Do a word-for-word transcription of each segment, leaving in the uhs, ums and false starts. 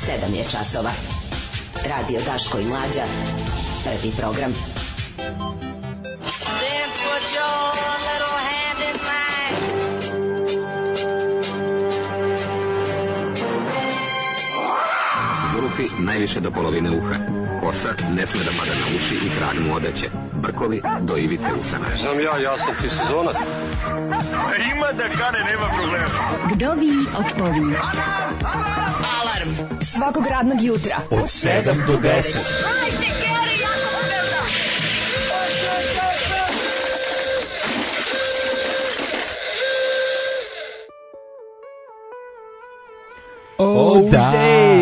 sedam je časova. Radio Daško i Mlađa. Prvi program. Then put your little hand in mine. Zulufi najviše do polovine uha. Kosa ne sme da pada na uši i krag mu odeće. Brkovi do ivice usana. Znam ja, ja sam ti sezonac. Ima da kane, nema problema. Kdovi od povi. Alarm svakog radnog jutra od sedam do deset. Hajde, Geri, jako se velda. Oh, da.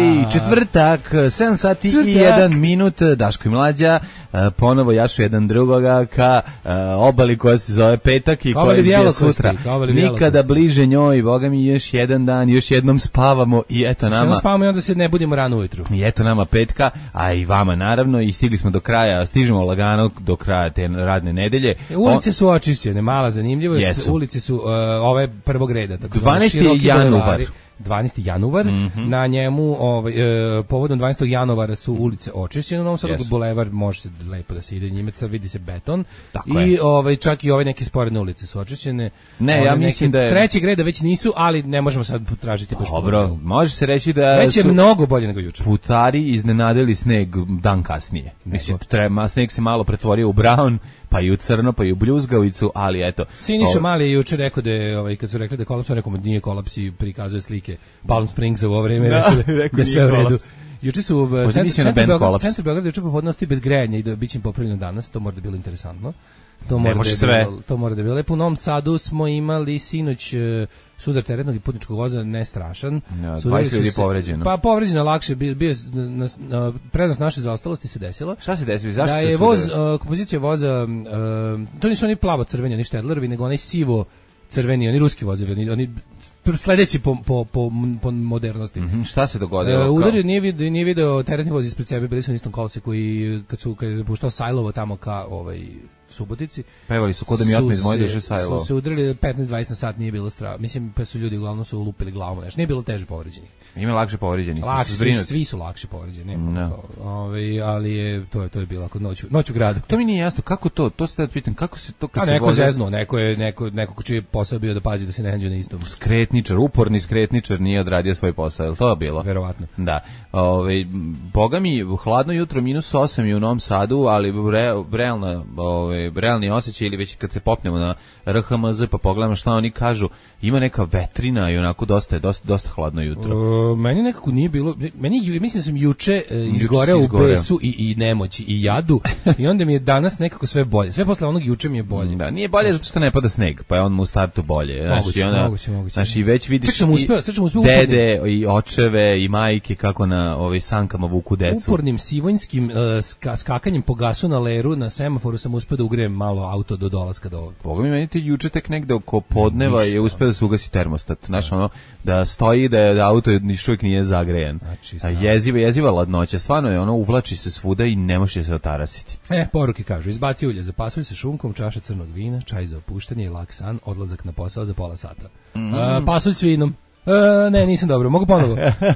Četvrtak, sedam sati Četvrtak. i jedan minut, Daško i Mlađa, ponovo jašu jedan drugoga ka obali koja se zove petak i koja izbija sutra. Nikada bliže njoj, boga mi, još jedan dan, još jednom spavamo i eto nama. Još spavamo i onda se ne budemo rano ujutru. I eto nama petka, a i vama naravno, i stigli smo do kraja, stižemo lagano do kraja te radne nedelje. Ulice su očišćene, mala zanimljivost, Jesu. Ulice su uh, ove prvog reda. Tako dvanaesti januar. dvanaesti januar, mm-hmm. na njemu ovaj, e, povodom dvanaestog januara su ulice očišćene, na Novom yes. bulevar može se lepo da se ide njime, vidi se beton. Tako i ovaj, čak i ove neke sporedne ulice su očišćene. Ne, ja mislim da je... Trećeg reda već nisu, ali ne možemo sad potražiti. Dobro, može se reći da već je su mnogo bolje nego juče. Putari iznenadili sneg dan kasnije. Mislim, treba, sneg se malo pretvorio u brown, pa i u crno, pa i u bljuzgavicu, ali eto. Siniša ovaj. Mali je juče rekao da je, ovaj, kad su rekli da je kolaps, on rekao da nije kolaps i prikazuje slike Palm Springsa u ovo vreme, da, rekao da, da sve u redu. Juče su u centru Beograda juče popodnosti bez grejanja i da biće im popravljeno danas, to mora da bilo interesantno. To mora, da je sve. bilo, to mora da je bilo lepo. U Novom Sadu smo imali sinoć uh, sudar teretnog i putničkog voza, ne strašan. Ja, dvadeset ljudi povređeno. Pa povređeno lakše, bio, bio na, na, prednost naše zaostalosti se desilo. Šta se desilo? Zašto da se je voz, uh, kompozicija voza, uh, to nisu oni plavo-crveni, oni štedlerovi, nego onaj sivo crveni, oni ruski vozovi, oni, oni sledeći po, po, po, po modernosti. Mm-hmm. Šta se dogodilo? Uh, udario, nije video, nije video teretni voz ispred sebe, bili su na istom koloseku i kad su kad je puštao Sajlovo tamo ka ovaj Subotici. Pevali su kod da mi otme iz moje duše Sajlovo. Su se udarili petnaest dvadeset na sat, nije bilo strava. Mislim, pa su ljudi uglavnom su lupili glavom, nešto. Nije bilo teže povređenih. Ima lakše povređenih. Lakše, svi, svi su lakše povređeni. No. Ove, ali je, to, je, to je bilo kod noću, noću grada. To mi nije jasno, kako to? To se da pitam, kako se to kad A se neko voze... zezno, neko je, neko, neko ko čiji je posao bio da pazi da se ne nađe na istom. Skretničar, uporni skretničar nije odradio svoj posao, je li to bilo? Verovatno. Da. Ove, boga mi, hladno jutro, minus osam je u Novom Sadu, ali re, realna, ove, realni osjećaj ili već kad se popnemo na R H M Z pa pogledamo šta oni kažu, ima neka vetrina i onako dosta je dosta, dosta hladno jutro. Uh, meni nekako nije bilo, meni mislim da sam juče uh, izgoreo u besu i, i nemoći i jadu i onda mi je danas nekako sve bolje. Sve posle onog juče mi je bolje. Da, nije bolje zato što ne pada sneg, pa je on mu u startu bolje. Moguće, ona, moguće, moguće. Znaš, i već vidiš sam uspeo, sam uspeo dede upornim, i očeve i majke kako na ovoj sankama vuku decu. Upornim sivonjskim uh, ska, skakanjem po gasu na leru na semaforu sam uspeo da ugrejem malo auto do dolaska do ovog. Boga mi, meni te juče tek negde oko podneva je uspeo da se ugasi termostat. Znaš, ono, da stoji da, da auto još uvijek nije zagrejan. Znači, jeziva, jeziva ladnoća. Stvarno je ono, uvlači se svuda i ne može se otarasiti. E, poruke kažu, izbaci ulje, zapasuj se šunkom, čaša crnog vina, čaj za opuštanje i lak san, odlazak na posao za pola sata. Mm. Uh, pasulj s vinom. Uh, ne, nisam dobro, mogu ponovo.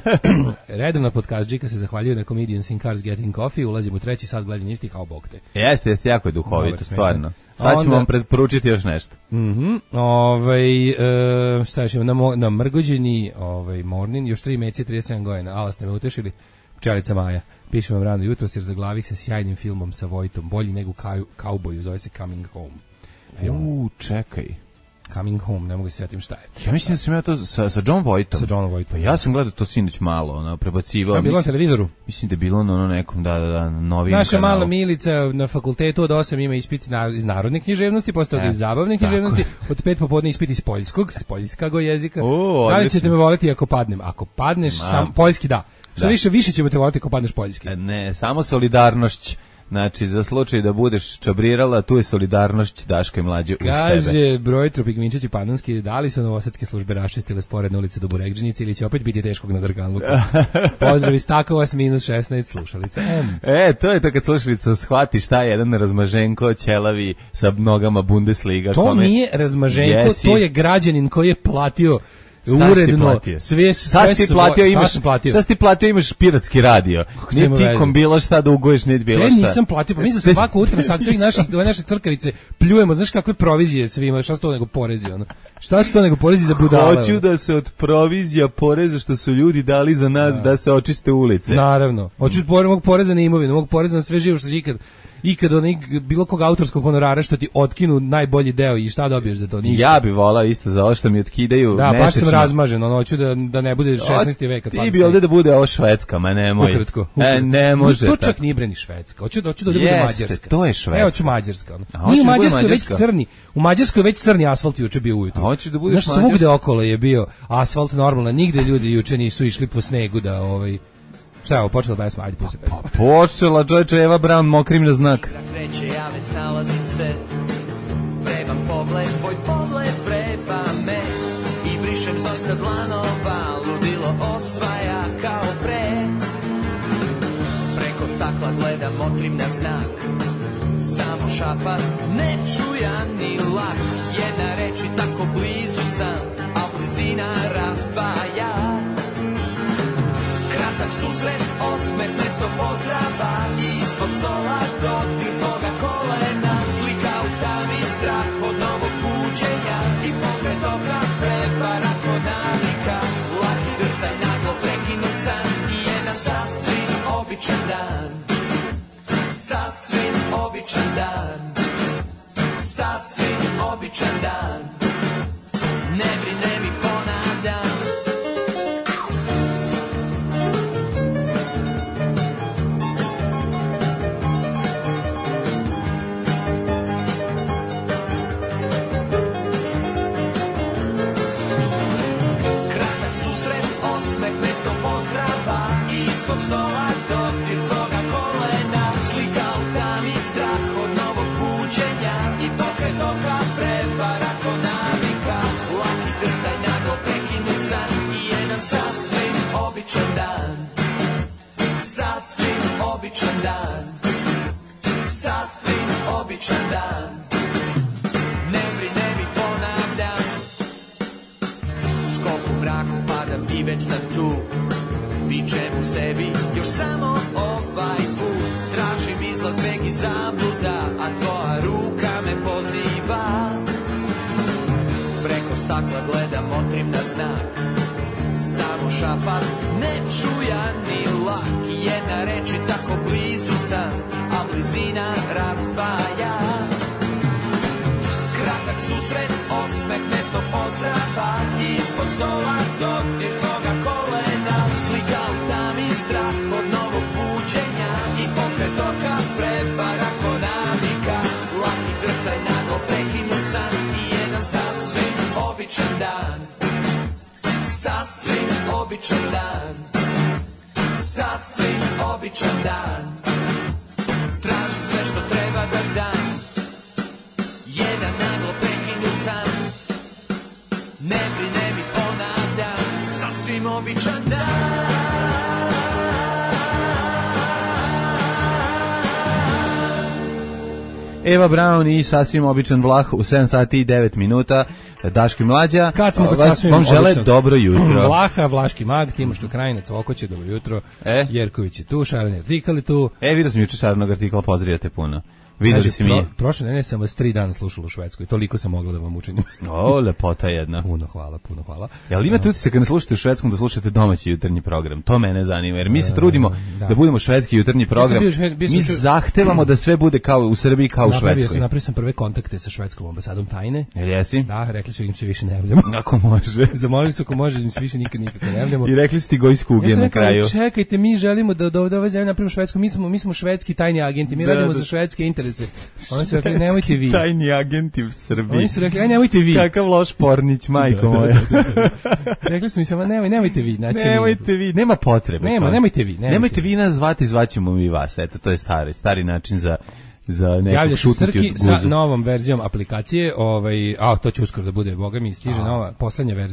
Redovna podcazdžika se zahvaljuje na Comedians in Cars Getting Coffee, ulazim u treći sat gledanja istih, a bog te. Jeste, jeste, jako je duhovito, stvarno. Sad ćemo vam preporučiti još nešto. Mhm. Ovaj e, šta još na na mrgođeni, ovaj morning, još tri meseci trideset sedam godina. Ala ste me utešili. Pčelica Maja. Pišem vam rano jutros jer zaglavih se sjajnim filmom sa Vojtom, bolji nego Cowboy, zove se Coming Home. U, čekaj. Coming Home, ne mogu se sjetim šta je. Ja mislim da sam ja to sa, sa John Voightom. Sa Johnom Voightom. Pa ja sam gledao to sinoć malo, ono, prebacivao. A bilo na televizoru? Mislim da je bilo na ono nekom, da, da, da, novim Naša kanalu. mala Milica na fakultetu od osam ima ispiti na, iz narodne književnosti, posle toga e, iz zabavne književnosti, od pet popodne ispiti iz poljskog, iz poljskog jezika. O, da li ćete me voliti ako padnem? Ako padneš, Ma. sam, poljski da. Što više, više ćemo te voliti ako padneš poljski. E, ne, samo solidarnošć. Znači, za slučaj da budeš čabrirala, tu je solidarnošć Daška i Mlađe uz tebe. Kaže broj Tropikminčić i Panonski, da li su novosadske službe raščistile sporedne ulice do Burekđenice ili će opet biti teškog na Drganluku? Pozdrav iz Takovas, minus šesnaest slušalica. M. E, to je to kad slušalica shvati šta je jedan razmaženko ćelavi sa nogama Bundesliga. To kome... nije razmaženko, Jesi. To je građanin koji je platio uredno, sve sve si platio, imaš, šta si ti platio, imaš piratski radio. Nije tikom bilo šta da ugoješ, nije bilo šta. Ja nisam platio, pa mi za svaku u transakciju naših, naše crkavice pljujemo, znaš kakve provizije svi imaju, šta su to nego porezi, ono. Šta su to nego porezi za budale? Hoću da se od provizija poreza što su ljudi dali za nas da, da se očiste ulice. Naravno. Hoću mog poreza na imovinu, mog poreza na sve živo što se ikad i kad onih bilo kog autorskog honorara što ti otkinu najbolji deo i šta dobiješ za to, ništa. Ja bih volao isto za ovo što mi otkidaju da, mesečno. Da, baš sam razmažen, ono, hoću da, da ne bude šesnaesti vek. Ti bi ovdje da bude ovo Švedska, ma nemoj. Ukratko. ukratko. E, ne može. To čak nije bre ni Švedska, hoću da, hoću da bude Mađarska. To je Švedska. Evo hoću Mađarska. Ono. Nije u Mađarskoj već crni, u Mađarskoj je već crni asfalt juče bio ujutru. A hoćeš da budeš Mađarska? Svugde okolo je bio asfalt normalno, nigde ljudi juče nisu išli po snegu da ovaj šta je ovo, počela pesma, ajde pusti pesma. Pa počela, čovječe, Eva Braun, mokrim na znak. Kreće, ja već nalazim se, vrebam pogled, tvoj pogled vreba me i brišem znoj sa dlanova, ludilo osvaja kao pre. Preko stakla gledam, motrim na znak, samo šapat, ne čujan ni lak, jedna reči tako blizu sam, a blizina razdvaja. Kratak susret, osmeh, mesto pozdrava, ispod stola dodir tvoga kolena, slika u tami, strah od novog buđenja i pokret oka, prepara kod navika, laki drtaj, naglo prekinut san i jedan sasvim običan dan, sasvim običan dan, sasvim običan dan, ne brine mi ponavljam. Stola dodir tvoga kolena, slika u tami, strah od novog buđenja i pokret oka, prepara ko navika, laki drtaj, naglo prekinut san i jedan sasvim običan dan, sasvim običan dan, sasvim običan dan, ne brine mi ponavljam, skok u mraku padam i već sam tu, vičem u sebi, još samo ovaj put, tražim izlaz, beg i zabluda, a tvoja ruka me poziva. Preko stakla gledam, motrim na znak, samo šapat, ne čujan ni lak, jedna reči tako blizu sam, a blizina razdvaja. Kratak susret, osmeh, mesto pozdrava, ispod stola dodir tvoga kolena, slika u tami, strah od novog buđenja i pokret oka, prepara ko navika, laki drtaj, naglo prekinut san i jedan sasvim običan dan, sasvim običan dan, sasvim običan dan, tražim sve što treba da dam, jedan naglo prekinut san, ne brine mi ponavljam, sasvim običan dan. Eva Braun i sasvim običan Vlah u sedam sati i devet minuta. Daško i Mlađa. Kad smo kod vas, sasvim vam žele običnog. Dobro jutro. Vlaha, Vlaški mag, Timoško Krajinac, Okoće, dobro jutro. E? Jerković je tu, Šareni artikali tu. E, vidio sam juče Šarenog artikala, pozdravljate puno. Videli si mi. Pro, prošle nedelje sam vas tri dana slušala u Švedskoj, toliko sam mogla da vam učinim. O, lepota jedna. Puno hvala, puno hvala. Jel imate utisak kad ne slušate u švedskom da slušate domaći jutarnji program? To mene zanima, jer mi se trudimo da, da budemo švedski jutarnji program. Bio, bio, bio, mi bio, zahtevamo da sve bude kao u Srbiji, kao u Švedskoj. Sam, napravio sam prve kontakte sa švedskom ambasadom tajne. Jel jesi? Da, rekli su im se više ne javljamo. Ako može. Zamolili su ako može im se više nikad nikako ne javljamo. I rekli ste go iz kuge ja na rekao, kraju. Čekajte, mi želimo da do ove zemlje napravimo švedsku, mi smo, mi smo švedski tajni agenti, mi da, radimo da. za švedske interese. Oni su rekli, nemojte vi. Tajni agenti u Srbiji. Oni su rekli, aj nemojte vi. Kakav loš pornić, majko moja. Rekli su mi samo, nemoj, nemojte vi. Znači, nemojte vi, nema potrebe. Nema, nemojte vi. Nemojte, nemojte vi nas zvati, zvaćemo mi vas. Eto, to je stari, stari način za za nekog šutnuti od guzu. Sa novom verzijom aplikacije, ovaj, a to će uskoro da bude, boga mi, stiže A. nova, poslednja verzija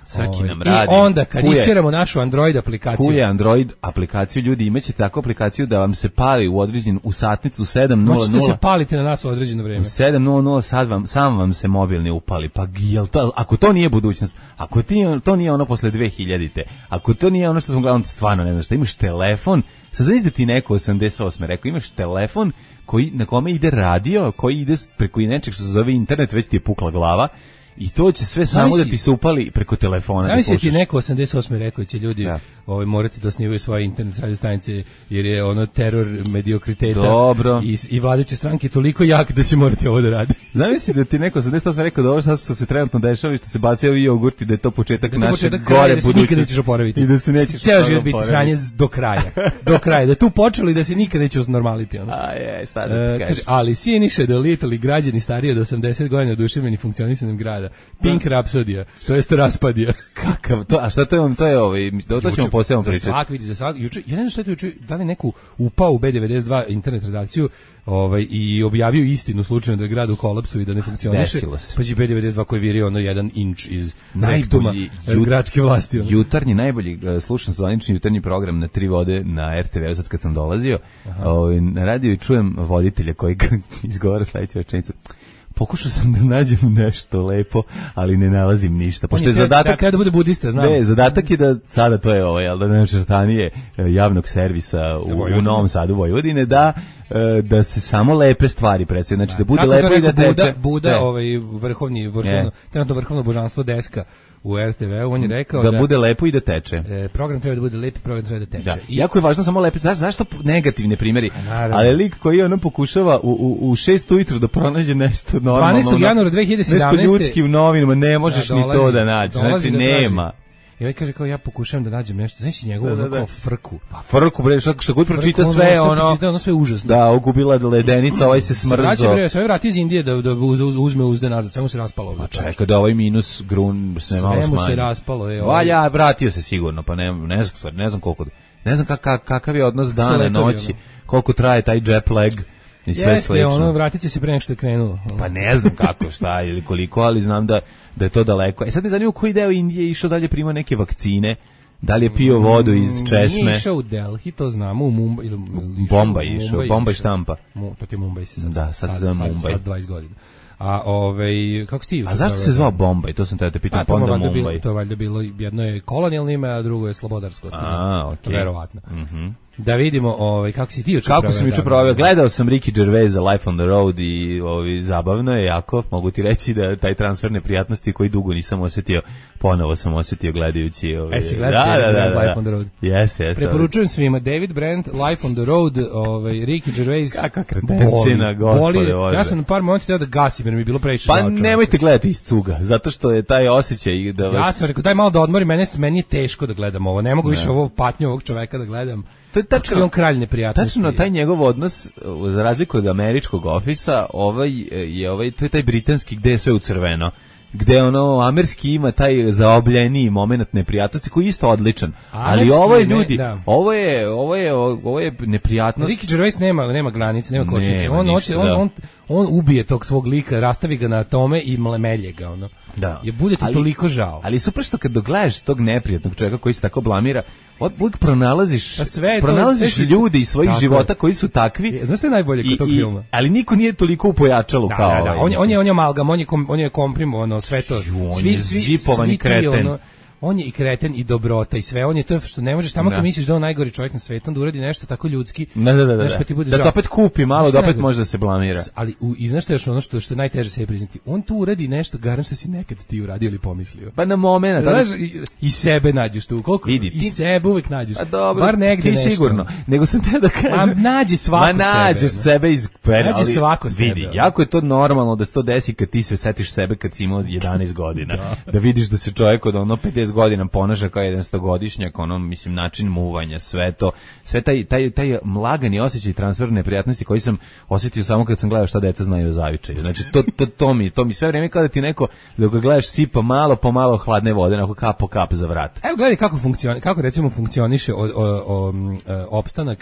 Srki nam I radi. onda kad Kuje. isčeramo našu Android aplikaciju. Kuje Android aplikaciju, ljudi imaće takvu aplikaciju da vam se pali u određen u satnicu sedam nula Možete nula. se paliti na nas u određeno vreme. U sedam nula nula sad vam, sam vam se mobilni upali. Pa jel to, ako to nije budućnost, ako ti, to nije ono posle dve hiljadite, ako to nije ono što smo gledali, stvarno ne znam šta, imaš telefon, sad znaš da ti neko osamdeset osme rekao, imaš telefon koji, na kome ide radio, koji ide preko nečeg što se zove internet, već ti je pukla glava, i to će sve samo Zamisli- da ti se upali preko telefona. Da Zamisli ti slušaš. neko osamdeset osme rekao će ljudi Da. ovaj, morati da osnivaju svoje internet radio stanice jer je ono teror mediokriteta Dobro. i, i vladajuće stranke toliko jak da će morati ovo da radi. Zamisli da ti neko osamdeset osme rekao da ovo što se trenutno dešava i što se bacio ovi jogurti, da je to početak Da je to naše početak kraja, gore da se nikad budućnosti. nećeš oporaviti. I da se nećeš Ceo život oporaviti. biti sranje do kraja. Do kraja. Da je tu počelo i da se nikad neće uznormaliti. Ono. A je, šta da E, ti kaže, kažeš? ali Siniše Dolittle, građani stariji od osamdeset godina oduševljeni funkcionisanjem grada. Pink Rhapsodija, to jest raspadija. Kakav to, a šta to je on, to je ovaj, to, to ćemo posebno Za pričati. svak vidi, za svak, juče, ja ne znam šta je to juče, da li neku upao u B devedeset dva internet redakciju ovaj, i objavio istinu slučajno da je grad u kolapsu i da ne funkcioniše. Desilo se. Pa će B devedeset dva koji virio ono jedan inč iz Najbolji rektuma jut- gradske vlasti. Ono. Jutarnji, najbolji, uh, slušam zvanični jutarnji program na Tri vode na R T V, sad kad sam dolazio, ovaj, na radiju i čujem voditelja koji izgovara sledeću rečenicu. Pokušao sam da nađem nešto lepo, ali ne nalazim ništa. Pošto je zadatak... Treba da bude budista, znam. Ne, zadatak je da, sada to je ovo, jel, da načrtanije javnog servisa u, u Novom Sadu Vojvodine, da, e, da se samo lepe stvari predstavljaju, znači da bude Kako lepo to i da rekao teče. Buda, Buda Ne. ovaj vrhovni, vrhovno, trenutno vrhovno božanstvo Deska u R T V, on je rekao da, da, bude lepo i da teče. e, program treba da bude lep, program treba da teče. Da. I Jako je važno samo lepe, znaš, znaš što negativne primjeri, naravno. ali lik koji ono pokušava u, u, u šest ujutru da pronađe nešto normalno. dvanaestog ono, januara dve hiljade sedamnaeste Nešto ljudski u novinama, ne možeš Da, ni dolazi- to da nađeš, dolazi znači da traži. nema. I ovaj kaže kao ja pokušavam da nađem nešto, znaš njegovu Da, da, ono da. kao frku. Pa frku, bre, što, što god pročita Frku, sve, sve ono, pročita, ono sve užasno. da, ogubila ledenica, ovaj se Se vraća smrzo. bre, sve vrati iz Indije da, da uz, uz, uzme uzde nazad, sve mu se raspalo. ovdje. Čekaj da ovaj minus grun se malo Sve mu se smanji. raspalo. Je, ovaj. Valja, vratio se sigurno, pa ne, ne znam, stvari, ne znam koliko, ne znam kak, kakav je odnos dana, letovi, noći, ono. koliko traje taj jet lag i sve Jeste, slično. ono, vratit će se pre nego što je krenulo. Pa ne znam kako, šta ili koliko, ali znam da, da je to daleko. E sad me zanima koji deo Indije je išao dalje prima neke vakcine, da li je pio vodu iz česme. Nije išao u Delhi, to znamo, u Mumbai. Ili, ili Bombaj u išao, Mumbai Bombaj štampa. Mu, to ti je Mumbai se sad. Da, sad se zove sad, Mumbai. Sad dvadeset godina. A ovaj kako si ti? A zašto se zvao Bombaj? To sam te da te pitam, Pa pa to, onda valjda bilo, Mumbai. to je valjda bilo, jedno je kolonijalno ime, a drugo je slobodarsko. A, okej. Verovatno. Mhm. Da vidimo ovaj, kako si ti juče Kako proveo sam juče dan? proveo? Gledao sam Ricky Gervais za Life on the Road i ovi, zabavno je jako. Mogu ti reći da taj transfer neprijatnosti koji dugo nisam osjetio, ponovo sam osjetio gledajući. Ovi, E, si gledao David Brent, Life on the Road? Jeste, jeste. Preporučujem svima David Brent, Life on the Road, ovaj Ricky Gervais. Kakva kretenčina, gospode Bože. Ja sam na par momenata teo da gasim jer mi je bilo previše Pa žao, čoveče. nemojte gledati iz cuga, zato što je taj osjećaj da vas... Ja sam rekao daj malo da odmorim, mene meni je teško da gledam ovo. Ne mogu više ovo patnju ovog čoveka da gledam. To je tačno, Kakav je on kralj neprijatnosti. tačno taj njegov odnos, za razliku od američkog ofisa, ovaj je ovaj, to je taj britanski gde je sve u crveno. Gde ono amerski ima taj zaobljeniji momenat neprijatnosti koji je isto odličan. Ali Amerski ovo je ne, ljudi, da. ovo je ovo je ovo je neprijatnost. Ricky Gervais nema nema granice, nema kočnice. Nema On ništa, hoće on, da. on on ubije tog svog lika, rastavi ga na atome i mlemelje ga ono. Da. Je bude ti Ali- toliko žao. Ali super što kad dogledaš tog neprijatnog čovjeka koji se tako blamira, od- uvijek pronalaziš, Pa sve je to- pronalaziš sve si- ljudi iz svojih Tako života je. koji su takvi. Je, znaš šta je najbolje kod tog filma? Ali niko nije toliko u pojačalu Da, kao da, da. ovaj. On je on je on je amalgam, on je kom, on je komprimovano sve to. Ju, on je zipovani ti, kreten. ono, on je i kreten i dobrota i sve. On je to što ne možeš tamo Da. kad misliš da je on najgori čovjek na svetu, onda uradi nešto tako ljudski. Da, da, da, da. Znaš, pa ti bude Da žao. to opet kupi malo, Znaš da šta opet najgore? može da se blamira. S- Ali u, i znaš šta je još ono što, što je najteže sebi priznati? On tu uradi nešto, garam što si nekad ti uradio ili pomislio. Pa na momenat, Znaš, ali- i, i sebe nađeš tu. Koliko? Vidi, I ti- sebe uvek nađeš. A dobro, Bar negde ti nešto. sigurno. Nego sam te da kažem. Ma nađi svako Ma nađeš sebe, sebe iz pera, Nađi ali svako sebe, Vidi, ono. jako je to normalno da se to desi kad ti se setiš sebe kad si imao jedanaest godina. da. vidiš da se čovjek od ono pedeset godina ponaša kao jedan stogodišnjak, ono, mislim, način muvanja, sve to, sve taj, taj, taj mlagani osjećaj transferne neprijatnosti koji sam osjetio samo kad sam gledao šta deca znaju o zavičaju. Znači, to, to, to, mi, to mi sve vrijeme kada ti neko, dok ga gledaš, sipa malo po malo hladne vode, onako kap po kap za vrat. Evo gledaj kako funkcioni, kako recimo funkcioniše o, o, o, m, e, opstanak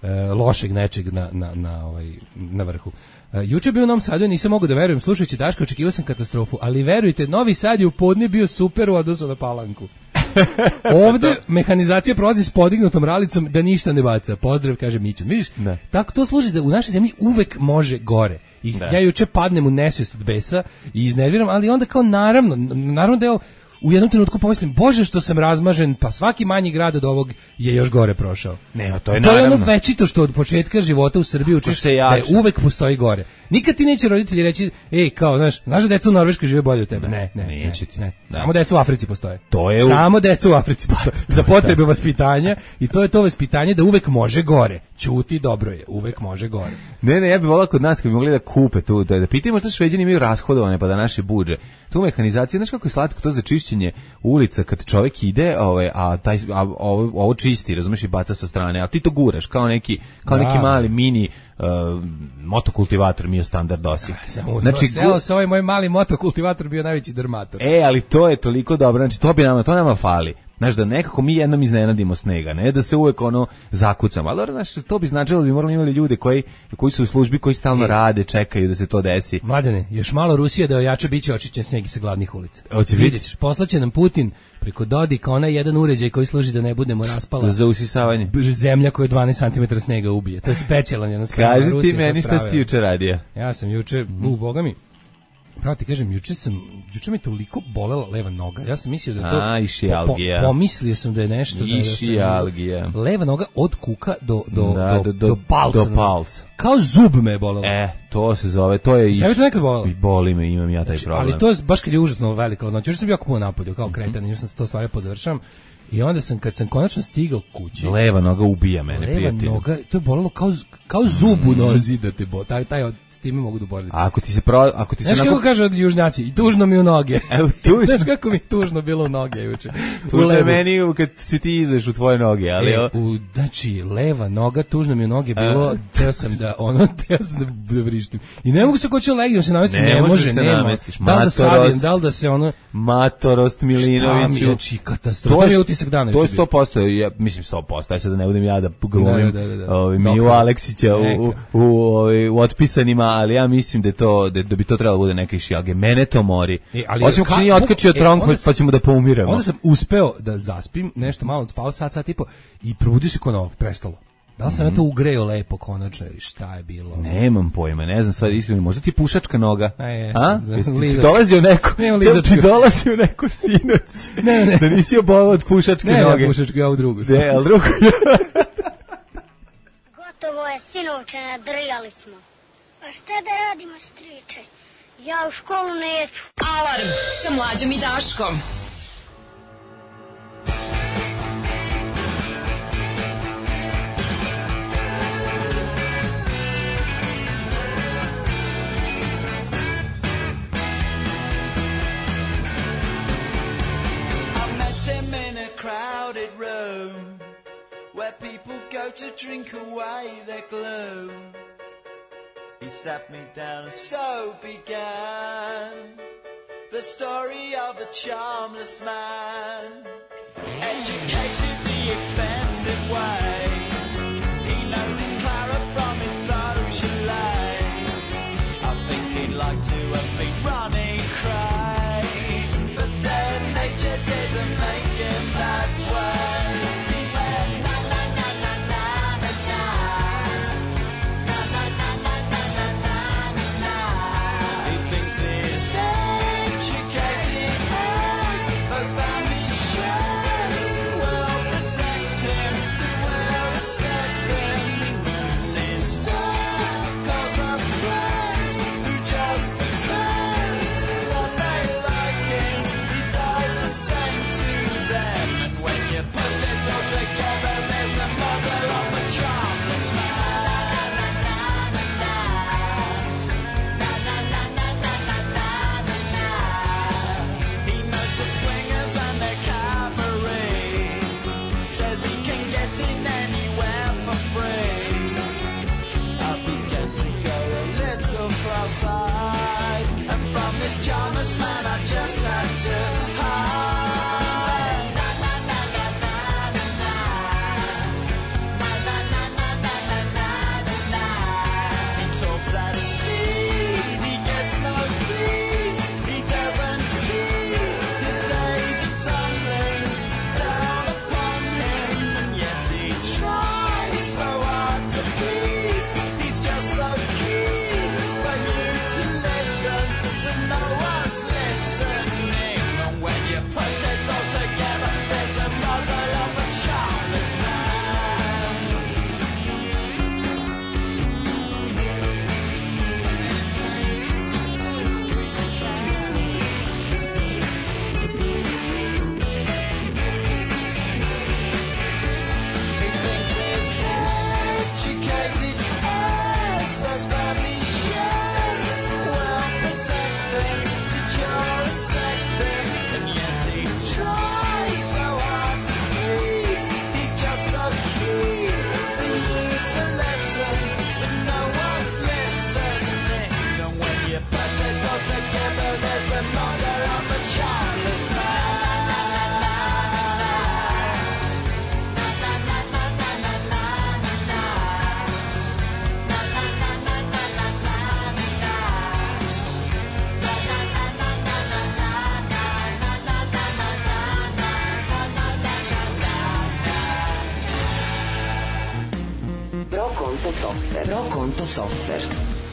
e, lošeg nečeg na, na, na, ovaj, na vrhu. E, juče je bio u Novom Sadu i nisam mogu da verujem, slušajući Daška, očekivao sam katastrofu, ali verujte, Novi Sad je u podne bio super u odnosu na Palanku. Ovde mehanizacija prolazi s podignutom ralicom da ništa ne baca. Pozdrav, kaže Mićo. Vidiš, tako to služi da u našoj zemlji uvek može gore. I da. Ja juče padnem u nesvijest od besa i iznerviram, ali onda kao naravno, naravno da je u jednom trenutku pomislim, bože što sam razmažen, pa svaki manji grad od ovog je još gore prošao. Ne, to je to naravno. Je ono večito što od početka života u Srbiji učiš da je uvek postoji gore. Nikad ti neće roditelji reći, ej, kao, znaš, znaš da deca u Norveškoj žive bolje od tebe. Ne, ne, ne, neće ti. Ne. Da. Samo deca u Africi postoje. To je u... Samo deca u Africi postoje. Za potrebe vaspitanja i to je to vaspitanje da uvek može gore. Ćuti, dobro je, uvek može gore. Ne, ne, ja bih volao kod nas kad bi mogli da kupe tu, da, da pitaju možda Šveđani imaju rashodovane pa da naše budže. Tu mehanizacija, znaš kako je slatko to za čišćenje ulica kad čovjek ide, ovaj, a taj a ovo, ovo čisti, razumeš, i baca sa strane, a ti to guraš kao neki kao da. neki mali mini uh, motokultivator Mio Standard Osi. Znači, selo sa ovaj moj mali motokultivator bio najveći drmator. E, ali to je toliko dobro, znači to bi nama, to nama fali. Znaš, da nekako mi jednom iznenadimo snega, ne da se uvek ono zakucamo, ali znaš, to bi značilo da bi morali imali ljude koji, koji su u službi, koji stalno e. rade, čekaju da se to desi. Mladene, još malo Rusija da ojača, bit će očišćen sneg sa glavnih ulica. Vidiš, poslaće nam Putin preko Dodika onaj jedan uređaj koji služi da ne budemo raspala. Za usisavanje. Zemlja koja dvanaest centimetara snega ubije. To je specijalan jedan spremna. Kaži ti meni šta si juče radio. Ja sam juče, mm. u boga mi, pravo ti kažem, juče sam, juče mi toliko bolela leva noga. Ja sam mislio da to... A, išijalgija. Po, pomislio sam da je nešto... Išijalgija. Da leva noga od kuka do, do, da, do, do, do palca. Do palca. Kao zub me je bolelo. E, to se zove, to je... Sve mi to nekad bolelo? I boli me, imam ja taj znači, problem. Ali to je baš kad je užasno velika ladnoća. Juče sam jako puno napolju, kao kretan, još sam se to stvari pozavršavam. I onda sam, kad sam konačno stigao kući... Leva noga ubija mene, leva prijatelju. Leva noga, to je bolelo kao, kao zub u nozi da te bo... Taj, taj od, s time mogu da boliti. A ako ti se... Pro, ako ti se znaš onako... kako kaže od južnjaci? I tužno mi u noge. Evo, tužno. Znaš kako mi tužno bilo u noge juče? Tužno je meni kad si ti izveš u tvoje noge, ali... E, u, znači, leva noga, tužno mi u noge bilo, teo sam da, ono, teo sam da, da vrištim. I ne mogu se koći legijom se namestiti, ne, ne može, se nema. Namestiš. Da li da sadim, da li da se ono... Matorost Milinoviću. Šta mi je, či katastrofa. To je utisak dana. To je sto posto, ja, mislim sto posto, aj sad da ne budem ja da glumim da, da, da, da. Ovaj, Miju Aleksića u, u, u, u, u otpisanima, ali ja mislim da, je to, da, da bi to trebalo bude neka išijalge. Mene to mori. E, osim ako se nije otkačio e, tronk, pa ćemo da poumiramo. Onda sam uspeo da zaspim, nešto malo spao, sat, sat i po, i probudio se kod novog, prestalo. Da li sam mm. ja to ugreo lepo konačno i šta je bilo? Nemam pojma, ne znam stvari iskreno. Možda ti pušačka noga? A jes, a? Da, Jesi ti dolazio neko? Nema lizačka. Ti dolazio neko sinoć? Ne, ne. Da nisi obolao od pušačke ne, noge? Ne, pušačka, ja u drugu. Ne, ali drugu. Gotovo je, sinovče, nadrljali smo. Pa šta da radimo, striče? Ja u školu neću. Alarm sa Mlađom i Daškom. Crowded room where people go to drink away their gloom. He sat me down and so began the story of a charmless man, educated the expensive way. He knows his Clara from his Beaujolais. I think he'd like to have been running cry, but then nature didn't make him that way. He went na na na na na na na na na na na na na na na. He thinks he's educated as those family shows, well protected. Prokonto software. Prokonto software.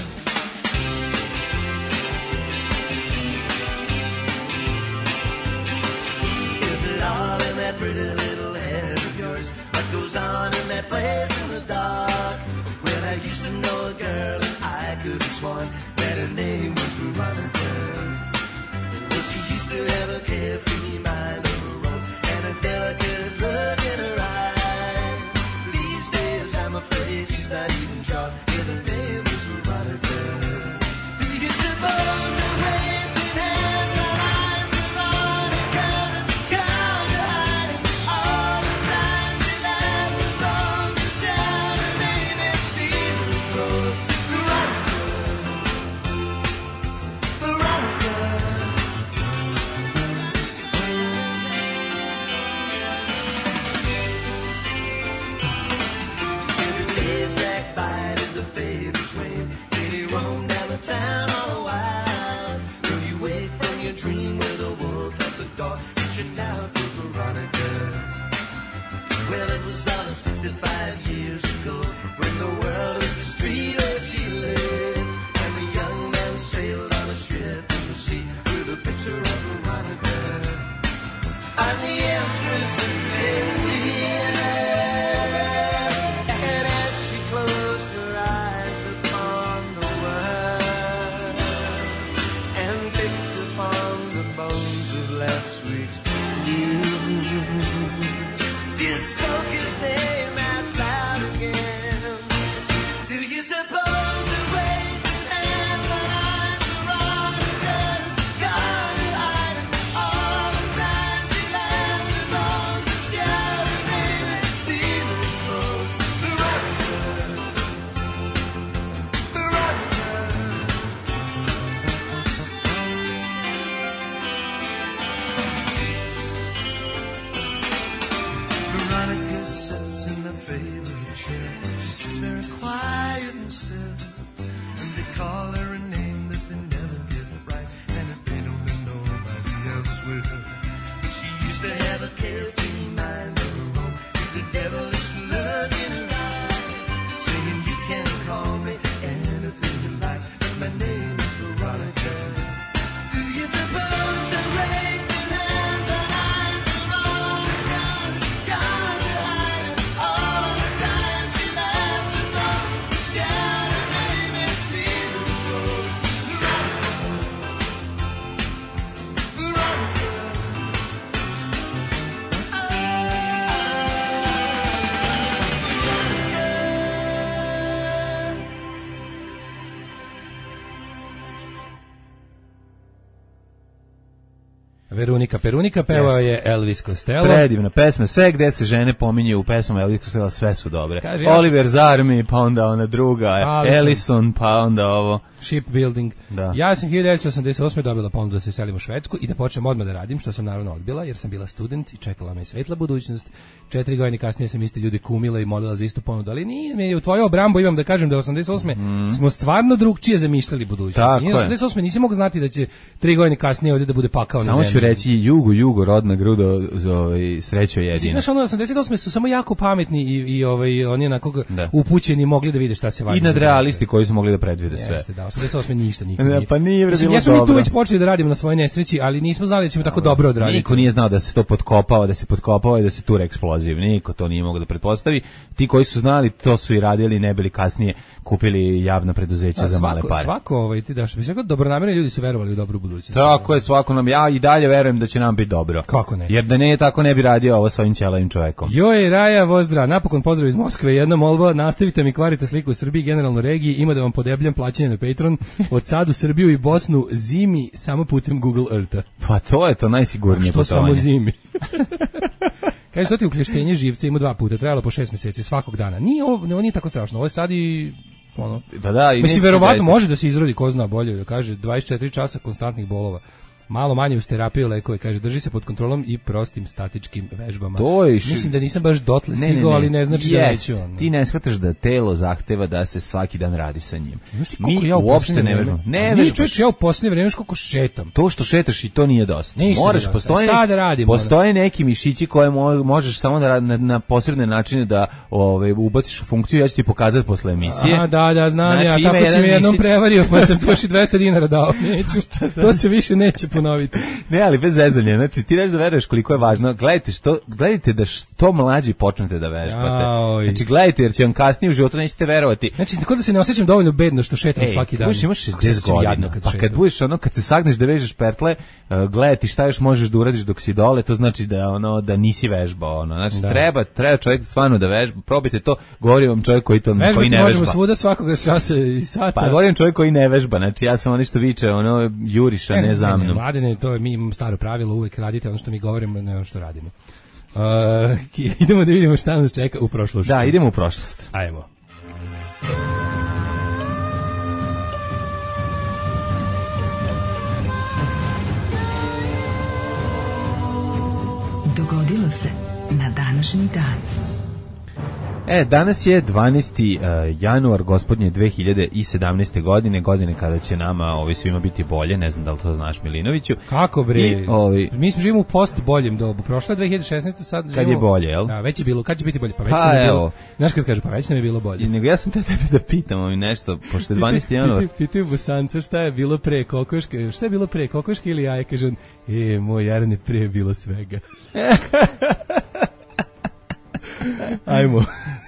Is it all in that pretty little head of yours? What goes on in that place in the dark? When I used to know a girl and I could have sworn that her name was Veronica. Well, she used to have a carefree mind of her own and a delicate look in her eye. These days I'm afraid she's not even sure if her name was Veronica. Do you suppose the waves in hands and eyes of Veronica is kind of hiding all the time she laughs and rolls and shouts her name and Stephen goes Veronica, Veronica. Days drag by and the favors wane. Then you roam down the town all the while. Till you wake from your dream with a wolf at the door, reaching out for Veronica. Well, it was all sixty-five years ago when the world was the street where she lived, and the young man sailed on a ship in the sea with a picture of Veronica. I'm the Empress of India. And as she closed her eyes upon the world and picked upon the bones of last week's news, just spoke his name out loud again. Do you suppose the ways and hands and eyes of Veronica gone to hide all the time she laughs and rolls and shouts her name and Stephen goes Veronica, Veronica. Veronica sits in the favorite chair. She sits very quiet and still, and they call her a name that they never get right, and if they don't, then nobody else will. But she used to have a carefree mind of her own, with the devilish look in her eye, saying you can call me anything you like, but my name is Veronica. Do you suppose the rays and hands and eyes of Veronica gone to hide all the time she laughs and rolls and shouts her name and Stephen goes Veronica, Veronica. Veronika Perunika, pevao je Elvis Costello. Predivna pesma, sve gde se žene pominje u pesmama Elvis Costello, sve su dobre. Kaže, ja Oliver Zarmi, pa onda ona druga, Allison. Ellison, pa onda ovo. Shipbuilding. Da. Ja sam hiljadu devetsto osamdeset osme dobila ponudu da se selim u Švedsku i da počnem odmah da radim, što sam naravno odbila, jer sam bila student i čekala me svetla budućnost. Četiri godine kasnije sam isti ljudi kumila i molila za istu ponudu, ali nije me u tvoju obrambu imam da kažem da osamdeset osme Mm. smo stvarno drugčije zamišljali budućnost. Tako I je. osamdeset osme nisi mogao znati da će tri godine kasnije ovdje da bude pakao na Samo zemlji. ću reći jugu, jugu, rodna grudo, ovaj, srećo jedina. Znaš, ono, osamdeset osme su samo jako pametni i, i ovaj, oni onako Da. upućeni mogli da vide šta se vadi. I nadrealisti koji su mogli da predvide sve. Jeste, da, osamdeset osme ništa niko Ne, nije. pa nije bre, Mislim, bilo jesmo mi tu dobro. već počeli da radimo na svojoj nesreći, ali nismo znali da ćemo tako dobro odraditi. Niko nije znao da se to potkopava, da se potkopava i da se tura eksploziv. Niko to nije mogao da pretpostavi. Ti koji su znali, to su i radili, ne bili kasnije kupili javna preduzeća Da, za male svako, pare. svako, ovaj, ti daš, mislim, dobronamerni ljudi su verovali u dobru budućnost. Tako je, svako nam, ja i dalje verujem da će nam biti dobro. Kako ne? Jer da ne je tako, ne bi radio ovo sa ovim ćelavim čovekom. Joj, Raja Vozdra, napokon pozdrav iz Moskve, jedna molba, nastavite mi kvarite sliku u Srbiji, generalno regiji, ima da vam podebljam plaćanje na Patreon, od sad u Srbiju i Bosnu zimi samo putem Google Eartha. Pa to je to najsigurnije Što putovanje. samo zimi? Kaže, što ti ukleštenje živca ima dva puta, trebalo po šest mjeseci svakog dana. Nije ovo, ovo nije tako strašno, ovo je sad i ono. Pa da, i Mislim, neće verovatno desiti. može da se izrodi, ko zna bolje, da kaže, dvadeset četiri časa konstantnih bolova. malo manje uz terapiju lekove, kaže, drži se pod kontrolom i prostim statičkim vežbama. To je š... Mislim da nisam baš dotle ne, ne, stigao, ne. ali ne znači Jest. da neću on. Ti ne shvataš da telo zahteva da se svaki dan radi sa njim. Mi ja uopšte ne vežbamo. Ne vežbamo. Čovječ, ja u posljednje vreme kako šetam. To što šetaš i to nije dosta. Ništa Moraš, nije postoje, dosta. Da radimo, postoje neki mišići koje mo, možeš samo da na, na posebne načine da ove, ubaciš u funkciju, ja ću ti pokazati posle emisije. Aha, da, da, znam znači, ja, tako si mi jednom mišić... prevario, pa sam još i dvesta dinara dao. Neću, to se više neće ponoviti. Ne, ali bez zezanja, znači ti nešto da veruješ koliko je važno. Gledajte, što, gledajte da što mlađi počnete da vežbate. Aj. Znači gledajte, jer će vam kasnije u životu nećete verovati. Znači, tako da se ne osjećam dovoljno bedno što šetam Ej, svaki dan. Ej, imaš šezdeset godina, kad pa kad budeš ono, kad se sagneš da vežeš pertle, uh, gledati šta još možeš da uradiš dok si dole, to znači da ono da nisi vežbao, ono. Znači da. treba treba čovjek stvarno da vežba. Probajte to, govorim vam čovjek koji to Vežbati koji ne vežba. možemo svuda svakoga časa i sata. Pa govorim čovjek koji ne vežba, znači ja sam ono što viče, ono juriša, ne, ne za mnom. Ne, mladene, to je mi imamo staro pravilo, uvek radite ono što mi govorimo, ne ono što radimo. Uh, idemo da vidimo šta nas čeka u prošlosti. Da, idemo u prošlost. Ajmo. Dogodilo se na današnji dan. E, danas je dvanaesti januar gospodnje dve hiljade sedamnaeste. godine, godine kada će nama ovi svima biti bolje, ne znam da li to znaš Milinoviću. Kako bre? I, ovi, mi smo živimo u post boljem dobu. Prošla je dve hiljade šesnaeste. sad živimo... Kad je bolje, jel? Da, već je bilo. Kad će biti bolje? Pa već pa, nam je bilo. Evo. Znaš kad kažu, pa već nam je bilo bolje. I nego ja sam te tebe da pitam ovi nešto, pošto je dvanaesti januar. Pitaju Bosanca šta je bilo pre kokoške, šta je bilo pre kokoške ili jaje, kaže on, e, moj Jarane, pre je bilo svega. Ajmo.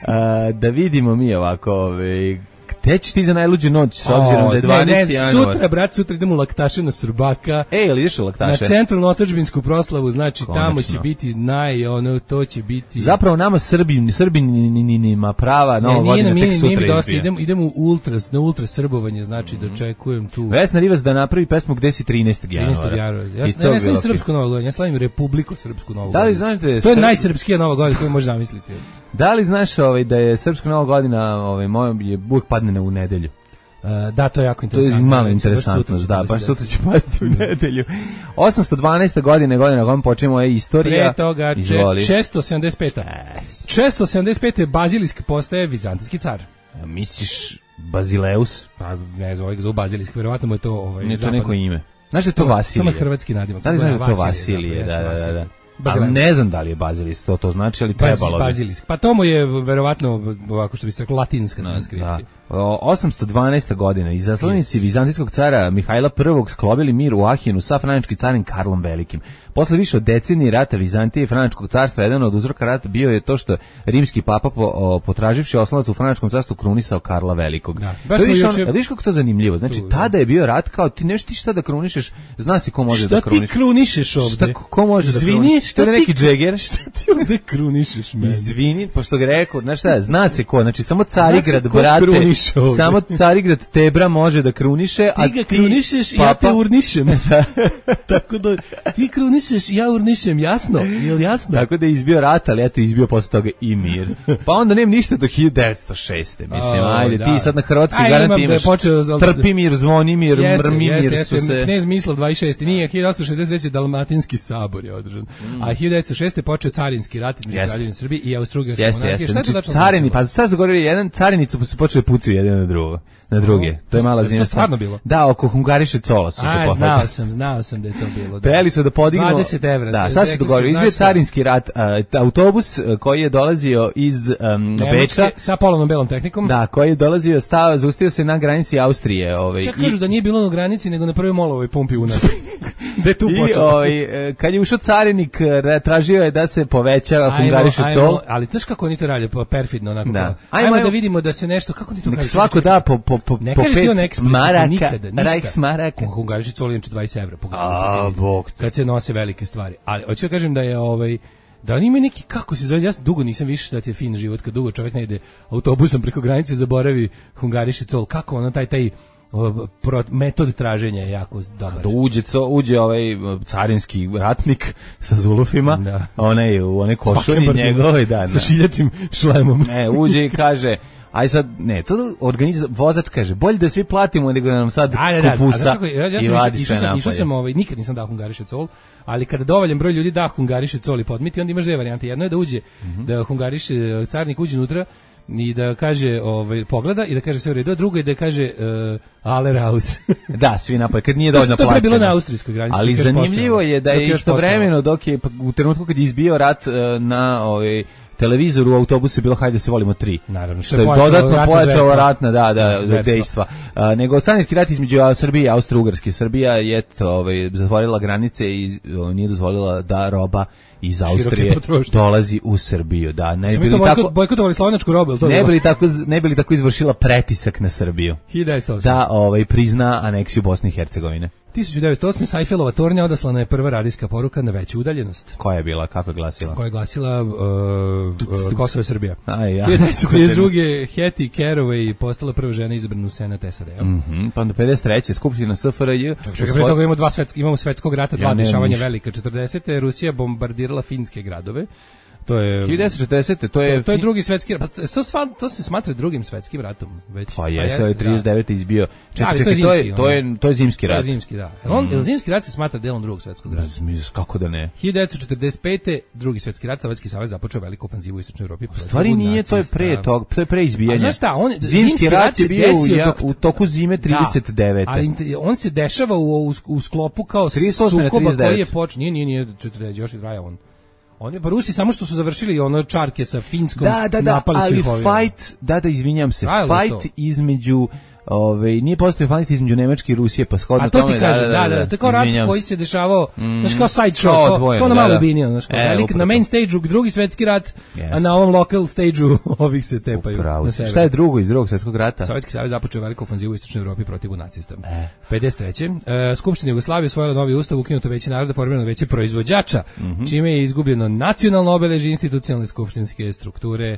A, da vidimo mi ovako, ove, gde ćeš ti za najluđu noć, s obzirom o, da je dvanaesti januar? Sutra, brat, sutra idemo u Laktaše na Srbaka. E, ili ideš u Laktaše? Na centralnu otadžbinsku proslavu, znači Konačno. Tamo će biti naj, ono, to će biti... Zapravo nama Srbi, Srbinima prava nova godina tek sutra izbija. Dosta, idemo, idemo u ultra, na ultra srbovanje, znači mm. dočekujem tu... Vesna Rivas da napravi pesmu Gde si trinaestog januara. trinaestog januara. Ja, ja ne slavim srpsku novu godinu, ja slavim Republiku srpsku novu godinu. Da li znaš da je... To je Srp... najsrpskija nova godina koju možeš zamisliti. Da li znaš ovaj, da je srpska nova godina ovaj, moj, je uvijek padne na u nedelju? Uh, da, to je jako interesantno. To je malo interesantno, da, baš sutra će pasti u nedelju. osamsto dvanaesta. godine, godina kojom počnemo je istorija. Pre toga, šesto sedamdeset peta. šesto sedamdeset peta. Bazilisk postaje vizantijski car. A misliš Bazileus? Pa ne znam, ovaj ga zove Bazilisk, verovatno mu je to... Ovaj, ne, to je neko ime. Znaš da je to Vasilije? To je hrvatski nadimak. Da li znaš da je to Vasilije? Da, da, da. da. Ali ne znam da li je Bazilisk, to to znači, ali trebalo bi. Bazilisk. Pa to mu je verovatno, ovako što bi se reklo, latinska transkripcija. osamsto dvanaesta. godina izaslanici yes. vizantijskog cara Mihajla prvog sklobili mir u Ahinu sa frančkim carim Karlom Velikim. Posle više od decenije rata Vizantije i frančkog carstva, jedan od uzroka rata bio je to što rimski papa po, o, potraživši oslonac u frančkom carstvu krunisao Karla Velikog. Da. To viš, on, viš kako to zanimljivo. Znači, tu, tada je bio rat kao ti nešto ti šta da krunišeš, zna si ko može šta da kruniš. Šta ti krunišeš ovde? Šta, ko može Izvini, da kruniš? Šta ti, neki džeger? Šta ti ovde krunišeš meni? Izvini, pošto ga rekao, znaš šta, zna se ko, znači samo Carigrad, brate, samo Carigrad Tebra može da kruniše, ti a ga ti krunišeš i ja te urnišem. Tako da ti krunišeš i ja urnišem, jasno? Jel jasno? Tako da je izbio rat, ali eto izbio posle toga i mir. Pa onda nema ništa do hiljadu devetsto šeste. Mislim, o, ajde, da. ti sad na hrvatskoj garanti imaš počeo, Trpimir, Zvonimir, jeste, Mrmimir jeste, jeste, su se... Knez Mislav dvadeset šesti. Nije, hiljadu osamsto šezdeset treće. Dalmatinski sabor je održan. Mm. A hiljadu devetsto šeste. počeo carinski rat između Kraljevine Srbije i Austrougarske monarhije. Šta je to tačno? Carini, pa sad su govorili jedan carinicu pa su počeli pucati jedan na drugo. Na druge. To je mala zanimljiva. To stvarno bilo. Da, oko Hungariše Cola su se pohvatali. Znao sam, znao sam da je to bilo. Da. Peli su da podignu dvadeset evra. Da, sad se dogovorili. Izbio carinski rat, uh, autobus koji je dolazio iz um, Beča sa polovnom belom tehnikom. Da, koji je dolazio, stao, zaustavio se na granici Austrije, ovaj. Čak kažu da nije bilo na granici nego na prvoj molovoj pumpi u nas. Da je tu počelo. I ovaj kad je ušao carinik, tražio je da se poveća Hungariše Col. Ali znaš kako oni to rade, perfidno onako. Da. Ajmo da vidimo da se nešto, kako ti to kažeš? Svako da po po po ne pet maraka, nikada, Reichsmaraka. Hungariši Col je dvadeset evra. A, bog. Kad se nose velike stvari. Ali hoću da kažem da je ovaj da oni imaju neki, kako se zove, ja dugo nisam više da ti je fin život, kad dugo čovjek ne ide autobusom preko granice, zaboravi Hungariši Col, kako ono taj taj Pro, metod traženja je jako dobar. Da uđe, co, uđe ovaj carinski ratnik sa zulufima, da. onaj u one košulje njegove, da, sa šiljatim šlemom. Ne, uđe i kaže, aj sad, ne, to organiz, vozač kaže, bolje da svi platimo nego da nam sad da, da, kupusa da, ja, ja i sam vadi išao, sve išao sam, napolje. išao sam ovaj, nikad nisam dao hungariše col, ali kada dovoljan broj ljudi da hungariše col i podmiti, onda imaš dve varijante. Jedno je da uđe, mm-hmm. da hungariše, carnik uđe unutra i da kaže, ovaj, pogleda i da kaže sve u redu, a drugo je da kaže uh, ale raus. Da, svi napolje, kad nije dovoljno plaćeno. To je bilo na austrijskoj granici. Ali zanimljivo je da je istovremeno, dok je u trenutku kad je izbio rat na ovaj televizoru u autobusu je bilo hajde se volimo tri. Naravno, što je dodatno pojačalo ratna da da da dejstva. A, nego Carinski rat između Srbije i Austro-Ugarske. Srbija je ovaj zatvorila granice i o, nije dozvolila da roba iz Austrije dolazi u Srbiju. Da, ne bi li tako bojkotovali slovenačku robu, to ne bi li tako ne bi li tako izvršila pretisak na Srbiju. hiljadu devetsto osam Da, ovaj prizna aneksiju Bosne i Hercegovine. tisuću devetsto osam Sajfelova tornja odaslana je prva radijska poruka na veću udaljenost. Koja je bila, kako je glasila? Koja je glasila uh, uh, Kosovo i Srbija. Aj, ja. hiljadu devetsto trideset druge Hattie Caraway postala prva žena izabrana u Senat S A D-a. Mhm. Pa onda pedeset treće Skupština S F R J. Čekaj, pre toga imamo dva svetska, imamo svetskog rata, dva ja, dešavanja velika. četrdesete Rusija bombardirala finske gradove. To je hiljadu devetsto četrdesete to je to, to je drugi svetski rat. Pa to sva, to se smatra drugim svetskim ratom već. Pa jeste, to je trideset devete izbio. Čekaj, čekaj, to je to je to je zimski rat. To je zimski, da. On mm. zimski rat se smatra delom drugog svetskog rata. Kako da ne? hiljadu devetsto četrdeset pete drugi svetski rat, Sovjetski savez započeo veliku ofanzivu u istočnoj Evropi. U stvari nije, to je pre tog, to je pre izbijanja. Znaš šta, on zimski, zimski rat je bio u, ja, u toku zime trideset devete. Da, ali on se dešava u, u, u sklopu kao sukoba koji je počeo. Nije, nije, nije četrdeset, još i traja on. Oni pa Rusi samo što su završili ono čarke sa Finskom, da, da, da, napali su ih ovdje. Ali fight, da, da, izvinjam se, Ajde fight između, ove, nije postojao fight između Nemačke i Rusije, pa shodno tome. A to ti kaže, da, da, da, da, to kao rat koji se dešavao, mm, znaš kao side show, kao, dvojeno, kao na malo binio, znaš kao, e, velik, na main stage-u drugi svetski rat, yes. A na ovom local stage-u ovih se tepaju. Na šta je drugo iz drugog svetskog rata? Sovjetski savez započeo veliku ofanzivu u istočnoj Evropi protiv nacista. E. pedeset treće E, Skupština Jugoslavije usvojila novi ustav, ukinuto veće naroda, formirano veće proizvođača, mm-hmm. čime je izgubljeno nacionalno obeležje institucionalne skupštinske strukture,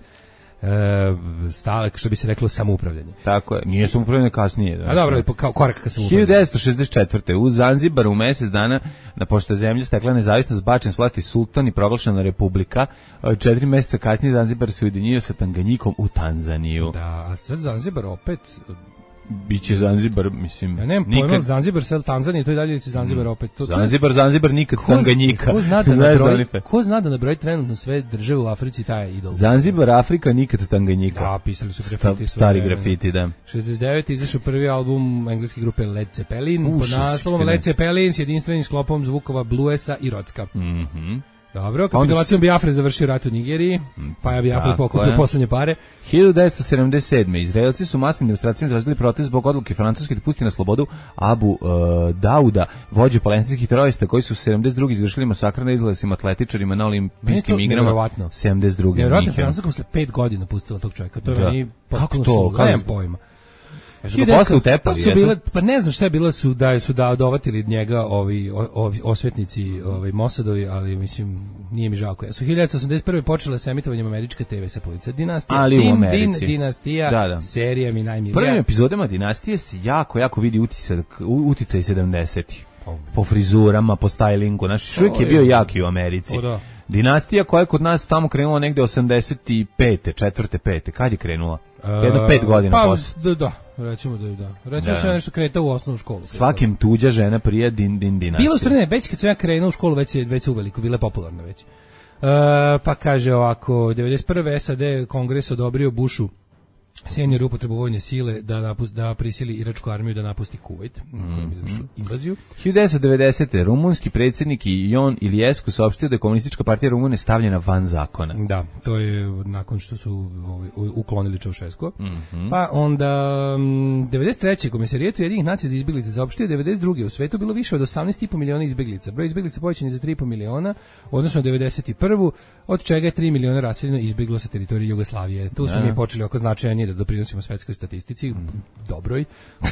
e, stale, što bi se reklo, samoupravljanje. Tako je, nije samoupravljanje kasnije. Da, A dobro, kao korak ka samoupravljanju. hiljadu devetsto šezdeset četvrte u Zanzibaru u mjesec dana, na pošto je zemlja stekla nezavisnost, bačen s vlasti sultan i proglašena republika. Četiri mjeseca kasnije Zanzibar se ujedinio sa Tanganjikom u Tanzaniju. Da, a sad Zanzibar opet... Biće Zanzibar, mislim. Ja nemam nikad... pojma, Zanzibar, sel Tanzanija, to i dalje si Zanzibar opet. To, Zanzibar, Zanzibar, nikad ko, Tanganjika. Ko zna da nabroj, ko zna da nabroj trenutno sve države u Africi, taj je idol. Zanzibar, Afrika, nikad Tanganjika. Da, pisali su grafiti. Sta, stari grafiti, da. šezdeset devete izašao prvi album engleske grupe Led Zeppelin, pod naslovom Led Zeppelin s jedinstvenim sklopom zvukova Bluesa i Rocka. Mhm. Dobro, kapitulacijom Biafre završio rat u Nigeriji, pa je Biafre pokupio poslednje pare. hiljadu devetsto sedamdeset sedme Izraelci su masnim demonstracijama izrazili protest zbog odluke Francuske da pusti na slobodu Abu uh, Dauda, vođu palestinskih terorista koji su u sedamdeset druge izvršili masakr na izlazima atletičarima na olimpijskim igrama. sedamdeset druge Nevjerovatno, Francuska posle pet godina pustila tog čovjeka. To je meni potpuno su, nemam pojma. Jesu ga posle utepali, su bile, pa ne znam šta je bilo, su da su da dovatili njega ovi, ovi osvetnici, ovi Mossadovi, ali mislim nije mi žao. Su hiljadu devetsto osamdeset prve počela sa emitovanjem američke te ve satelica Dinastija, ali Din, u Americi. Din, Dinastija, da, da. Serija mi najmilija. Prvim epizodama Dinastije se jako, jako vidi uticaj, uticaj sedamdesetih. Po frizurama, po stylingu, naš uvijek je bio jaki u Americi. O, da. Dinastija koja je kod nas tamo krenula negde osamdeset pete, četvrte, pete. Kad je krenula? Jedno pet godina pa, posle. Da, da, recimo da je da. Recimo da. Se nešto kreta u osnovnu školu. Svakim tuđa žena prije din, din, dinastije. Bilo sredine, već kad sam ja krenuo u školu, već je, već je uveliko, bila je popularna već. Uh, pa kaže ovako, devedeset prve S A D Kongres odobrio Bushu senior upotrebu vojne sile da napusti, da prisili iračku armiju da napusti Kuvajt, mm-hmm. kojim izvršila invaziju. hiljadu devetsto devedesete rumunski predsjednik Ion Iliescu saopštio da je komunistička partija Rumune stavljena van zakona. Da, to je nakon što su ovaj, uklonili Čaušesku. Mm-hmm. Pa onda devedeset treće Komisarijet Ujedinjenih nacija za izbjeglice saopštio devedeset druge u svetu bilo više od osamnaest i po miliona izbjeglica. Broj izbjeglica povećan je za tri i po miliona, odnosno devedeset prvu od čega je tri miliona raseljeno izbjeglo sa teritorije Jugoslavije. Tu smo mi počeli oko značajnije da doprinosimo svetskoj statistici, dobroj.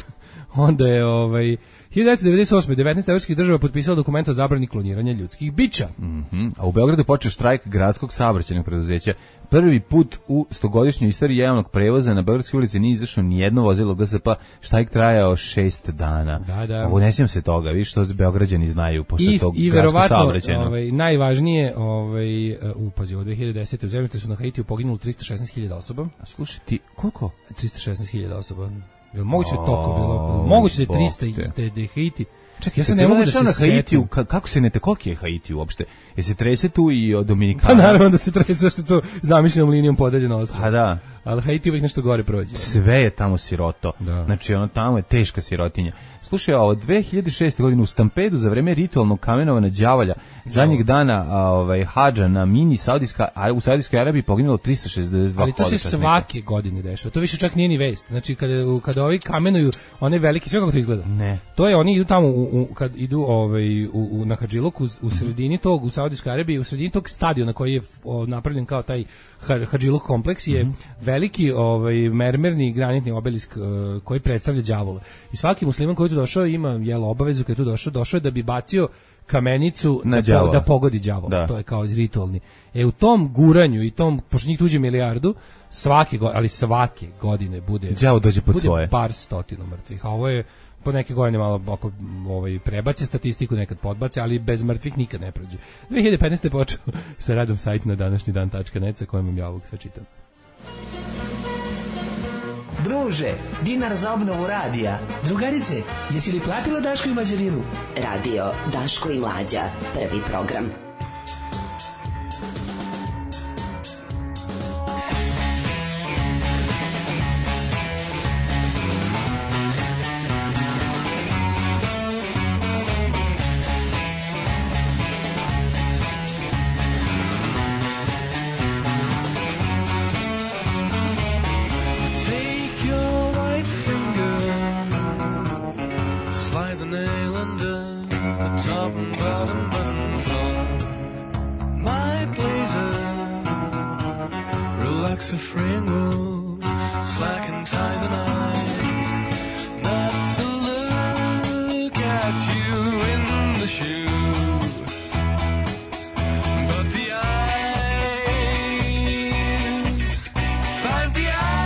Onda je ovaj hiljadu devetsto devedeset osme devetnaest evropskih država potpisalo dokument o zabrani kloniranja ljudskih bića. Mhm. A u Beogradu počeo štrajk gradskog saobraćajnog preduzeća. Prvi put u stogodišnjoj istoriji javnog prevoza na Beogradskoj ulici nije izašlo ni jedno vozilo G S P. Štrajk trajao šest dana. Da, da. Ovo ne sjećam se toga, vi što Beograđani znaju posle I, tog i gradskog verovatno saobraćajnog. ovaj, najvažnije, ovaj, u pazi, od dve hiljade desete u zemljotre su na Haitiju poginulo tristo šesnaest hiljada osoba. A slušaj ti, koliko? tristo šesnaest hiljada osoba. Jel moguće da je toliko bilo? Moguće da je trista i da je Haiti. Čekaj, ja se ne mogu da se na Haitiju, setim. kako se ne te, koliki je Haiti uopšte? Je se trese tu i od Dominikana? Pa naravno da se trese, što je to zamišljenom linijom podeljeno ostrvo. A da. Ali Haiti uvijek nešto gore prođe. Sve je tamo siroto. Da. Znači, ono tamo je teška sirotinja. Slušaj, ovo dve hiljade šeste. godine u Stampedu za vreme ritualnog kamenovana đavolja, zadnjeg dana a, ovaj hadža na mini Saudijska, a u Saudijskoj Arabiji poginulo tristo šezdeset dva. Ali to se svake godine dešava. To više čak nije ni vest. Znači kada kada ovi kamenuju one velike, sve kako to izgleda. Ne. To je oni idu tamo u, u, kad idu ovaj u, u na hadžiluk u, u sredini tog u Saudijskoj Arabiji, u sredini tog stadiona koji je o, napravljen kao taj hadžiluk kompleks je mm-hmm. veliki ovaj mermerni granitni obelisk uh, koji predstavlja đavola. I svaki musliman koji tu došao ima jel obavezu kad je tu došao, došao je da bi bacio kamenicu na da, po, da pogodi đavola. To je kao ritualni. E u tom guranju i tom, pošto njih tuđe milijardu, svake godine, ali svake godine bude đavo dođe pod bude svoje. Par stotinu mrtvih. A ovo je po neke godine malo ako ovaj prebace statistiku, nekad podbace, ali bez mrtvih nikad ne prođe. dve hiljade petnaeste počeo sa radom sajt na današnji dan tačka net sa kojim ja ovog sve čitam. Druže, dinar za obnovu radija. Drugarice, jesi li platila Daško i Mađarinu? Radio Daško i Mlađa, prvi program. A Fringle, slacking ties and eyes, not to look at you in the shoe, but the eyes, find the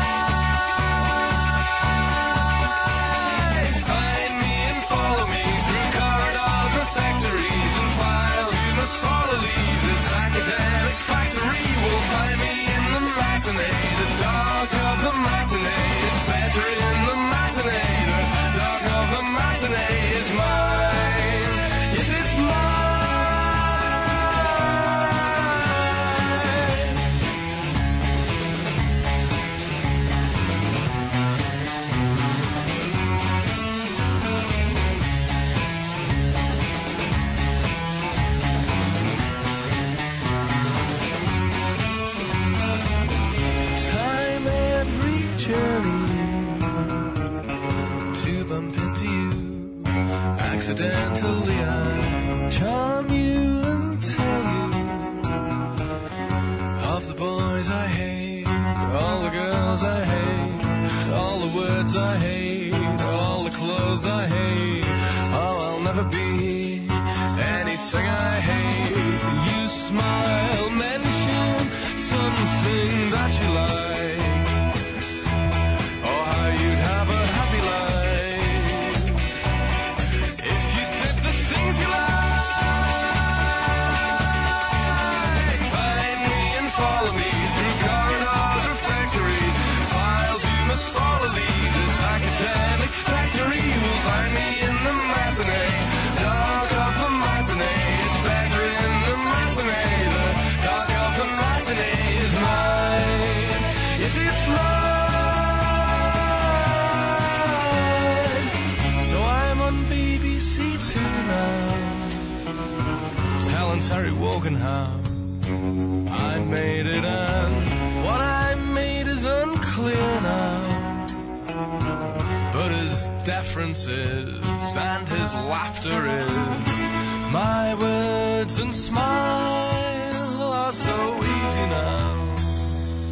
eyes, find me and follow me through corridors or factories and files. You must follow, leave this academic factory. Will find me matinee, the dark of the matinee. It's better in the matinee. The dark of the matinee is mine. Yes, it's accidentally I charm you and tell you of the boys I hate, all the girls I hate, all the words I hate, all the clothes I hate. Oh, I'll never be anything I hate. You smile, mention something that you like. Oh, how you'd have a happy life. Dark of the matinee, it's better in the matinee. The dark of the matinee is mine. Yes, it's mine. So I'm on B B C Two now, telling Terry Wogan how I made it, and what I made is unclear now. But his deference is, and his laughter is, my words and smile are so easy now.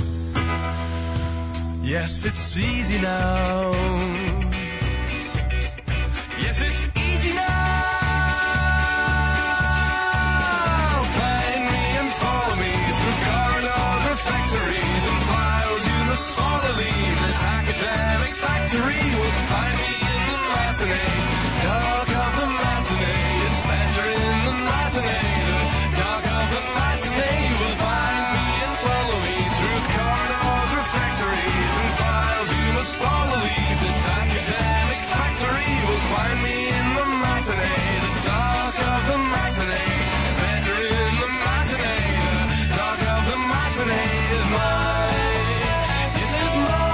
Yes, it's easy now. Yes, it's easy now. Find me and follow me through corridors or factories and files. You must follow leave this academic factory. Will find me in the matinee, dark of the matinee. It's better in the matinee, the dark of the matinee. You will find me and follow me through corridors or factories and files. You must follow leave this academic factory. You will find me in the matinee, the dark of the matinee. Better in the matinee, the dark of the matinee is mine. Yes, it's mine.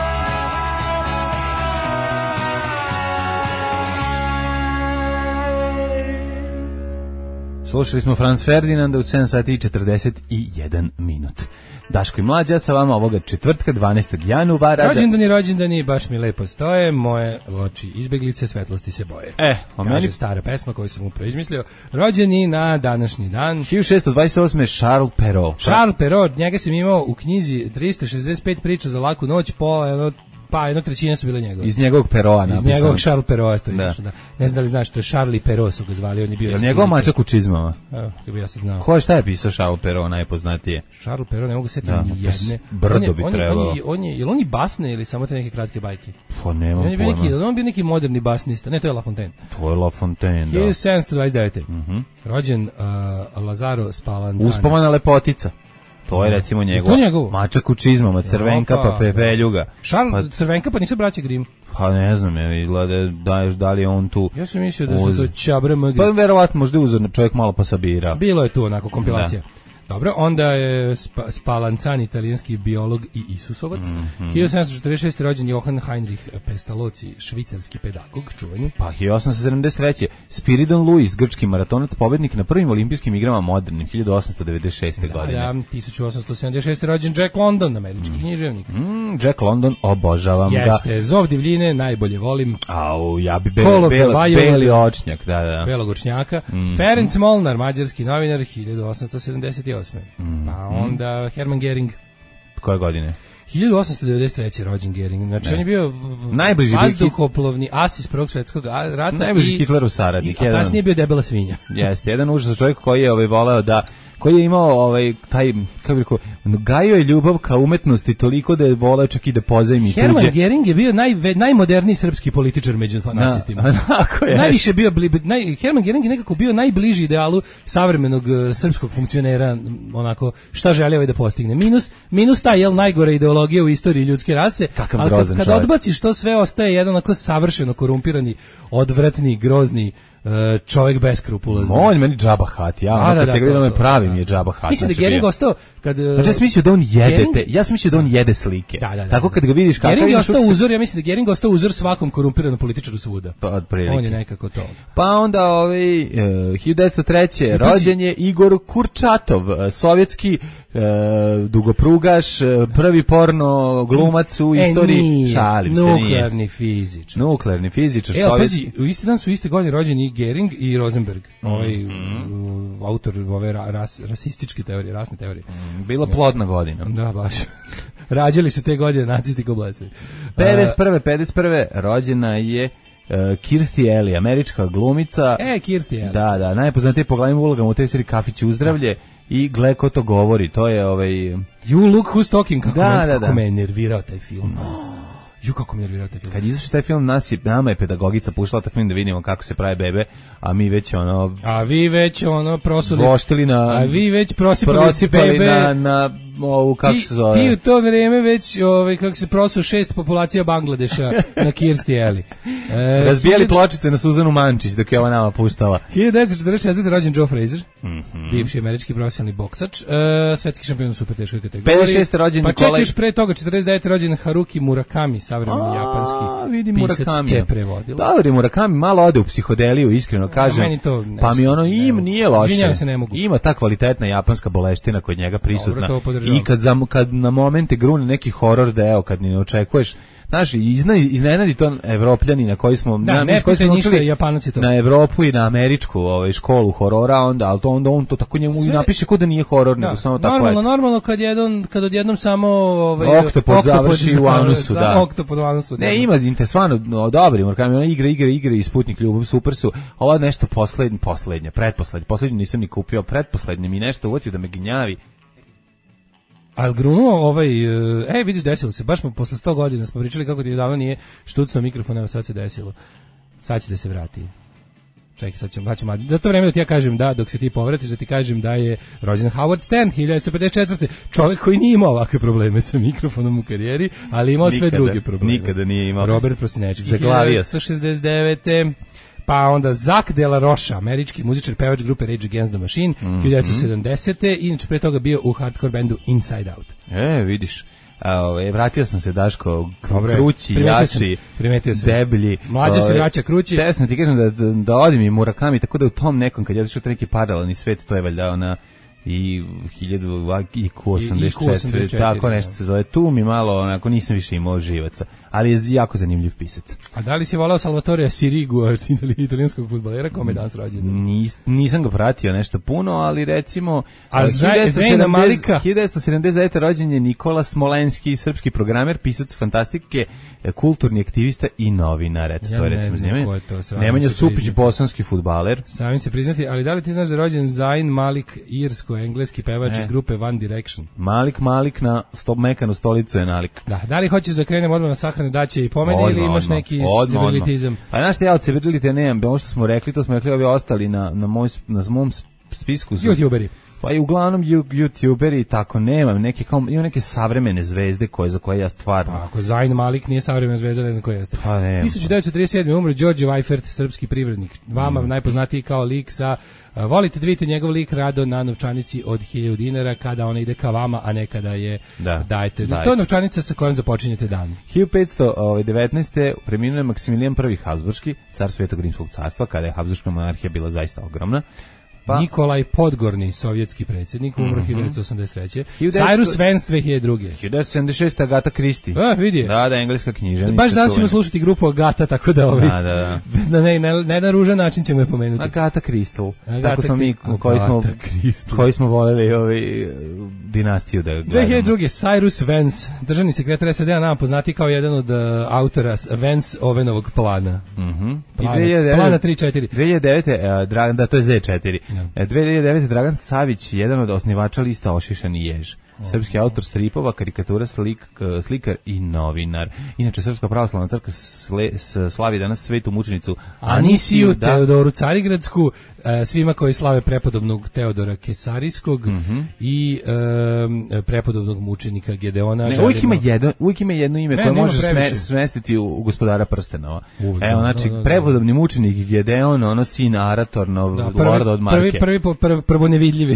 Slušali smo Franz Ferdinanda u sedam sati i četrdeset jedan minut. Daško i Mlađa sa vama ovoga četvrtka dvanaestog januara. Rođendani, rođendani, baš mi lepo stoje, moje oči izbeglice, svetlosti se boje. E, o Kaže meni... stara pesma koju sam upravo izmislio. Rođeni na današnji dan. hiljadu šessto dvadeset osme. Charles Perrault. Charles Perrault, njega sam imao u knjizi trista šezdeset pet priča za laku noć, pola, jedno, pa jedno trećina su bile njegove. Iz njegovog Perraulta Iz napisano. njegovog Charles Perrault, to je Da. nešto, da. Ne znam da li znaš, to je Charlie Perrault su ga zvali, on je bio... Jel njegov mačak u čizmama? Evo, kako bi ja sad znao. Ko je, šta je pisao Charles Perrault najpoznatije? Charles Perrault, ne mogu setiti Da, ni jedne. brdo On je- bi on je- trebalo. On je, on je, jel on i basne ili samo te neke kratke bajke? Pa nemam On je bio neki, pojma. on je bio neki moderni basnista, ne, to je La Fontaine. To je La Fontaine, da. hiljadu sedamsto dvadeset devete. Mhm. Rođen uh, Lazaro Spallanzani. Uspomana lepotica. To je recimo njegov. to njegovo? Mačak u čizmama, crvenka Opa. pa pepeljuga. Charles, Pa- Crvenka, pa nisu braće Grimm. Pa ne znam, je, izgleda da, da li je on tu. Ja sam mislio da su uz- to Čabra Mgri. Pa verovatno možda je uzorno čovjek malo pa sabira. Bilo je tu onako kompilacija. Dobro, onda je Sp Spallanzani, italijanski biolog i Isusovac. Mhm. hiljadu sedamsto četrdeset šeste. rođen Johann Heinrich Pestalozzi, švicarski pedagog, čuveni. Pa hiljadu osamsto sedamdeset treće. Spiridon Luis, grčki maratonac, pobednik na prvim olimpijskim igrama modernim hiljadu osamsto devedeset šeste. godine. Da, tisuću osamsto sedamdeset šeste. rođen Jack London, američki književnik. Mm, Jack London, obožavam ga. Jeste, Zov divljine, najbolje volim. Au, ja bi be, Kolo bele, pevaju- beli očnjak, da, da. Belogočnjaka. Mhm. Ferenc Molnar, mađarski novinar, hiljadu osamsto sedamdeset osme. Mhm. Pa onda Hermann Göring. Koje godine? hiljadu osamsto devedeset treće. rođen Göring. Znači, Ne. on je bio Najbliži bio vazduhoplovni as iz Prvog svetskog rata. Najbliži i, Hitlerov saradnik, i, a jedan. kasnije je bio debela svinja. Jeste, jedan užasan čovjek koji je ovaj voleo da koji je imao ovaj taj kako bih rekao, gajio je ljubav ka umetnosti toliko da je voleo čak i da pozajmi Hermann tuđe. Göring je bio naj, najmoderniji srpski političar među nacistima. Tako je. Najviše bio bli, naj, Hermann Göring je nekako bio najbliži idealu savremenog uh, srpskog funkcionera, m, onako šta želi ovaj da postigne. Minus minus ta jel najgore ideologija u istoriji ljudske rase, Kakav ali kad, grozan kad čovjek. odbaciš to sve ostaje jedan onako savršeno korumpirani, odvratni, grozni uh, čovjek beskrupulozan. On meni džaba hat, ja, A, ono, da, kad da, se gleda to, me to, pravi da. mi je džaba hat. Mislim da znači, Göring bio. ostao kad uh, Znači ja sam mislio da on jede Göring- te, ja sam mislio da on jede slike. Da, da, da, Tako da. kad ga vidiš kako Göring je imaš ostao utisak- uzor, ja mislim da Göring ostao uzor svakom korumpiranom političaru svuda. Pa, otprilike. On je nekako to. Pa onda ovaj uh, hiljadu devetsto treće. pazi- rođen je Igor Kurčatov, uh, sovjetski uh, dugoprugaš, uh, prvi porno glumac u E, istoriji. nije. Šalim se, nije. Nuklearni fizičar. Nuklearni fizičar, E, ali sovjetski. pazi, u isti dan su iste godine rođeni i Göring i Rosenberg, ovaj Mhm. uh, autor ove ra, ras, rasističke teorije, rasne teorije. Bila plodna godina. Da, baš. Rađali su te godine nacisti ko blesavi. pedeset prve. pedeset prve. rođena je uh, Kirstie Alley, američka glumica. E, Kirstie Alley. Da, da, najpoznatiji po glavnim ulogama u toj seriji Kafić uzdravlje i gle ko to govori, to je ovaj... You look who's talking, kako, Da, me, da, kako da. me je nervirao taj film. Ju, kako me je nervirao taj film. Kad izašao taj film, nas je, nama je pedagogica puštala taj film da vidimo kako se prave bebe, a mi već ono... A vi već ono prosuli... Voštili na... A vi već prosipali, prosipali bebe... na, na ovu, kako ti, se zove? Ti u to vreme već, ovaj, kako se prosuo šest populacija Bangladeša na Kirstie Alley. E, Razbijali hiljadu- pločice na Suzanu Mančić dok je ova nama puštala. hiljadu devetsto četrdeset četvrte. rođen Joe Frazier, Mhm. bivši američki profesionalni boksač, e, svetski šampion u super teškoj kategoriji. pedeset šeste. rođen Pa Nikolaj- čekaj, još pre toga, četrdeset devete. rođen Haruki Murakami, savremeni A, japanski vidi pisac Murakami. te prevodilac. Dobro, Murakami malo ode u psihodeliju, iskreno kažem. meni to ne pa mi ono ne im mogu. nije loše. Izvinjavam se, ne mogu. Ima ta kvalitetna japanska boleština kod njega prisutna. Dobro, to podržavam. I kad, za, kad na momente grune neki horor deo, kad ni ne očekuješ, Znaš, izna, iznenadi to Evropljanina koji smo, da, na, ne koji smo ništa, Japanac je to. Na Evropu i na američku ovaj, školu horora, onda, ali to onda on to tako njemu sve napiše kod da nije horor, da, nego samo tako je. Normalno, normalno kad jednom, kad odjednom samo ovaj, Oktopod završi u anusu, da. Oktopod u anusu. Ne, ima interesantno, no, dobri, moram ona igra, igra, igra i Sputnik ljubav, super su. Ovo nešto poslednje, poslednje, pretposlednje, poslednje nisam ni kupio, pretposlednje mi nešto uvatio da me gnjavi. Al grunuo ovaj, e, vidiš, desilo se, baš smo posle sto godina smo pričali kako ti davno nije štucno mikrofon, evo sad se desilo. Sad će da se vrati. Čekaj, sad ćemo, sad ćemo, da to vreme da ti ja kažem da, dok se ti povratiš, da ti kažem da je rođen Howard Stant, hiljadu devetsto pedeset četvrte Čovjek koji nije imao ovakve probleme sa mikrofonom u karijeri, ali imao nikada, sve druge probleme. Nikada nije imao. Robert Prosinečki, zaglavio hiljadu devetsto šezdeset devete Pa onda Zak de la Rocha, američki muzičar, pevač grupe Rage Against the Machine, mm -hmm. hiljadu devetsto sedamdesete Inače pre toga bio u hardcore bandu Inside Out. E, vidiš. A, ove, vratio sam se, Daško, krući, jači, deblji. Mlađe se vraća krući. Te sam ti kažem da, da, da odim i Murakami, tako da u tom nekom, kad je došao neki paralelni svet, to je valjda ona i hiljadu i Q osamdeset četiri tako nešto se zove. Tu mi malo, onako, nisam više imao živaca, ali je jako zanimljiv pisac. A da li si volao Salvatore Sirigu, italijanskog fudbalera, kome je danas rođen? Nis, nisam ga pratio nešto puno, ali recimo A Zajna Malika hiljadu devetsto sedamdeset devete rođen je Nikola Smolenski, srpski programer, pisac fantastike, kulturni aktivista i novinar. Eto, ja to je recimo zanimljivo. Nemanja Supić, bosanski fudbaler. Samim se priznati, ali da li ti znaš da je rođen Zayn Malik, irsko-engleski pevač iz grupe One Direction? Malik Malik na stop mekanu stolicu je nalik. Da, da li hoćeš da krenemo odmah na sahrane daće i pomene ili imaš odmah, neki civilitizam? Pa znaš što ja od civilitizam nemam, ono što smo rekli, to smo rekli ovi ostali na, na, moj, na mom spisku. Su, YouTuberi. Pa i uglavnom YouTuberi, tako nemam, neke, kao, imam neke savremene zvezde koje, za koje ja stvarno... Pa ako Zayn Malik nije savremena zvezda, ne znam koje jeste. Pa ne. hiljadu devetsto trideset sedme umro Đorđe Weifert, srpski privrednik. Vama mm. najpoznatiji kao lik sa... Uh, volite da vidite njegov lik rado na novčanici od hiljadu dinara kada ona ide ka vama, a ne kada je da, dajete. dajte. To je novčanica sa kojom započinjete dan. hiljadu petsto devetnaeste preminuo je Maksimilijan prvi Habsburški, car Svetog rimskog carstva, kada je Habsburška monarhija bila zaista ogromna. Pa. Nikolaj Podgorni, sovjetski predsjednik, umro mm -hmm. hiljadu devetsto osamdeset treće Cyrus Vance dve hiljade druge hiljadu devetsto sedamdeset šeste Agata Christie. A, vidi. Da, da, engleska književnica. Baš danas ćemo slušati grupu Agata, tako da ovi... Da, da, da. na ne, ne, ne na ružan način ćemo je pomenuti. Agata Crystal. Agata tako smo mi, koji smo, koji smo voleli ovi dinastiju da gledamo. dve hiljade druge Cyrus Vance, državni sekretar S A D-a, nama poznati kao jedan od uh, autora Vance Ovenovog plana. Mhm. Mm plana, plana tri četiri dve hiljade devete Uh, Dragan, da, to je Z četiri. Ja. dve hiljade devete Dragan Savić, jedan od osnivača lista Ošišani jež. Srpski autor stripova, karikatura, slik, slikar i novinar. Inače, Srpska pravoslavna crkva slavi danas svetu mučenicu Anisiju da. Teodoru Carigradsku, svima koji slave prepodobnog Teodora Kesarijskog mm -hmm. i um, prepodobnog mučenika Gedeona. Ne, uvijek, ima jedno, uvijek ima jedno ime ne, koje može sme, smestiti u, u gospodara prstenova. Uvijek, Evo, znači, da, da, da. prepodobni mučenik Gedeon, ono sin Aratornov, da, prvi, lorda od Marke. Prvi, prvi, prvi, prvo nevidljivi.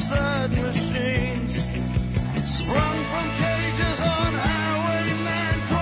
Sprung from cages on Highway nine.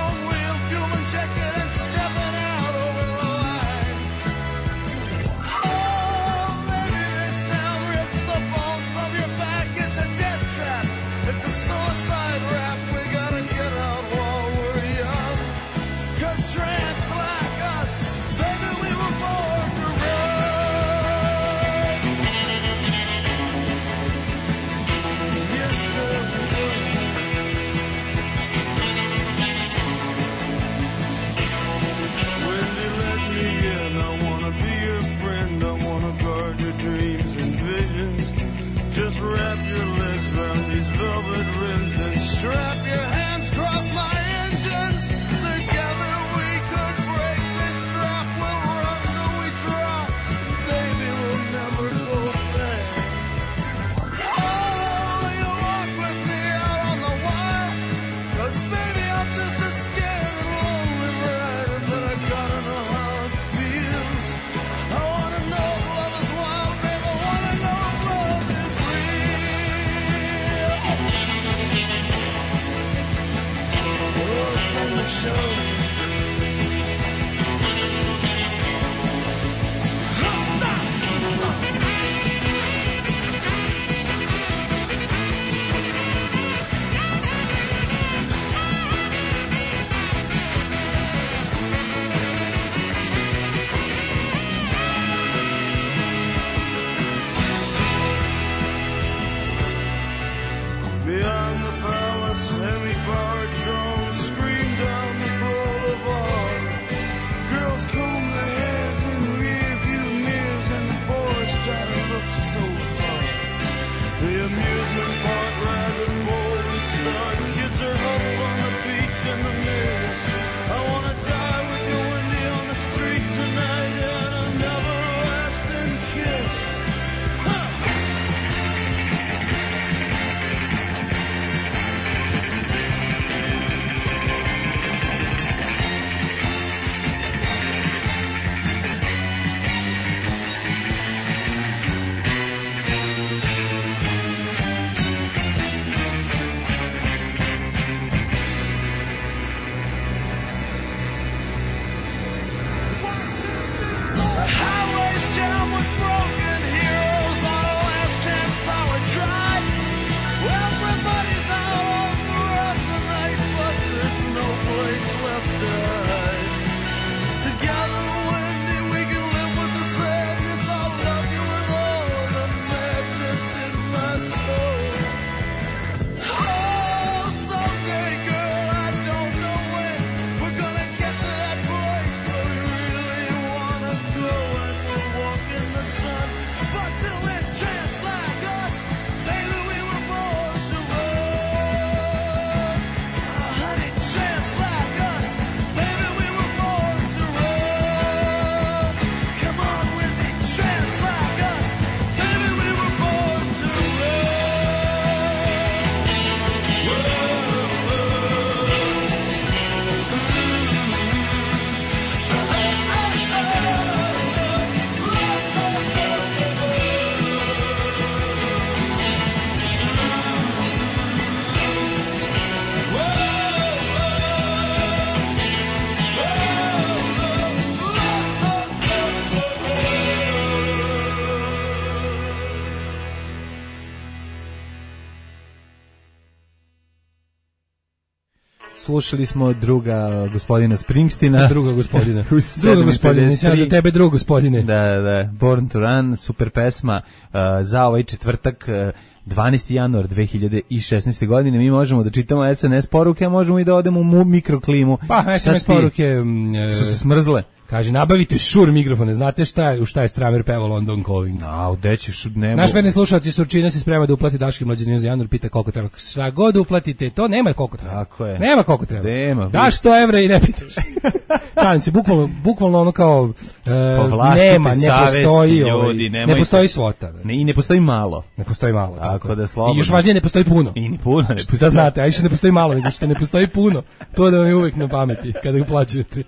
slušali smo druga gospodina Springsteena. Druga gospodina. Druga gospodina, nisam za tebe drug gospodine. Da, da, Born to Run, super pesma uh, za ovaj četvrtak, uh, dvanaesti januar dve hiljade šesnaeste. godine. Mi možemo da čitamo es en es poruke, a možemo i da odemo u mikroklimu. Pa, es en es poruke um, su se smrzle. Kaže, nabavite Shure mikrofone, znate šta je, u šta je Stramer pevao London Calling? A, u gde ćeš, nema... Naš verni slušalci Surčina se sprema da uplati Daški Mlađaninu za januar, pita koliko treba. Šta god uplatite, to nema koliko treba. Tako je. Nema koliko treba. Nema. Daš sto evra i ne pitaš. Šalim se, bukvalno, bukvalno ono kao, e, nema, ne postoji, ljudi, ne postoji svota. Ne, i ne postoji malo. Ne postoji malo. Tako, tako da slobodno. I još važnije, ne postoji puno. I ni puno ne postoji. Da znate, a više ne postoji malo, nego što ne postoji puno. To da vam je uvek na pameti, kada uplaćujete.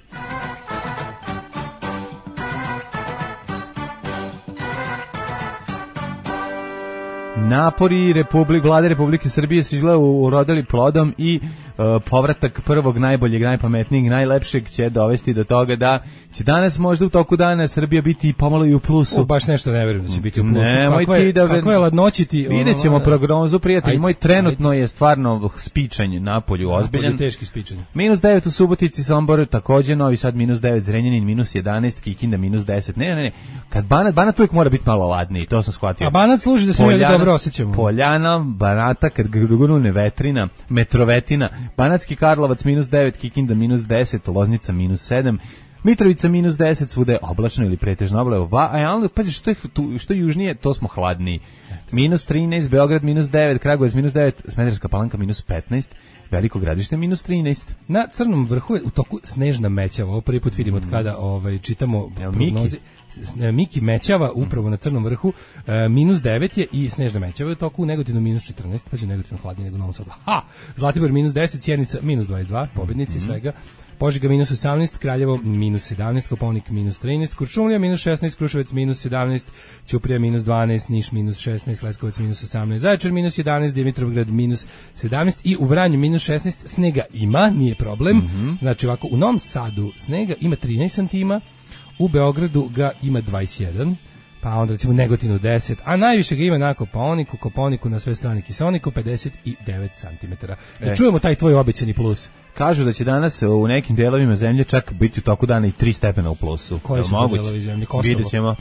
Napori Republik, vlade Republike Srbije su izgleda urodili plodom i uh, povratak prvog najboljeg, najpametnijeg, najlepšeg će dovesti do toga da će danas možda u toku dana Srbija biti pomalo i u plusu. O, baš nešto ne verujem da će biti u plusu. Nemoj kako je, ti da... Kako je ladnoćiti... Vidjet ćemo prognozu, prijatelj. Moj trenutno ajde. je stvarno spičanje napolju ozbiljan. Napolju teški spičanje. Minus devet u Subotici, Sombor, takođe, Novi Sad minus devet, Zrenjanin minus jedanaest, Kikinda minus deset. Ne, ne, ne. Kad Banat, Banat uvijek mora biti malo ladniji, to sam shvatio. A Banat služi da se mi dobro osjećamo. Poljana, Banata, kad grune vetrina, Metrovetina, Banatski Karlovac minus devet, Kikinda minus deset, Loznica minus sedam, Mitrovica minus deset, svuda oblačno ili pretežno oblačno, a ja, pazi, što je, tu, što je južnije, to smo hladniji. Minus trinaest, Beograd minus devet, Kragujevac minus devet, Smederevska Palanka minus petnaest, Veliko Gradište minus trinaest. Na Crnom vrhu je u toku snežna mećava, ovo prvi put vidimo od kada ovaj, čitamo prognoze. Miki mećava upravo na Crnom vrhu, e, minus devet je i snežna mećava u toku, u Negotinu minus četrnaest, pa će Negotin hladnije nego u Novom Sadu. Ha! Zlatibor minus deset, Sjenica minus dvadeset dva, pobednici mm-hmm. svega. Požega minus osamnaest, Kraljevo minus sedamnaest, Kopaonik minus trinaest, Kuršumlija minus šesnaest, Kruševac minus sedamnaest, Ćuprija minus dvanaest, Niš minus šesnaest, Leskovac minus osamnaest, Zaječar minus jedanaest, Dimitrovgrad minus sedamnaest i u Vranju minus šesnaest. Snega ima, nije problem. Mm-hmm. Znači ovako, u Novom Sadu snega ima trinaest santima, u Beogradu ga ima dvadeset jedan, pa onda recimo u Negotinu deset, a najviše ga ima na Kopaoniku, Kopaoniku na sve strane Kiseoniku pedeset devet santimetara. Da e. čujemo taj tvoj obećani plus. Kažu da će danas u nekim delovima zemlje čak biti u toku dana i tri stepena u plusu. Koji su delovi zemlje? Kosovo? Vidjet ćemo.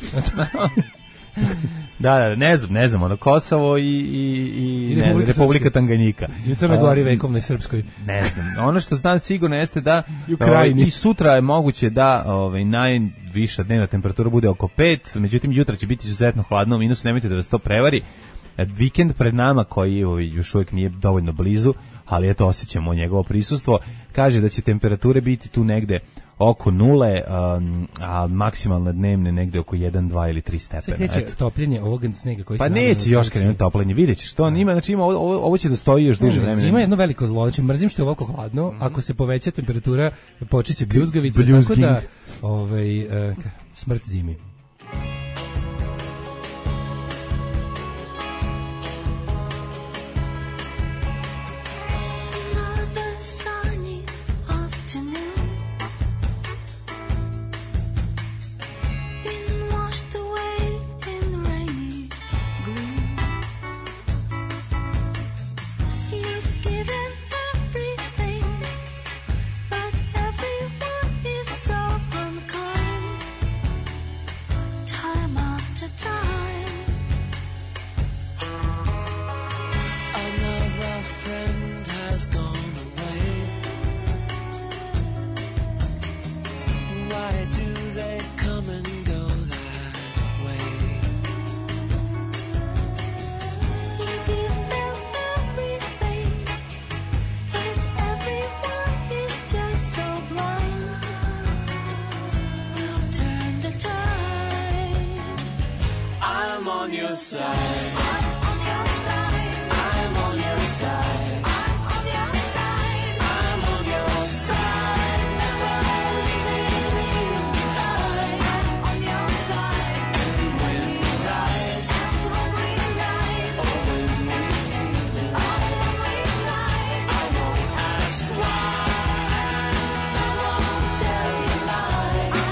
Da, da, ne znam, ne znam, ono Kosovo i, i, i, I ne, Republika, Republika Tanganjika. I u Crnoj Gori vekovnoj srpskoj. Ne znam, ono što znam sigurno jeste da i, ovaj, i sutra je moguće da ovaj, najviša dnevna temperatura bude oko pet, međutim jutra će biti izuzetno hladno, minus, nemojte da vas to prevari. Vikend pred nama koji ovaj, još uvijek nije dovoljno blizu, ali eto osjećamo njegovo prisustvo, kaže da će temperature biti tu negde oko nule, um, a maksimalne dnevne negde oko jedan, dva ili tri stepena. Sve kreće topljenje ovog snega koji pa se... Pa neće još krenuti topljenje, vidjet ćeš to, ima, znači ima, ovo, ovo će da stoji još duže vremena. Ima jedno veliko zlo, znači mrzim što je ovoliko hladno, mm. ako se poveća temperatura, počeće bljuzgavica, tako da ovaj, uh, smrt zimi.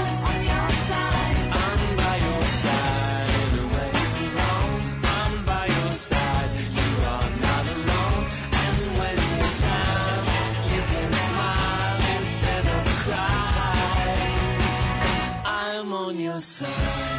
By side.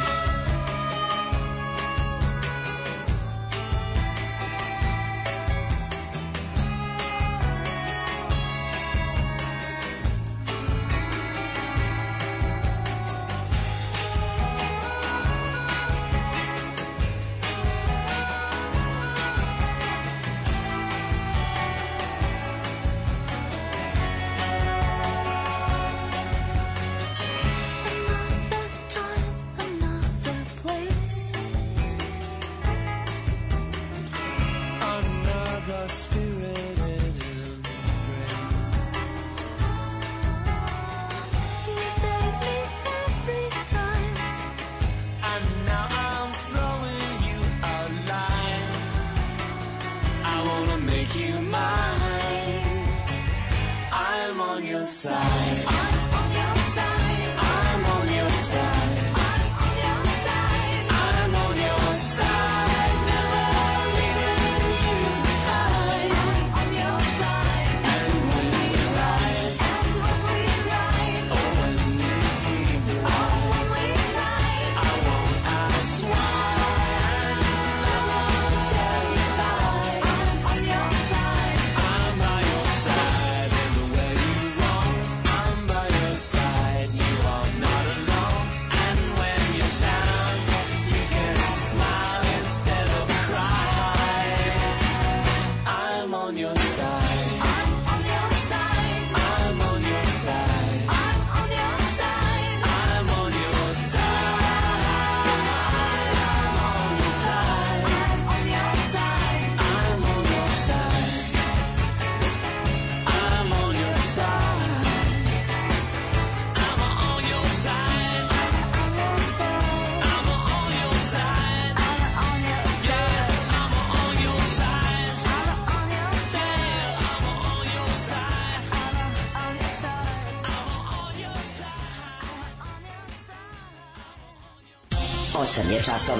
osam je časova.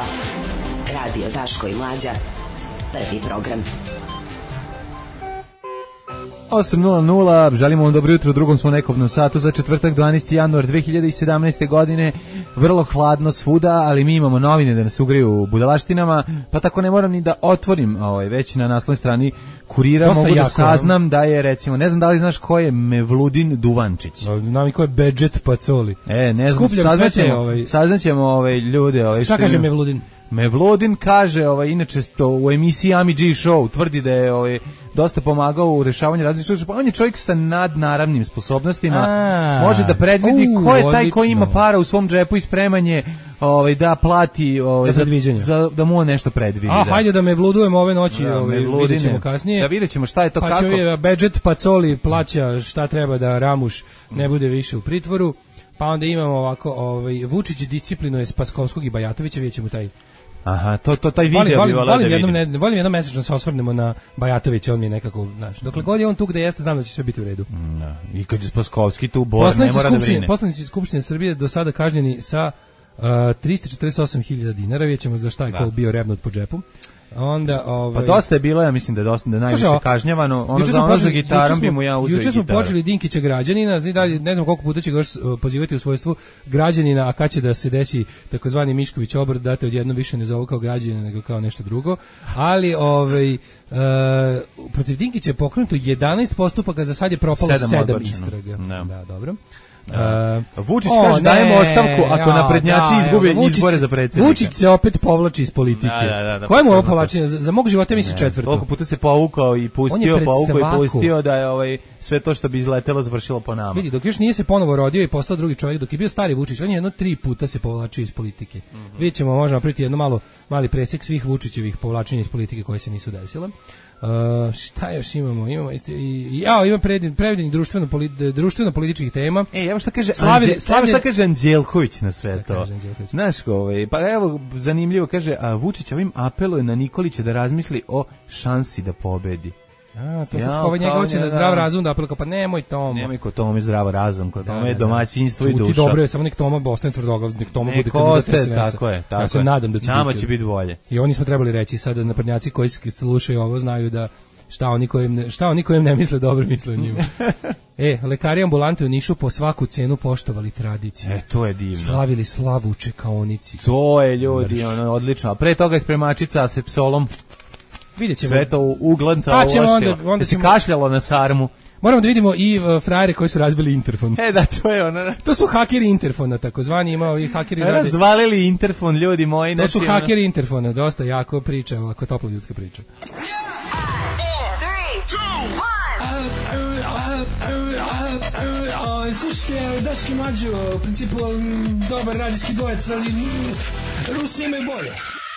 Radio Daško i Mlađa. Prvi program. osam nula nula, želimo vam dobro jutro u drugom smo nekobnom satu za četvrtak dvanaesti januar dve hiljade sedamnaeste. godine. Vrlo hladno svuda, ali mi imamo novine da nas ugreju u budalaštinama, pa tako ne moram ni da otvorim ovaj, već na naslovnoj strani Kurira. Dosta mogu jako, da saznam da je, recimo, ne znam da li znaš ko je Mevludin Duvančić. Znam i ko je Bedžet Pacoli. E, ne znam, saznaćemo, ovaj... saznaćemo ovaj, ljude. Ovaj, šta kaže Mevludin? Mevludin kaže, ovaj, inače sto, u emisiji Ami G Show tvrdi da je ovaj, dosta pomagao u rešavanju različitih slučajeva. On je čovjek sa nadnaravnim sposobnostima, a, može da predvidi u, ko je taj odlično. Ko ima para u svom džepu i spremanje ovaj, da plati ovaj, za, za, da mu on nešto predvidi. A, da. hajde da me vludujemo ove noći, da, ovaj, vidjet ćemo kasnije. Da vidjet ćemo šta je to pa kako. Pa će Bedžet Pacoli plaća šta treba da Ramuš ne bude više u pritvoru. Pa onda imamo ovako, ovaj, Vučić disciplinuje Spaskovskog i Bajatovića, vidjet ćemo taj. Aha, to, to taj video volim, volim, bi volao volim da jednom, vidim. ne, volim jednom mesečno se osvrnemo na Bajatovića, on mi je nekako, znaš, dokle god je on tu gde jeste, znam da će sve biti u redu. No. I kad je Spaskovski tu, Bor ne mora da brine. Poslanici Skupštine Srbije do sada kažnjeni sa uh, tristo četrdeset osam hiljada dinara, vidjet ćemo za šta je ko bio rebnut po džepu. Onda, ovaj, pa dosta je bilo, ja mislim da je dosta da je najviše kažnjavano. Ono za ono za gitarom bi mu ja uzeo. Juče smo počeli Dinkića građanina, dalje ne znam koliko puta će ga još pozivati u svojstvu građanina, a kad će da se desi takozvani Mišković obrt, date odjedno više ne zovu kao građanina nego kao nešto drugo. Ali ovaj e, protiv Dinkića je pokrenuto jedanaest postupaka, za sad je propalo sedam istraga. No. Da, dobro. Uh, Vučić kaže dajemo ostavku ako ja, naprednjaci da, izgube Vučić, izbore za predsjednika. Vučić se opet povlači iz politike. Da, da, da, kojemu ovo povlačenje? Za, za mog života mislim četvrto. Toliko puta se povukao i pustio, povukao i pustio da je ovaj, sve to što bi izletelo završilo po nama. Vidi, dok još nije se ponovo rodio i postao drugi čovjek, dok je bio stari Vučić, on je jedno tri puta se povlačio iz politike. Mm -hmm. Vidjet ćemo, možemo napraviti jedno malo, mali presek svih Vučićevih povlačenja iz politike koje se nisu desile. Uh, šta još imamo? Imamo isti, i, ja, ima prevedeni društveno, politi, društveno političkih tema. E, evo šta kaže Slavlje, Anđe, Slavlje, šta kaže Anđelković na sve to. Znaš ko, ovaj, pa evo, zanimljivo, kaže, a Vučić ovim apeluje na Nikolića da razmisli o šansi da pobedi. A, to ja, sad ovaj njega hoće na zdrav razum da apeluje, pa nemoj Tomo. Nemoj kod Tome zdrav razum, kod Tome je da, domaćinstvo da, da. i duša. Čuti dobro je, samo nek Toma ostane tvrdoglav, nek Toma bude kandidat S N S-a. Tako je, tako ja se je. nadam da će nama biti. će biti bolje. I oni smo trebali reći sada naprednjaci koji slušaju ovo znaju da Šta oni kojim ne, šta oni kojim ne misle dobro misle o njima. E, lekari ambulante u Nišu po svaku cenu poštovali tradiciju. E, to je divno. Slavili slavu u čekaonici. To je, ljudi, ono, odlično. A pre toga je spremačica sa psolom. Vidjet ćemo. Sve to uglanca pa ćemo uloštila. onda, onda si ćemo... kašljalo na sarmu. Moramo da vidimo i uh, frajere koji su razbili interfon. E, da, to je ono. To su hakeri interfona, takozvani, imao i hakeri rade. Razvalili interfon, ljudi moji. To su znači, hakeri ono... interfona, dosta jako priča, ovako topla ljudska priča. Slušajte, Daški Mađo, u principu dobar radijski dvojec, ali Rusi imaju bolje.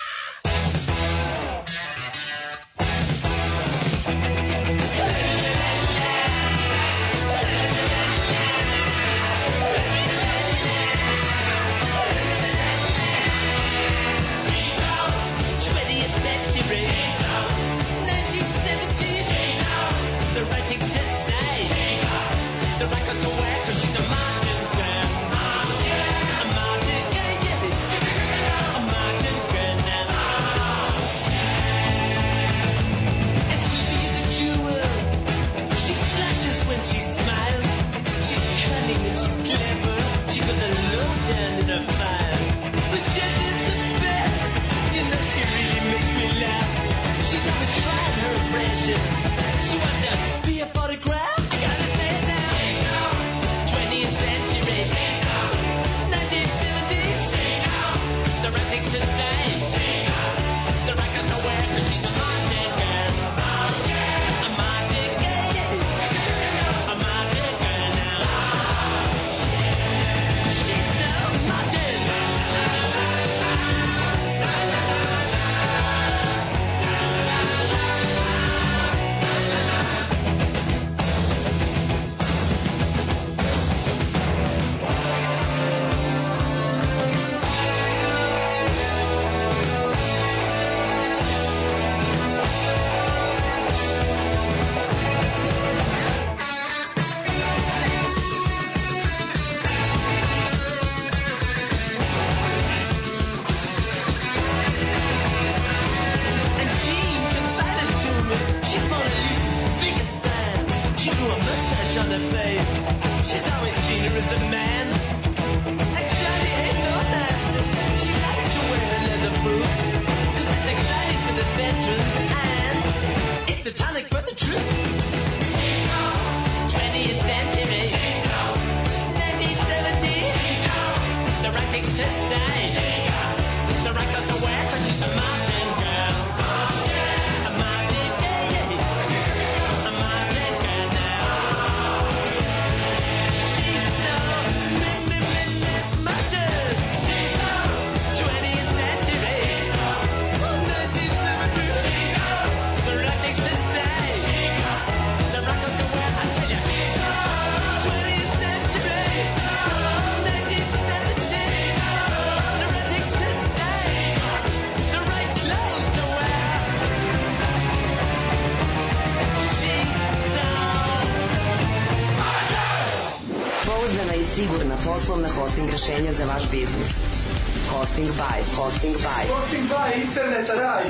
Sigurna poslovna hosting rešenja za vaš biznis. Hosting by, hosting by. Hosting by, internet raj.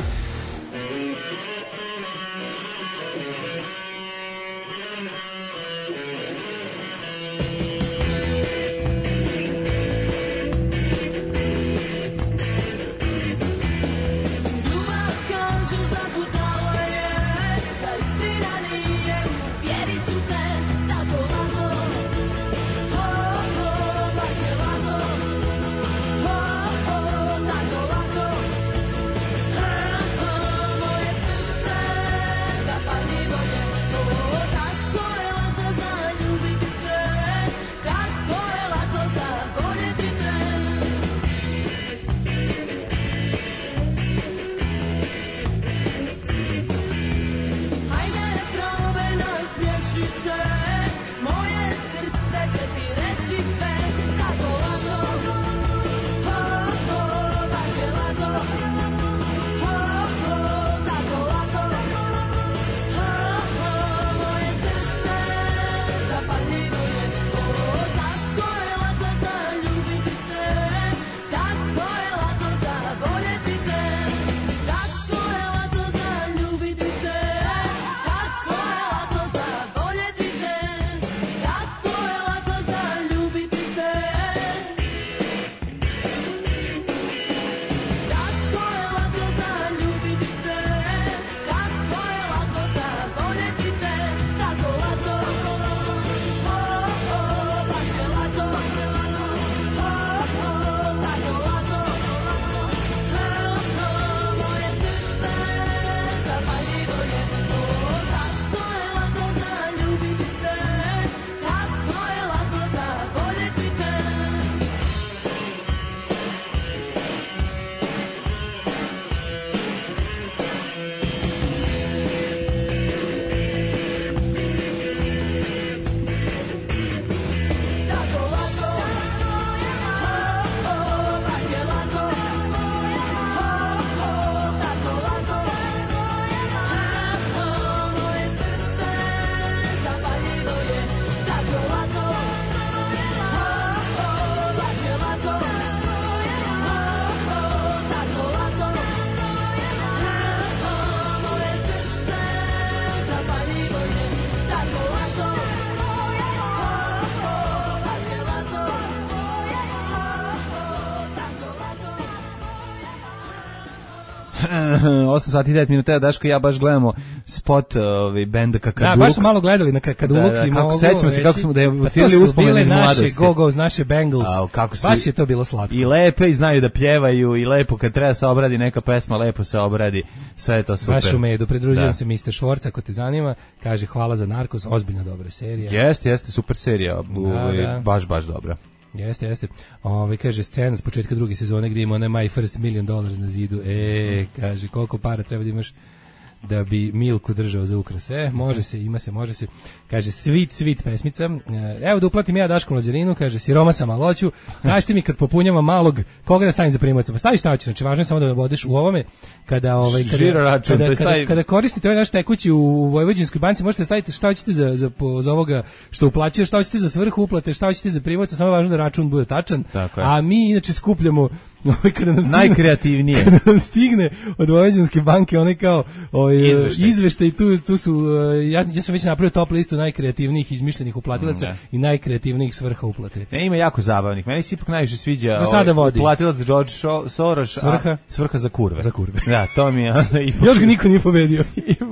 osam sati i devet minuta, Daško i ja baš gledamo spot ovaj benda Kakaduk. Da, baš smo malo gledali na Kakaduk da, da, i kako mogu sećam se reći, kako smo da je pa cijeli uspomeni iz mladosti. naše Go-Go, naše Bengals. A, kako su, baš je to bilo slatko. I lepe i znaju da pjevaju i lepo kad treba se obradi neka pesma, lepo se obradi. Sve je to super. Baš u medu, pridružujem da. se mister Švorc, ako te zanima, kaže hvala za Narkos, ozbiljno dobra serija. Jeste, jeste super serija, da, da. baš, baš dobra. Jeste, jeste. Ove, kaže, scena s početka druge sezone gdje ima onaj My First Million Dollars na zidu. E, kaže, koliko para treba da imaš da bi Milku držao za ukras. E, može se, ima se, može se. Kaže, sweet, sweet pesmica. E, evo da uplatim ja Daškom Lađarinu, kaže, siroma sam maloću. Kažite mi kad popunjava malog, koga da stavim za primaca? Pa stavi šta hoće, znači važno je samo da me vodiš u ovome. Kada, ovaj, kada, Žiro račun, kada, kada, kada, kada koristite ovaj naš tekući u Vojvođanskoj banci, možete staviti šta hoćete za, za, za ovoga što uplaćuješ, šta hoćete za svrhu uplate, šta hoćete za primaca, samo je važno da račun bude tačan. A mi inače skupljamo ovaj kada nam stigne, najkreativnije kada nam stigne od Vojvođanske banke onaj kao ovaj izveštaj, izveštaj tu tu su ja ja sam već napravio top listu najkreativnijih izmišljenih uplatilaca mm, i najkreativnijih svrha uplate. Ne, ima jako zabavnih. Meni se ipak najviše sviđa za sada ovaj, vodi uplatilac George Soros, svrha a, svrha za kurve. Za kurve. Da, to mi je. Još ga niko nije pobedio.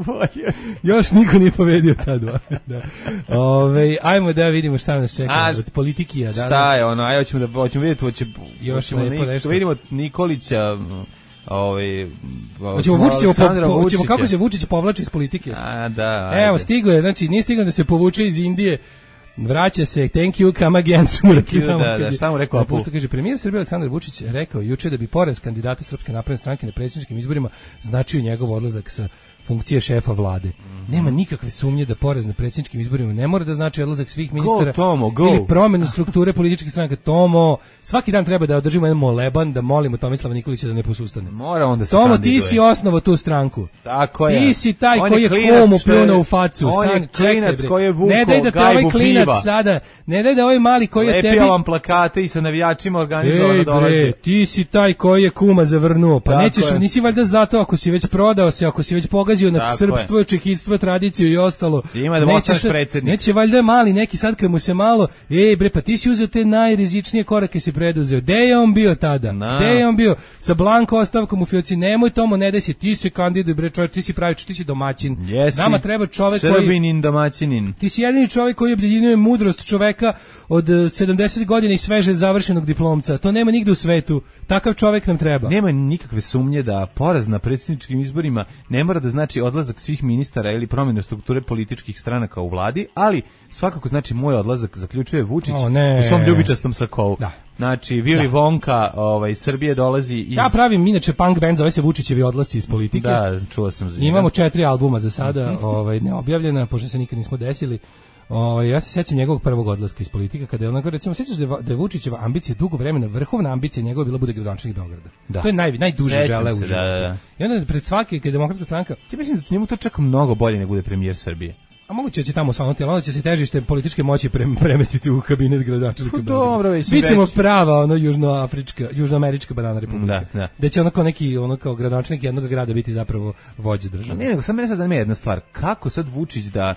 Još niko nije pobedio ta dva. Da. Ove, ajmo da vidimo šta nas čeka a, od politikija danas. Šta je ono? Aj hoćemo da hoćemo vidjeti, hoće još lepo nešto. Vidimo Nikolića, ovaj hoćemo Vučića, hoćemo kako se Vučić povlači iz politike. A da. Ajde. Evo stigao je, znači nije stigao da se povuče iz Indije. Vraća se, thank you, come again, smo rekli tamo. Da, da, šta mu rekao? Pošto kaže, premijer Srbije Aleksandar Vučić rekao juče da bi poraz kandidata Srpske napredne stranke na predsjedničkim izborima značio njegov odlazak sa funkcije šefa vlade. Mm-hmm. Nema nikakve sumnje da poraz na predsjedničkim izborima ne mora da znači odlazak svih ministara go, Tomo, go. ili promjenu strukture političkih stranaka. Tomo, svaki dan treba da održimo jedan moleban, da molimo Tomislava Nikolića da ne posustane. Mora onda se Tomo, kandiduje. Ti si osnovao tu stranku. Tako je. Ti si taj on koji je komu pljunuo u facu. On Stan, je klinac koji je vukao ne daj da te ovaj klinac piva. Sada, ne daj da ovaj mali koji je Lepio tebi... vam plakate i sa navijačima organizovano dolazi. Ej bre, ti si taj koji je kuma zavrnuo. Pa tako nećeš, je. Nisi valjda zato ako si već prodao se, ako si već pogazio na tako srpstvo, čehidstvo, tradiciju i ostalo. Ima da mostaš predsjednik. Neće valjda mali neki sad kad mu se malo, ej bre, pa ti si uzeo te najrizičnije korake si preduzeo. Gde je on bio tada? Na. Gde je on bio? Sa blanko ostavkom u fioci, nemoj Tomo, ne daj se, ti se kandiduj bre čovjek, ti si pravi, ti si domaćin. Jesi. Nama treba čovjek koji... Srbinin domaćinin. Ti si jedini čovjek koji objedinjuje mudrost čovjeka od sedamdeset godina i sveže završenog diplomca. To nema nigde u svetu. Takav čovjek nam treba. Nema nikakve sumnje da poraz na predsjedničkim izborima ne mora da znači odlazak svih ministara ili promjena strukture političkih stranaka u vladi, ali svakako znači moj odlazak zaključuje Vučić o, ne. u svom ljubičastom sakovu. Da. Znači Willy da. Wonka ovaj, Srbije dolazi iz... Ja pravim inače punk band, zove se Vučićevi odlasci iz politike. Da, čuo sam za njega. Imamo četiri albuma za sada, ovaj, neobjavljena, pošto se nikad nismo desili. O, ja se sećam njegovog prvog odlaska iz politike kada je onako recimo sećaš da je, da je Vučićeva ambicija dugo vremena, vrhovna ambicija njegova bila bude gradonačelnik Beograda. Da. To je naj najduže žele u životu. Da, da, da. I onda pred svake kad je demokratska stranka, ja mislim da njemu to čak mnogo bolje nego bude premijer Srbije. A moguće da će tamo osvanuti, ali onda će se težište političke moći pre, premestiti u kabinet gradonačelnika Beograda. Bićemo prava ono južnoafrička, južnoamerička banana republika. Da, da. Da će ono kao neki ono kao gradonačelnik jednog grada biti zapravo vođa države. Ne, nego sad mene sad zanima jedna stvar. Kako sad Vučić da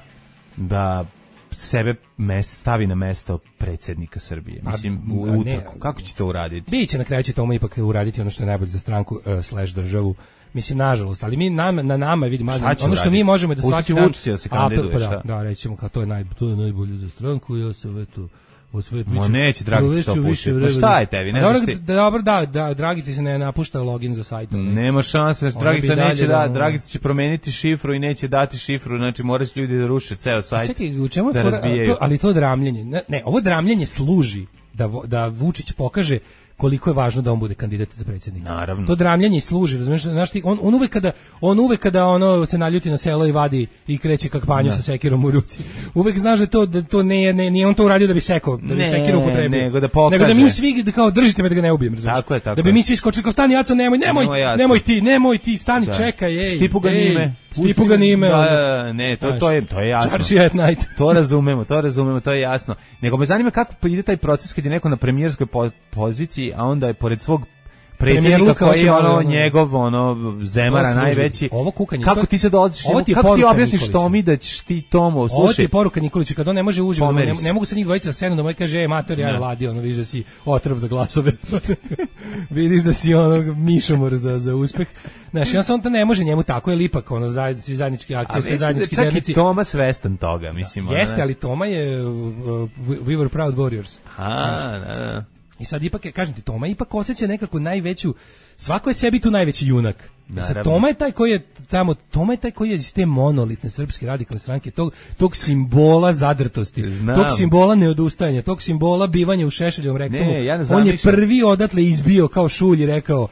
da sebe mes, stavi na mesto predsjednika Srbije. Mislim, u utrku. Kako će to uraditi? Biće na kraju će Tomo ipak uraditi ono što je najbolje za stranku uh, slash državu. Mislim, nažalost, ali mi nam, na nama vidimo ono što uraditi? Mi možemo da svaki dan... Vučića da se kandiduje, pa da, da, rećemo kao to je, naj, to je najbolje za stranku, ja se ove tu... Ma neće Dragici to pušiti. Ma šta je tebi? Ne znaš ti? Dobro, da, da, Dragici se ne napušta login za sajt. Nema šanse, Dragica neće da, Dragica će promeniti šifru i neće dati šifru, znači moraju ljudi da ruše ceo sajt. Čekaj, u čemu da razbijaju? Ali to dramljenje, ne, ne, ovo dramljenje služi da da Vučić pokaže koliko je važno da on bude kandidat za predsjednika. Naravno. To dramljanje služi, razumiješ, znaš ti, on, on uvek kada on uvek kada ono se naljuti na selo i vadi i kreće kakpanju da. Sa sekirom u ruci. Uvek znaš da to da to ne ne nije on to uradio da bi sekao, da bi sekiru upotrebio. Nego da pokaže. Nego da mi svi da kao držite me da ga ne ubijem, razumiješ. Tako je, tako da bi mi svi skočili kao stani Jaco, nemoj, nemoj, nemoj, nemoj ti, nemoj ti, stani, da. Čekaj, ej. Stipu ga nime. Stipu ga nime. Da, ne, to to je to je jasno. Charge at night. To razumemo, to razumemo, to je jasno. Nego me zanima kako ide taj proces kad je neko na premijerskoj po, poziciji, a onda je pored svog predsjednika koji je ono njegov ono zemara najveći. Ovo kukanje. Kako ti se dođeš? Kako ti objasniš što mi da ćeš ti Tomo, slušaj. Ovo ti je poruka Nikoliću kad on ne može uživo, ne, ne mogu se njih dvojica sednu da moj kaže ej mater ja radi, ono vidiš da si otrov za glasove. Vidiš da si ono mišomor za za uspeh. Znaš, i on sam to ne može njemu tako, je ipak ono zajednički, zajednički akcije, sve zajednički čak dernici. i Toma svestan toga, mislim. Da, jeste, ali Toma je uh, We Were Proud Warriors. A, da, da. I sad ipak je, kažem ti, Toma ipak osjeća nekako najveću, svako je sebi tu najveći junak. I sad Toma je taj koji je tamo, Toma je taj koji je iz te monolitne srpske radikalne stranke, tog, tog simbola zadrtosti, Znam. tog simbola neodustajanja, tog simbola bivanja u Šešeljevom rektomu. Ne, ja ne on je prvi odatle izbio kao šulj i rekao,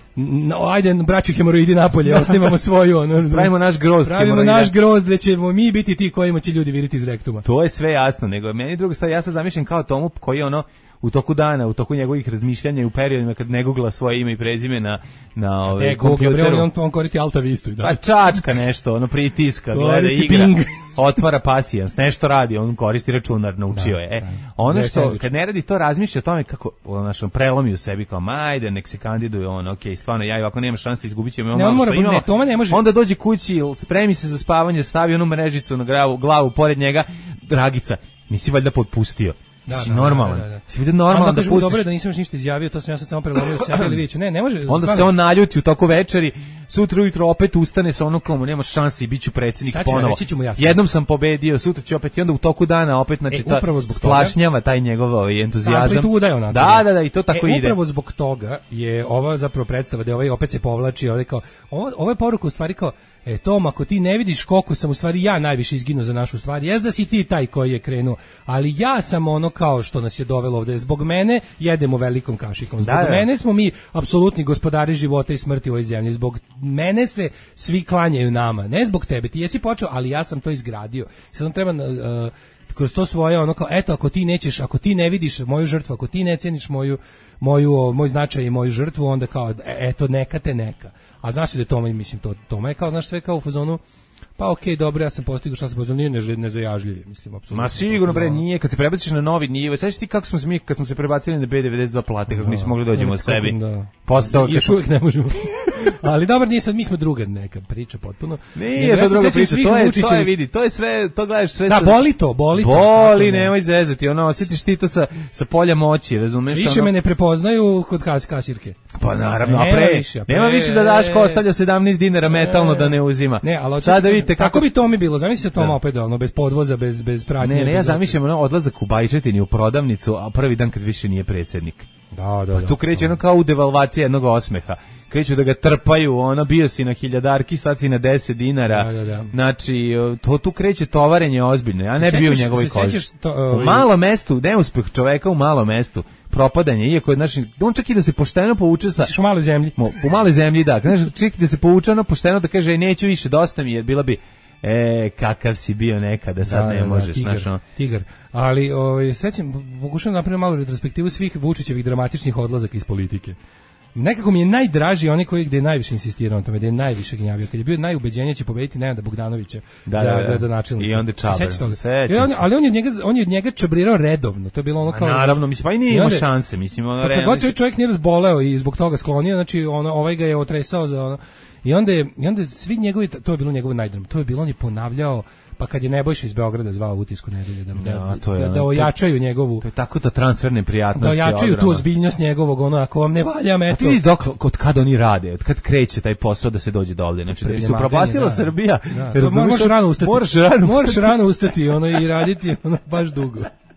no, ajde, braću hemoroidi napolje, osnivamo svoju, ono, pravimo naš grozd, pravimo hemoroida. Naš grozd, gde ćemo mi biti ti kojima će ljudi viriti iz rektuma. To je sve jasno, nego meni drugo stvar, ja sad zamišljam kao Tomu koji je ono u toku dana, u toku njegovih razmišljanja u periodima kad ne googla svoje ime i prezime na na ovaj ne, kompjuteru. On, on koristi Alta Vistu, da. Pa čačka nešto, ono pritiska, gleda igra, otvara pasijans, nešto radi, on koristi računar, naučio je. E, ono što kad ne radi to razmišlja o tome kako on našom prelomi u sebi kao majde, nek se kandiduje on, okej, stvarno ja ovako nemam šanse, izgubićemo ono malo što imamo. Ne, Toma ne može. Onda dođe kući, spremi se za spavanje, stavi onu mrežicu na glavu, glavu pored njega, Dragica, nisi valjda potpustio. Da, si da, normalan. Da, da, da. Si vidio normalan da pustiš. Dobro je da nisam još ništa izjavio, to sam ja sad samo prelomio sebe ili vidjet ću. Ne, ne može. Onda stvarno se on naljuti u toku večeri, sutra ujutro opet ustane sa onom klamu, nema šanse i biću predsjednik ponovo. Jednom sam pobedio, sutra ću opet i onda u toku dana opet znači e, ta splašnjava taj njegov ovaj entuzijazam. Da, da, da, da, i to tako e, ide. Upravo zbog toga je ova zapravo predstava da ovaj opet se povlači, ovaj kao ovo, ovo je poruka u stvari kao e Tom, ako ti ne vidiš koliko sam u stvari ja najviše izginuo za našu stvar, jes da si ti taj koji je krenuo, ali ja sam ono kao što nas je dovelo ovde, zbog mene jedemo velikom kašikom, zbog da, da. mene smo mi apsolutni gospodari života i smrti u ovoj zemlji, zbog mene se svi klanjaju nama, ne zbog tebe, ti jesi počeo, ali ja sam to izgradio. Sad on treba uh, kroz to svoje ono kao, eto, ako ti nećeš, ako ti ne vidiš moju žrtvu, ako ti ne ceniš moju, moju, moj značaj i moju žrtvu, onda kao, eto, neka te neka. A znaš da je Toma, mislim, to, Toma je kao, znaš, sve kao u fazonu, pa okej, okay, dobro, ja sam postigao šta sam postigao, nije ne, nezajažljivije, mislim, apsolutno. Ma sigurno, bre, nije, kad se prebaciš na novi nivo, sveći ti kako smo se mi, kad smo se prebacili na B devedeset dva plate, kako nismo mogli dođemo od sebi. Da. Posle toga, još uvijek ne možemo. Ali dobro, nije sad, mi smo druga neka priča potpuno. Nije to druga priča, to je, to je, vidi, to je sve, to gledaš sve. Da, boli to, boli to. Boli, nemoj zezati, ono, osjetiš ti to sa, sa polja moći, razumeš? Više ono... me ne prepoznaju kod kas, kasirke. Pa naravno, a pre, više, a pre, nema više da Daško ostavlja sedamnaest dinara metalno da ne uzima. Ne, ali sad da vidite kako bi to mi bilo, zamisli se Toma opet ono, bez podvoza, bez, bez pratnje. Ne, ne, ja zamišljam ono, odlazak u Bajčetini u prodavnicu, a prvi dan kad više nije predsjednik. Da, da, pa tu kreće ono kao u devalvaciji jednog osmeha. Kreću da ga trpaju, ono, bio si na hiljadarki, sad si na deset dinara. Da, da, da. Znači, to tu kreće tovarenje ozbiljno. Ja ne bi bio u njegovoj koži. To, uh, u malom mestu, neuspeh čoveka u malom mestu, propadanje, iako je, znači, on čak i da se pošteno povuče sa... u maloj zemlji. U maloj zemlji, da. Znači, čak i da se povuče ono pošteno da kaže, neću više, dosta mi je, bila bi... E, kakav si bio nekada, sad da, ne možeš, da, tigar, znaš, tigar. Ali, ovaj, sećam, pokušam napraviti malu retrospektivu svih Vučićevih dramatičnih odlazaka iz politike. Nekako mi je najdraži oni koji gde je najviše insistirao na tome, gde je najviše gnjavio. Kad je bio najubeđenije će pobediti Nenada Bogdanovića da, za da, da. gradonačelnika. I onda Čabar. On, ali on je od njega, on je od njega čabrirao redovno. To je bilo ono kao... A naravno, mislim, pa i nije imao šanse. Mislim, ono, kad god se čovjek nije razboleo i zbog toga sklonio, znači ono, ovaj ga je otresao za ono... I onda, je, I onda svi njegovi, to je bilo njegovo najdram, to je bilo, on je ponavljao, pa kad je Nebojša iz Beograda zvao Utisku nedelje, da, ja, da, da, da ojačaju njegovu... To je tako da transferne prijatnosti. Da ojačaju tu ozbiljnost njegovog, ono, ako vam ne valja, meto... A ti vidi dok, od kada oni rade, od kad kreće taj posao da se dođe do ovde, znači da bi se propastila da, Srbija. Da, da, moraš rano ustati. Moraš rano moraš ustati. rano ustati, ono, i raditi, ono, baš dugo.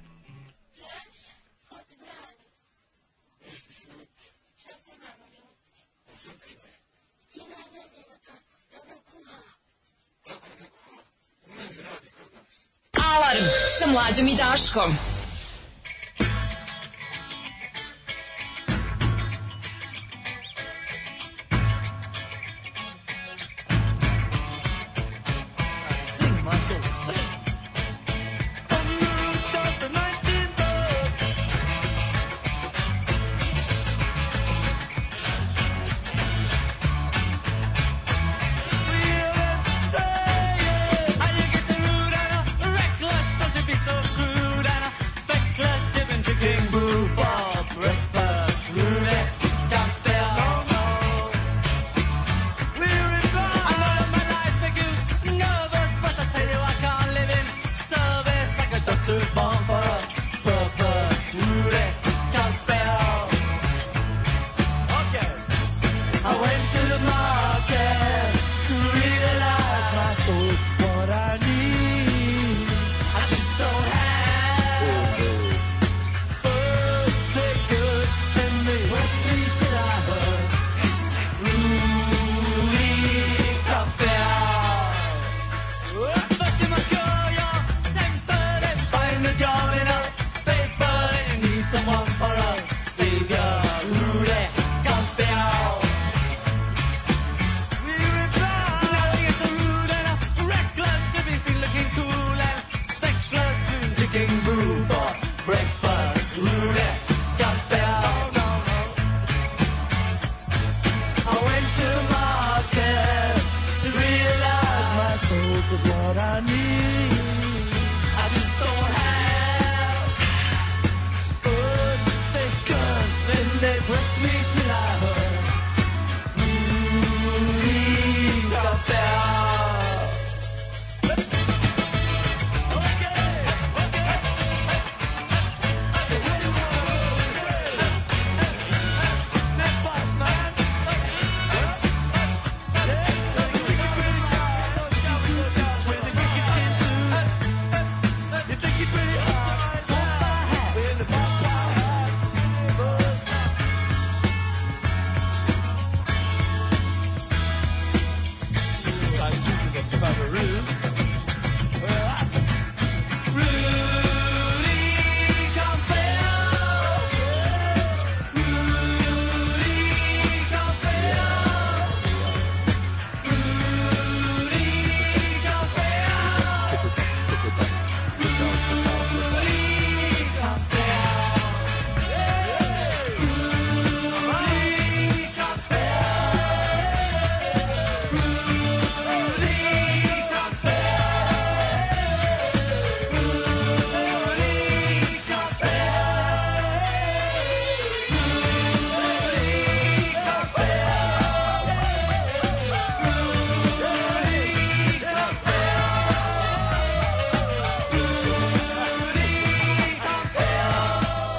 Alarm sa Mlađom i Daškom.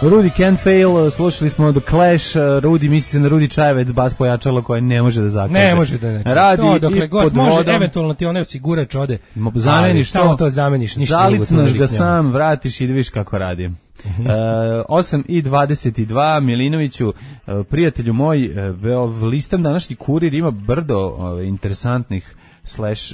Rudy Can't Fail, slušali smo The Clash, Rudy misli se na Rudy Čajevec, bas pojačalo koje ne može da zakaže. Ne može da ne. Radi to, dokle i god pod može, vodom. eventualno ti onaj osigurač ode. Zameniš to, samo to zameniš, ništa drugo. zalicnaš ga sam, vratiš i da vidiš kako radi. Uh, osam i dvadeset dva Milinoviću, uh, prijatelju moj, uh, listam današnji Kurir ima brdo uh, interesantnih slash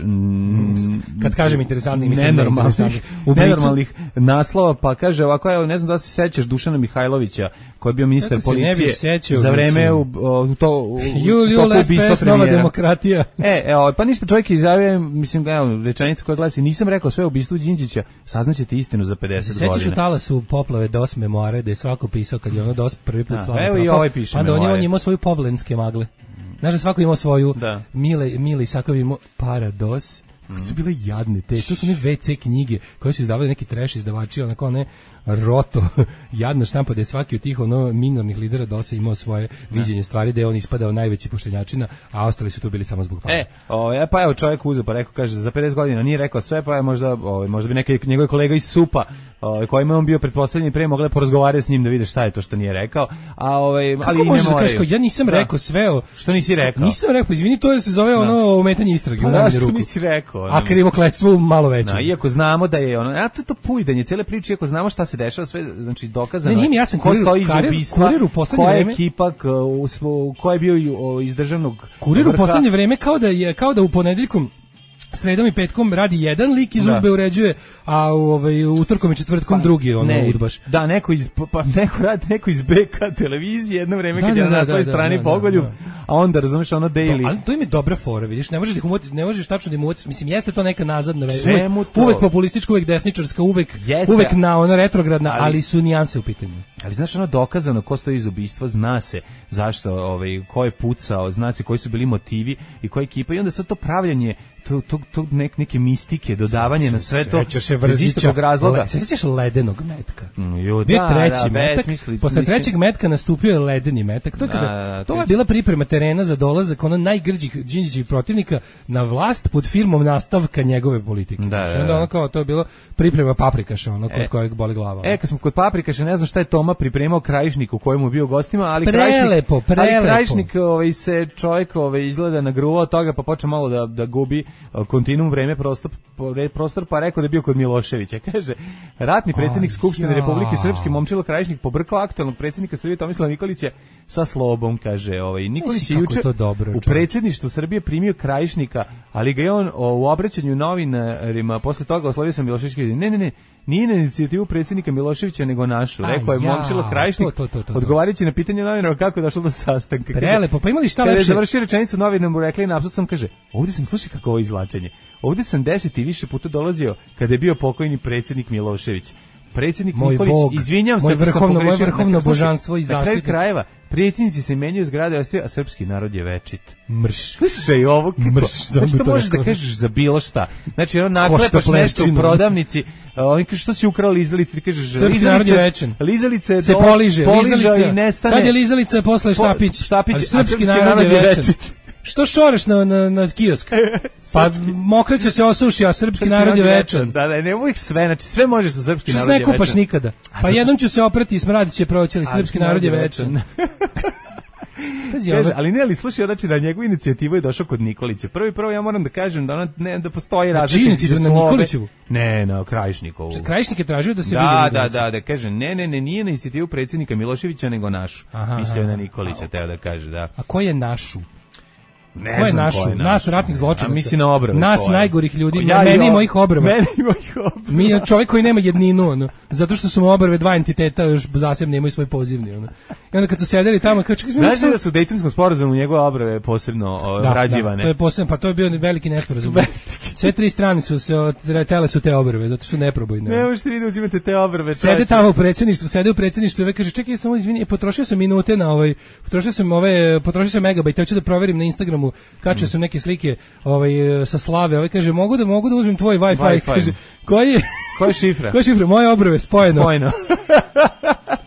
mm, kad kažem interesantnih, mislim nenormalnih, nenormalnih naslova, pa kaže ovako, evo, ne znam da se sećaš Dušana Mihajlovića koji je bio ministar policije sećao, za vreme u, u to u, Juliju S P S Nova demokratija. E, evo, pa ništa, čovjek izjavio, mislim, evo, rečenica koja glasi, nisam rekao sve o ubistvu Đinđića, saznaćete istinu za pedeset godina. Sećaš u Talasu poplave DOS memoare, da je svako pisao kad je ono DOS prvi put slavno. Evo i ovaj piše onda memoare. on je imao svoju povlenske magle. Znaš da svako imao svoju, da. Mile, Mile Isakov imao Parados, mm. su bile jadne te, to su ne ve ce knjige koje su izdavali neki trash izdavači, onako ne roto, jadna štampa, da je svaki od tih ono minornih lidera dosa imao svoje viđenje stvari, da je on ispadao najveći poštenjačina, a ostali su tu bili samo zbog para. E, o, ja, pa evo čovjek uzeo pa rekao, kaže, za pedeset godina nije rekao sve, pa je možda, o, možda bi neki njegov kolega iz SUP-a, o, kojima on bio pretpostavljen pre, mogli porazgovarati s njim da vide šta je to što nije rekao, a ovaj, kako ali možeš ne da kažeš, moraju. ja nisam da. rekao sve o... Što nisi rekao? Nisam rekao, izvini, to je se zove ono ometanje istrage. Pa da, što nisi rekao? A krivokletstvo malo veće. Da, iako znamo da je ono, a to je to pujdanje, cijele priče, iako znamo šta se dešava, sve, znači dokazano. Ne, nije mi jasan ko kurir, stoji iza kurir, ubistva, kurir u poslednje koja vreme. ekipa, ko je bio iz državnog Kurir u vrha. poslednje vreme kao da je, kao da u ponedeljkom, sredom i petkom radi jedan lik iz da. udbe uređuje, a u ovaj utorkom i četvrtkom pa, drugi ono ne, udbaš. Da, neko iz pa neko radi neko iz B K televizije jedno vreme da, kad da, je na da, naslovnoj da, strani da, Pogoljub, da, da. a onda razumeš ono daily. To, ali to im je dobra fora, vidiš, ne možeš da umoti, ne možeš tačno da im umoti, mislim jeste to neka nazadna veza. Uvek, uvek populistička, uvek desničarska, uvek jeste, uvek na ono retrogradna, ali, ali su nijanse u pitanju. Ali znaš ono dokazano ko stoji iz ubistva, zna se zašto, ovaj ko je pucao, zna se koji su bili motivi i koja ekipa i onda sad to pravljanje to to to nek, neke mistike, dodavanje na sve to. Sećaš se Vrzića razloga. Se sećaš ledenog metka? Mm, jo, bio da, treći da, metak. Misli, posle mislim, trećeg metka nastupio je ledeni metak. To je kada, da, da, to je bila priprema terena za dolazak ono najgrđih Đinđićevih protivnika na vlast pod firmom nastavka njegove politike. Da, znači, onda ono kao to je bilo priprema paprikaša, ono kod e, kojeg boli glava. E, kad smo kod paprikaša, ne znam šta je Toma pripremao Krajišniku u kojemu bio gostima, ali prelepo, Krajišnik, prelepo. ali Krajišnik ovaj, se čovjek ovaj, izgleda nagruvao toga, pa počeo malo da, da gubi kontinuum vreme prostor, prostor, pa rekao da je bio kod Miloševića. Kaže, ratni predsjednik oh, Skupštine ja. Republike Srpske Momčilo Krajišnik pobrkao aktualnog predsjednika Srbije Tomislava Nikolića sa slobom, kaže. Ovaj. Nikolić je juče u predsjedništvu Srbije primio Krajišnika, ali ga je on o, u obraćanju novinarima posle toga oslovio sam Milošević. Ne, ne, ne, nije na inicijativu predsjednika Miloševića, nego našu. Rekao je ja, Momčilo Krajišnik, to, to, to, to. odgovarajući na pitanje novinara kako je došlo do sastanka. Prelepo, pa imali šta lepše? Kada je završio rečenicu, novinar mu rekli na apsut sam, kaže, ovdje sam, slušaj kako ovo izvlačenje, ovdje sam deset i više puta dolazio kada je bio pokojni predsjednik Milošević. Predsjednik moj Nikolić, Bog, izvinjam se, vrhovno, moje vrhovno božanstvo i zaštitnik. Na kraju krajeva, predsjednici se menjaju zgrade, ostaju, a srpski narod je večit. Mrš. Slušaj ovo, mrš. Znači to možeš da kažeš za bilo šta. Znači, ono, naklepaš nešto u prodavnici, oni kaže, što si ukrao lizalice, ti kažeš, srpski narod je večen. Lizalice se poliže, lizalica, i nestane. sad je lizalica posle štapić, štapić ali srpski narod je večen. Što šoreš na, na, na kiosk? Pa mokraće se osuši, a srpski narod je večan. Da, da, ne uvijek sve, znači sve može sa srpski narod je večan. Što ne kupaš nikada? Pa jednom ću se oprati i smradit će proći, ali srpski narod je večan. Kaže, ali ne, ali slušaj, znači na njegovu inicijativu je došao kod Nikolića. Prvi prvo ja moram da kažem da ona ne da postoji razlika između na Nikolićevu. Ne, na Krajišnikovu. Krajišnik je tražio da se da, vidi. Da, da, da, da kaže ne, ne, ne, nije na inicijativu predsjednika Miloševića nego našu. Mislio na Nikolića, teo da kaže, da. A ko je našu? Ne ko je znam našu? ko je naš. Nas ratnih zločinaca. A misli na obrve. Nas koje? najgorih ljudi. Ja meni i mojih obrva. Meni i mojih obrva. Mi je čovjek koji nema jedninu, ono, zato što su mu obrve dva entiteta, još zasebno imaju svoj pozivni. Ono. I onda kad su sedeli tamo, kao čekaj, znaš da su u Dejtonskom sporazumu njegove obrve posebno obrađivane? Da, to je posebno, pa to je bio veliki nesporazum. Sve tri strane su se tele su te obrve, zato što neprobojne. Ne možete vi da uzimate te obrve. Sede tamo u predsjedništvu, sede u predsjedništvu i ove kaže, čekaj, samo izvini, potrošio sam minute na ovaj, potrošio sam ove, potrošio sam megabajt, hoću da proverim na Instagramu, kačio sam neke slike ovaj sa slave, ovaj kaže, mogu da mogu da uzmem tvoj Wi-Fi, Wi-Fi. Kaže, koji je koja je šifra? Koja je šifra? Moje obrve spojeno. Spojeno.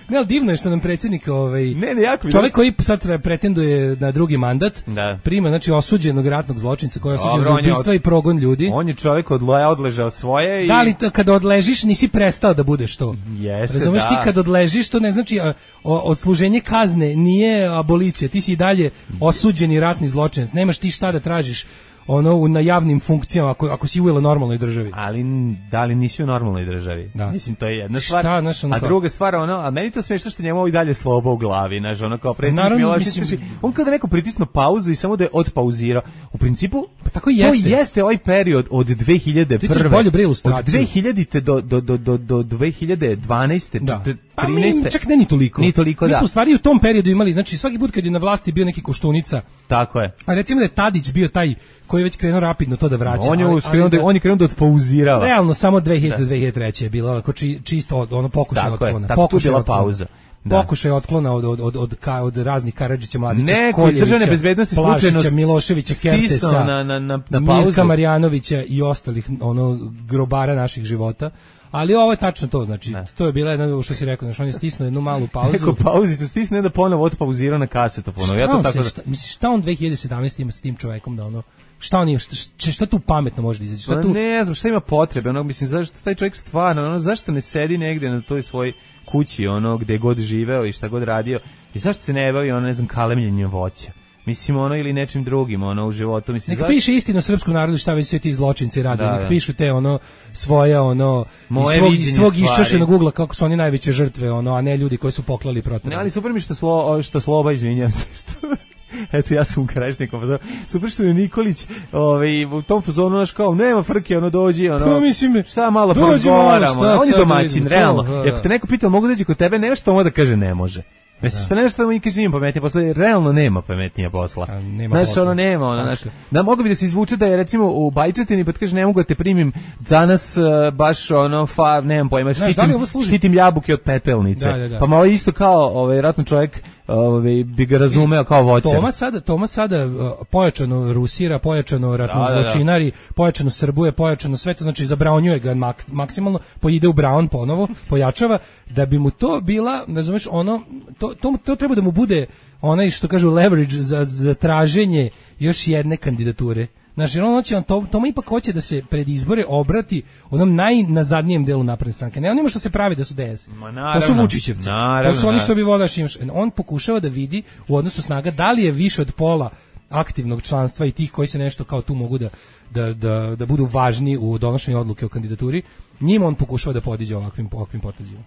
Ne, ali divno je što nam predsjednik, ovaj, ne, ne, jako čovjek koji sad pretenduje na drugi mandat, da. prima, znači, osuđenog ratnog zločinca koji je osuđen za ubistva od... i progon ljudi. On je čovjek odle, odležao svoje i... Da, ali to, kada odležiš nisi prestao da budeš to. Jeste, razumeš, da. ti kad odležiš, to ne znači a, o, odsluženje kazne nije abolicija, ti si i dalje osuđeni ratni zločinac, nemaš ti šta da tražiš ono na javnim funkcijama ako, ako si u normalnoj državi. Ali da li nisi u normalnoj državi? Da. Mislim, to je jedna stvar. Šta, znaš, ono a kao... druga stvar, ono, a meni to smiješno što njemu i dalje slobo u glavi, znaš, ono kao predsjednik Milošević, mislim... on kada neko pritisno pauzu i samo da je odpauzirao. U principu, pa tako jeste. To jeste ovaj period od dve hiljade prve. Ti ćeš bolju bre ilustraciju. Od dve hiljadite do, do, do, do, do dve hiljade dvanaeste. Da. trinaeste. Pa mi, čak ne ni toliko. Ni toliko, mi da. smo u stvari u tom periodu imali, znači svaki put kad je na vlasti bio neki Koštunica. Tako je. A recimo da je Tadić bio taj koji je već krenuo rapidno to da vraća. On je, ali, krenuo da, on je krenuo da odpauzirava. Realno samo dve hiljade do dve hiljade treće je bilo ako či, čisto ono pokušaj otklona. Tako pokušaj je pauza. Da. Pokušaj otklona od od od od, ka, od raznih Karadžića, Mladića, Neko iz državne bezbednosti slučajno Miloševića, Kertesa, na na na na pauzu. Mirka Marjanovića i ostalih ono grobara naših života. Ali ovo je tačno to, znači, ne. To je bila jedna, što si rekao, znači, on je stisnuo jednu malu pauzu. Neko pauzicu stisne da ponovo otpauzira na kasetofonu. Ja to tako se, šta, misliš, šta on dve hiljade sedamnaeste ima s tim čovekom da ono, šta on ima, šta, šta tu pametno može da izaći? Šta tu... Ne znam, šta ima potrebe, ono, mislim, zašto taj čovjek stvarno, ono, zašto ne sedi negdje na toj svoj kući, ono, gde god živeo i šta god radio, i zašto se ne bavi, ono, ne znam, kalemljenjem voća? Mislim, ono, ili nečim drugim, ono, u životu. Mislim, neka zašto... piše istinu srpskom narodu šta već sve ti zločinci rade, da, neka da. pišu te, ono, svoja, ono, moje svog, svog iščašenog ugla, kako su oni najveće žrtve, ono, a ne ljudi koji su poklali protiv. Ne, ali super mi što, slo, što Sloba, izvinjam se, što... Eto, ja sam u Krajišnikom, super što je Nikolić ovaj, u tom fazonu, naš kao, nema frke, ono, dođi, ono, pa, mislim, šta malo porazgovaramo, on je domaćin, da realno, to, i ako te neko pita, mogu dođi kod tebe, nema što da kaže ne može. Mislim, šta nešto da mi kaže imam pametnije posla, realno nema pametnija posla. A, nema znaš, posla. ono nema, ono, znaš, da mogu bi da se izvuče da je recimo u Bajčetini, pa ti kaže ne mogu da te primim danas uh, baš ono, fa, nemam pojma, štitim, štitim jabuke od pepelnice. Da, da, da. Pa malo isto kao, ovaj, ratno čovjek, ovaj, bi ga razumeo kao voće. Toma sada, Toma sada uh, pojačano rusira, pojačano ratno da, zločinari, da, da. pojačano srbuje, pojačano sve to, znači zabraunjuje ga mak, maksimalno, pojide u Brown ponovo, pojačava, da bi mu to bila, razumeš, ono, to, to, to treba da mu bude onaj što kažu leverage za, za traženje još jedne kandidature. Znači, on hoće, on to, Toma ipak hoće da se pred izbore obrati onom najnazadnijem delu napredne stranke. Ne onima što se pravi da su D S. Naravno, to su Vučićevci. Naravno, to su oni što bi vodaš imaš. On pokušava da vidi u odnosu snaga da li je više od pola aktivnog članstva i tih koji se nešto kao tu mogu da, da, da, da budu važni u donošenju odluke o kandidaturi. Njima on pokušava da podiđe ovakvim, ovakvim potezima.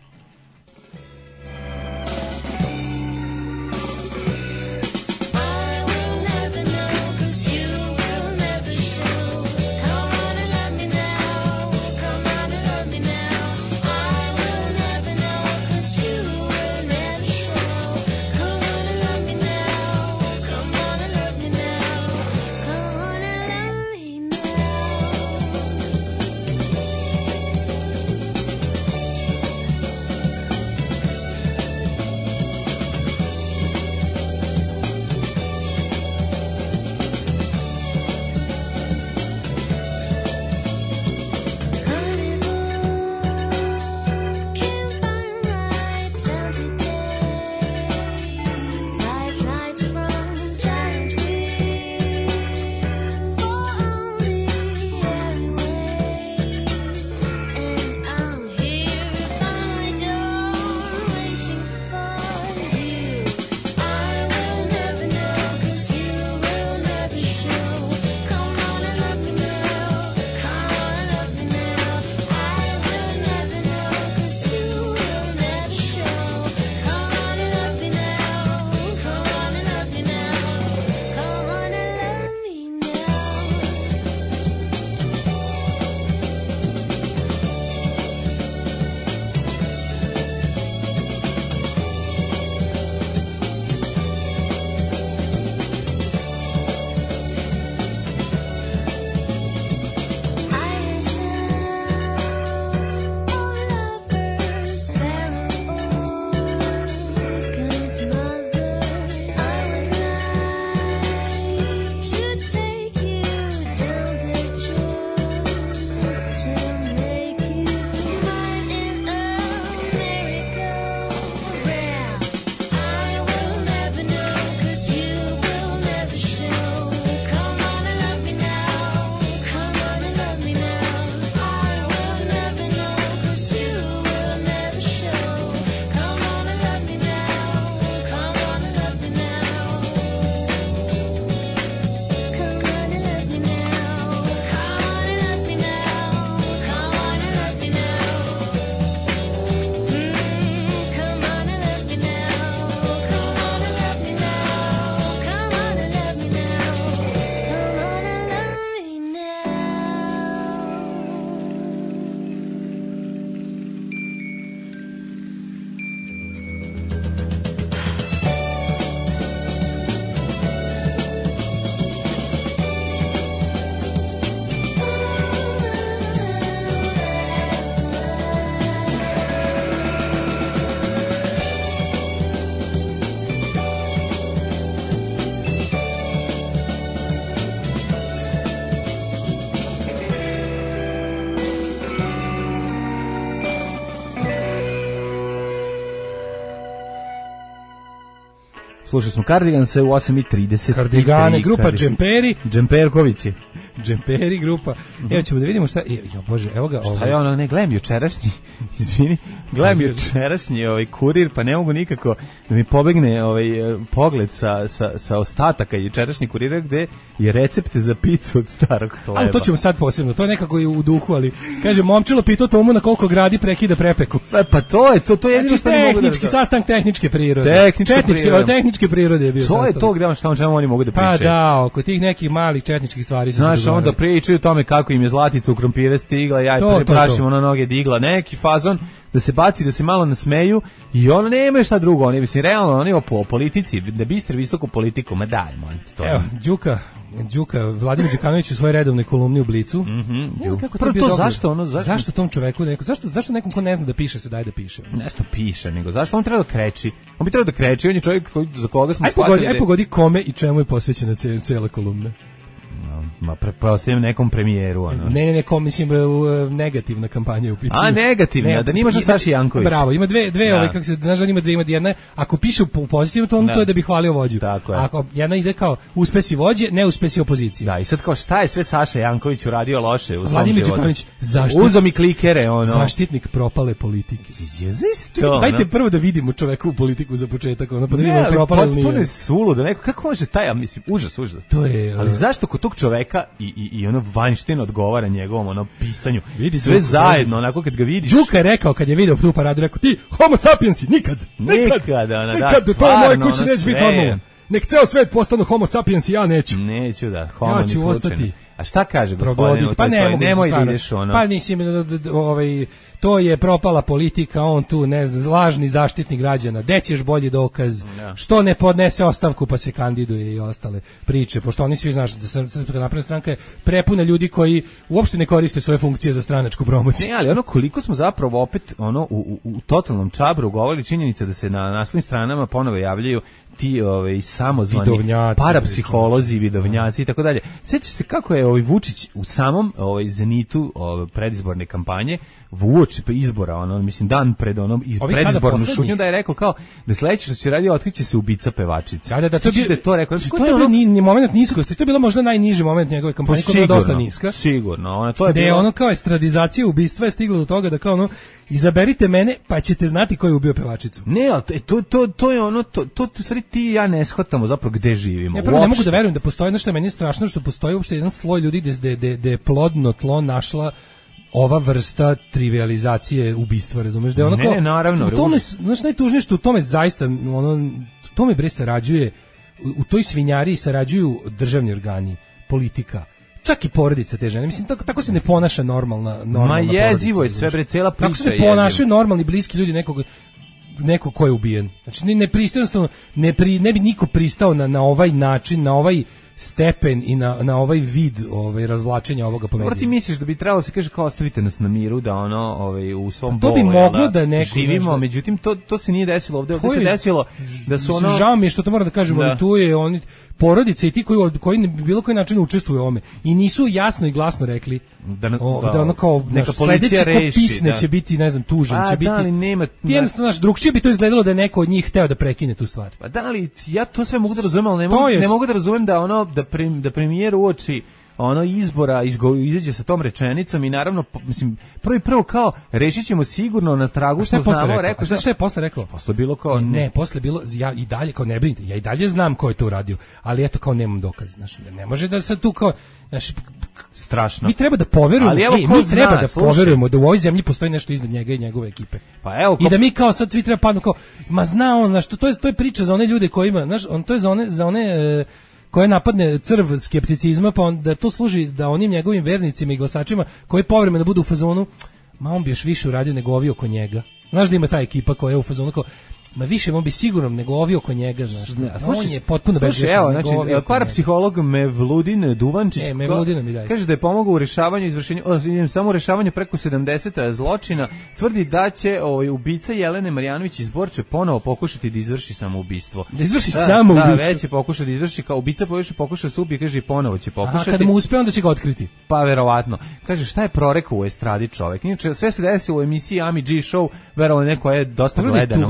Slušali smo Cardiganse u osam i trideset. Kardigane, grupa Džemperi. Džemperkovići. Džemperi grupa. Evo ćemo da vidimo šta... Jo, Bože, evo ga... Šta je ono, ne, gledam jučerašnji, izvini, gledam jučerašnji ovaj kurir, pa ne mogu nikako da mi pobegne ovaj pogled sa, sa, sa ostataka jučerašnji kurira gde je recept za picu od starog hleba. Ali to ćemo sad posebno, to je nekako i u duhu, ali kaže, momčilo pitao Tomu na koliko gradi prekida prepeku. Pa, pa to je, to, to je jedino znači, što ne mogu da... Tehnički sastanak tehničke prirode. Tehničke Četničke, prirode. tehničke prirode je bio To sastanak. je to gde on šta o čemu oni mogu da pričaju. Pa da, oko tih nekih malih četničkih stvari su Znaš, se onda pričaju o tome kako im je zlatica u krompire stigla, ja je prašimo na noge digla, neki fazon da se baci, da se malo nasmeju i ono nema šta drugo, oni mislim realno oni o politici, da bistri visoku politiku, ma daj, molim te to. Evo, Đuka, Đuka, Vladimir Đukanović u svojoj redovnoj kolumni u Blicu. Mhm. Ne znam kako to Prvo bio to, dogovor. zašto ono, zašto? Zašto tom čoveku, neko, zašto, zašto nekom ko ne zna da piše se daje da piše? Nešto piše, nego zašto on treba da kreči? On bi trebao da kreči, on je čovjek koji, za koga smo Aj shvatili. pogodi, aj pogodi kome i čemu je posvećena ce- cela kolumna. Ma pretpostavljam nekom premijeru, ono. Ne, ne, ne, kom, mislim, uh, negativna kampanja je u pitanju. A, negativna, Ne, da nimaš na ima- Saši Janković. Bravo, ima dve, dve Da. ove, kako se, znaš da ima dve, ima jedna, ako piše u po- pozitivnom tonu, Da. to je da bi hvalio vođu. Tako je. Ako jedna ide kao uspesi vođe, ne uspesi opozicije. Da, i sad kao šta je sve Saša Janković uradio loše u svom Vladimir životu? Đukanović, zaštitnik- Uzo mi klikere, ono. Zaštitnik propale politike. Jezis to, Dajte ono. prvo da vidimo čoveku u politiku za početak, ono, pa da Ne, vidimo ali propale ili potpuno nije. je suludo, neko, kako može taj, ja mislim, užas, užas. To je, Ali uh, zašto kod tog čoveka i, i, i ono Weinstein odgovara njegovom ono pisanju, Vidi sve Đuku, zajedno, onako kad ga vidiš. Đuka je rekao kad je video tu paradu, rekao ti homo sapiensi, nikad, nikad, Nikad, ona, da, nikad, to u stvarno, mojoj kući ono, neće biti sve je. normalno. Nek ceo svet postanu homo sapiensi, ja neću. Neću da, homo Ja ni ću slučajno. ostati. A šta kaže gospodine? Progoditi, u pa toj ne svojoj- mogu nemoj da stvarno. ideš ono. Pa mislim, d- d- d- ovaj, to je propala politika, on tu, ne znam, lažni zaštitnik građana, gde ćeš bolji dokaz, što ne podnese ostavku pa se kandiduje i ostale priče, pošto oni svi znaš da Srpska napredna stranka je prepuna ljudi koji uopšte ne koriste svoje funkcije za stranačku promociju. Ne, ali ono koliko smo zapravo opet ono u, u, u totalnom čabru govorili činjenica da se na naslovnim stranama ponovo javljaju ti ovaj samozvani Vidovnjaci, parapsiholozi, vidovnjaci i tako dalje. Sećaš se kako je ovaj Vučić u samom ovaj zenitu ovaj predizborne kampanje uoči izbora, ono mislim dan pred onom iz Ovih sada predizbornu poslednjih. šutnju da je rekao kao da sledeće što će radio otkriće se ubica pevačica. Da, da, da, to je Sećaš bio- da je to rekao. Znači, to to je je bio ono ni, ni moment niskosti, to je bilo možda najniži moment njegove kampanje, koja je bila dosta niska. Sigurno, ona to je Gde je bilo ono kao estradizacija ubistva je stigla do toga da kao ono izaberite mene pa ćete znati ko je ubio pevačicu. Ne, ali to, to, to je ono, to, to, to stvari ti i ja ne shvatamo zapravo gde živimo. Ja prvo ne mogu Uopšte. da verujem da postoji nešto, meni je strašno što postoji uopšte jedan sloj ljudi gde, gde, gde je plodno tlo našla ova vrsta trivializacije ubistva, razumeš? Da je ono Ne, kao, naravno, u tome, užas. znaš, najtužnije što u tome zaista, ono, u tome bre sarađuje, u, u toj svinjariji sarađuju državni organi, politika, čak i porodica te žene. Mislim, tako, tako se ne ponaša normalna, normalna Ma jezivo je porodica, sve, bre, cela Tako se priča ne je ponašaju normalni, bliski ljudi nekog neko ko je ubijen. Znači ne, ne pristaje, jednostavno, ne, pri, ne bi niko pristao na, na ovaj način, na ovaj stepen i na, na ovaj vid ovaj, razvlačenja ovoga po Dobro, medijima. ti misliš da bi trebalo se kaže kao ostavite nas na miru da ono ovaj u svom To bi bolu, moglo jel da neko, živimo, znaš, da- međutim to to se nije desilo ovde, ovde To se je- desilo da su ono Žao mi je što to moram da kažem, Da. ali tu je oni porodice i ti koji od- koji na bilo koji način učestvuju u ovome i nisu jasno i glasno rekli Da na- o, da, da ono kao neka naš policija sledeći ko reši, pisne da. će biti, ne znam, tužan, A, će da, biti. ali nema- Ti jednostavno, znaš, drugčije bi to izgledalo da je neko od njih hteo da prekine tu stvar. Pa da li ja to sve mogu da razumem, ali ne To mogu, je- ne mogu da razumem da ono da prim, da premijer uoči ono izbora izgo, izađe sa tom rečenicom i naravno po- mislim prvi prvo kao rešićemo sigurno na tragu Šta što je posle znamo, rekao? rekao A šta- šta je posle rekao? Posle bilo kao ne, ne, posle bilo ja i dalje kao ne brinite, ja i dalje znam ko je to uradio, ali eto kao nemam dokaza, znači ne može da sad tu kao znači strašno. mi treba da poverujemo, Ali evo ej, ko mi zna, treba da slušaj. poverujemo da u ovoj zemlji postoji nešto iznad njega i njegove ekipe. Pa evo I ko- da mi kao sad svi treba padnu kao ma zna on, znaš, to, to je to je priča za one ljude koji ima, znaš, on to je za one za one e, koje napadne crv skepticizma, pa on, da to služi da onim njegovim vernicima i glasačima koji povremeno budu u fazonu, ma on bi još više uradio nego ovi oko njega. Znaš da ima ta ekipa koja je u fazonu kao, ma više on bi sigurno nego ovi oko njega, znaš. Ne, a on slušaj, je potpuno slušaj, bezgrešan. evo, nego znači, ovi oko njega. parapsiholog Mevludin Duvančić E, Mevludina mi daj. kaže da je pomogao u rešavanju izvršenju, o, izvinjam, samo u rešavanju preko sedamdeset zločina, tvrdi da će ovaj ubica Jelene Marjanović iz Borče ponovo pokušati da izvrši samoubistvo. Da izvrši Da, samoubistvo? Da, već je pokušao da izvrši, kao ubica pokuša pokuša da se ubije, kaže i ponovo će Aha, pokušati. kada mu uspe onda će ga otkriti. Pa verovatno. Kaže šta je prorekao u estradi čovek. Inače sve se desilo u emisiji Ami G Show, verovali neko je dosta Pogledaj gledana tu, u sad Srbiji.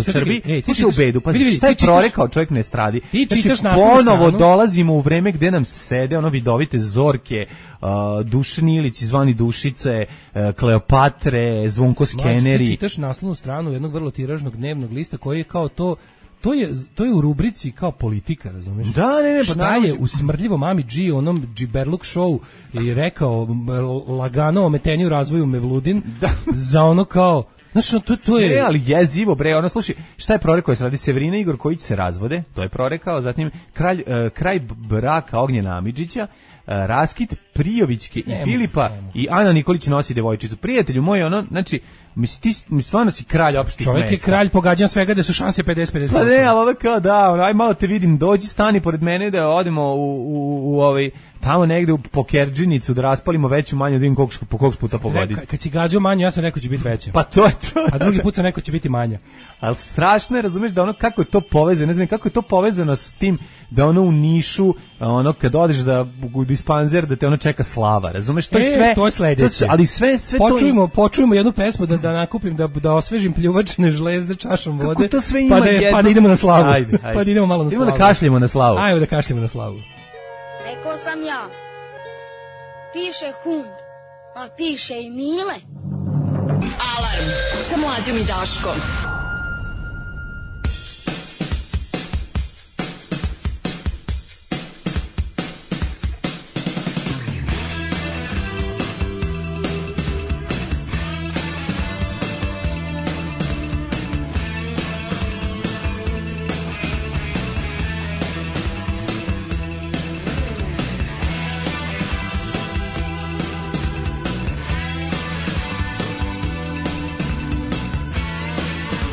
ej, ti Slušaj u čitaš- bedu, pa vidi, vidi, šta je ti čitaš- prorekao čovjek ne stradi. Ti Znači, čitaš naslovnu ponovo stranu. dolazimo u vreme gde nam sede ono vidovite Zorke, uh, Dušan Ilić, zvani Dušice, uh, Kleopatre, Zvonko Mlađe, ti Skeneri. čitaš naslovnu stranu jednog vrlo tiražnog dnevnog lista koji je kao to to je to je u rubrici kao politika, razumeš? Da, ne, ne, pa šta naravno je ću- u smrdljivom Mami G onom Džiberluk show i rekao m, lagano ometenju u razvoju Mevludin za ono kao znači to to je Ne, ali jezivo bre, ono slušaj, šta je prorekao, se radi Severina i Igor Kojić se razvode, to je prorekao, zatim kralj, uh, kraj braka Ognjena Amidžića, uh, raskid Prijovićke i Nemo, Filipa nemo. i Ana Nikolić nosi devojčicu. Prijatelju moj, ono, znači, misli, ti mi stvarno si kralj opštih čovjek je mesta. kralj pogađan svega da su šanse pedeset pedeset. Pa ne, ali ono kao da, ono, aj malo te vidim, dođi, stani pored mene da odemo u, u, u ovaj, tamo negde u Pokerđinicu, da raspalimo veću manju, da vidim koliko, po koliko puta pogoditi. Kad si gađao manju, ja sam rekao će biti veća. Pa to je to. A drugi put sam rekao će biti manja. Ali strašno je, razumeš, da ono kako je to povezano, ne znam kako je to povezano s tim da ono u Nišu, ono kad odeš da u dispanzer da te ono čeka slava, razumeš, to je E, sve, to je sledeće. se- ali sve, sve to... Počujemo, počujemo jednu pesmu da da nakupim da da osvežim pljuvačne žlezde čašom Kako vode. to sve ima pa da jedno- pa da idemo na slavu. Ajde, ajde. Pa da idemo malo na Idemo slavu. da kašljemo na slavu. Ajmo da kašljemo na slavu. Rekao sam ja. Piše hum, a piše i Mile. Alarm sa mlađom i Daškom. Thank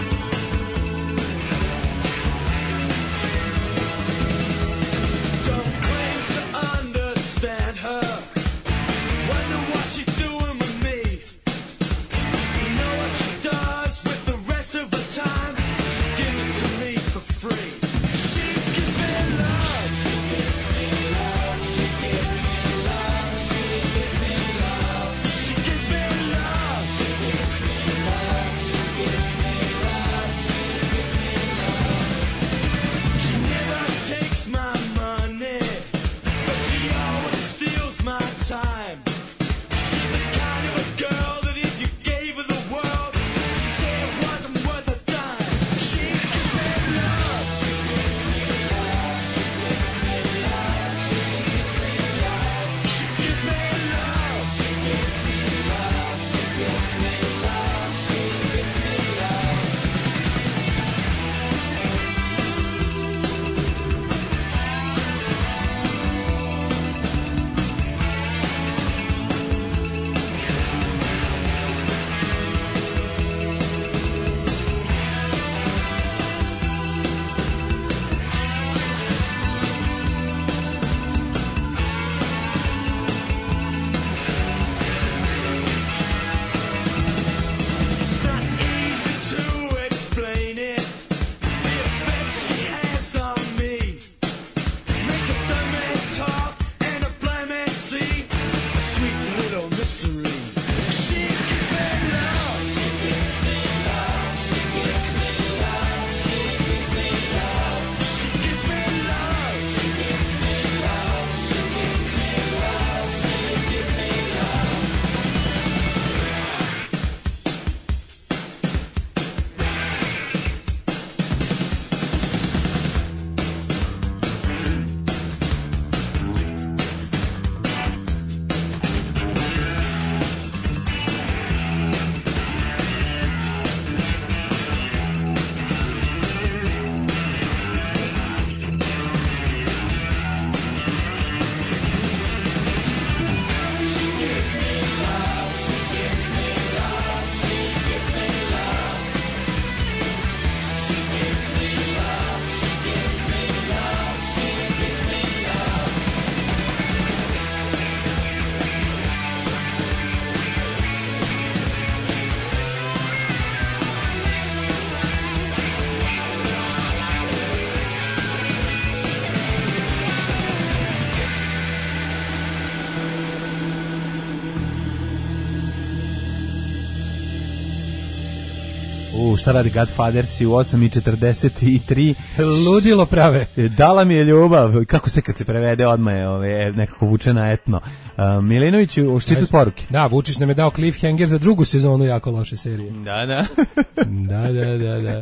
U šta radi Godfathersi u osam i četrdeset tri. Ludilo prave. Dala mi je ljubav. Kako se kad se prevede odmah je ove, nekako vuče na etno. Uh, Milinoviću, ščitu poruke. Da, Vučić nam je dao cliffhanger za drugu sezonu jako loše serije. Da, da. da, da, da, da.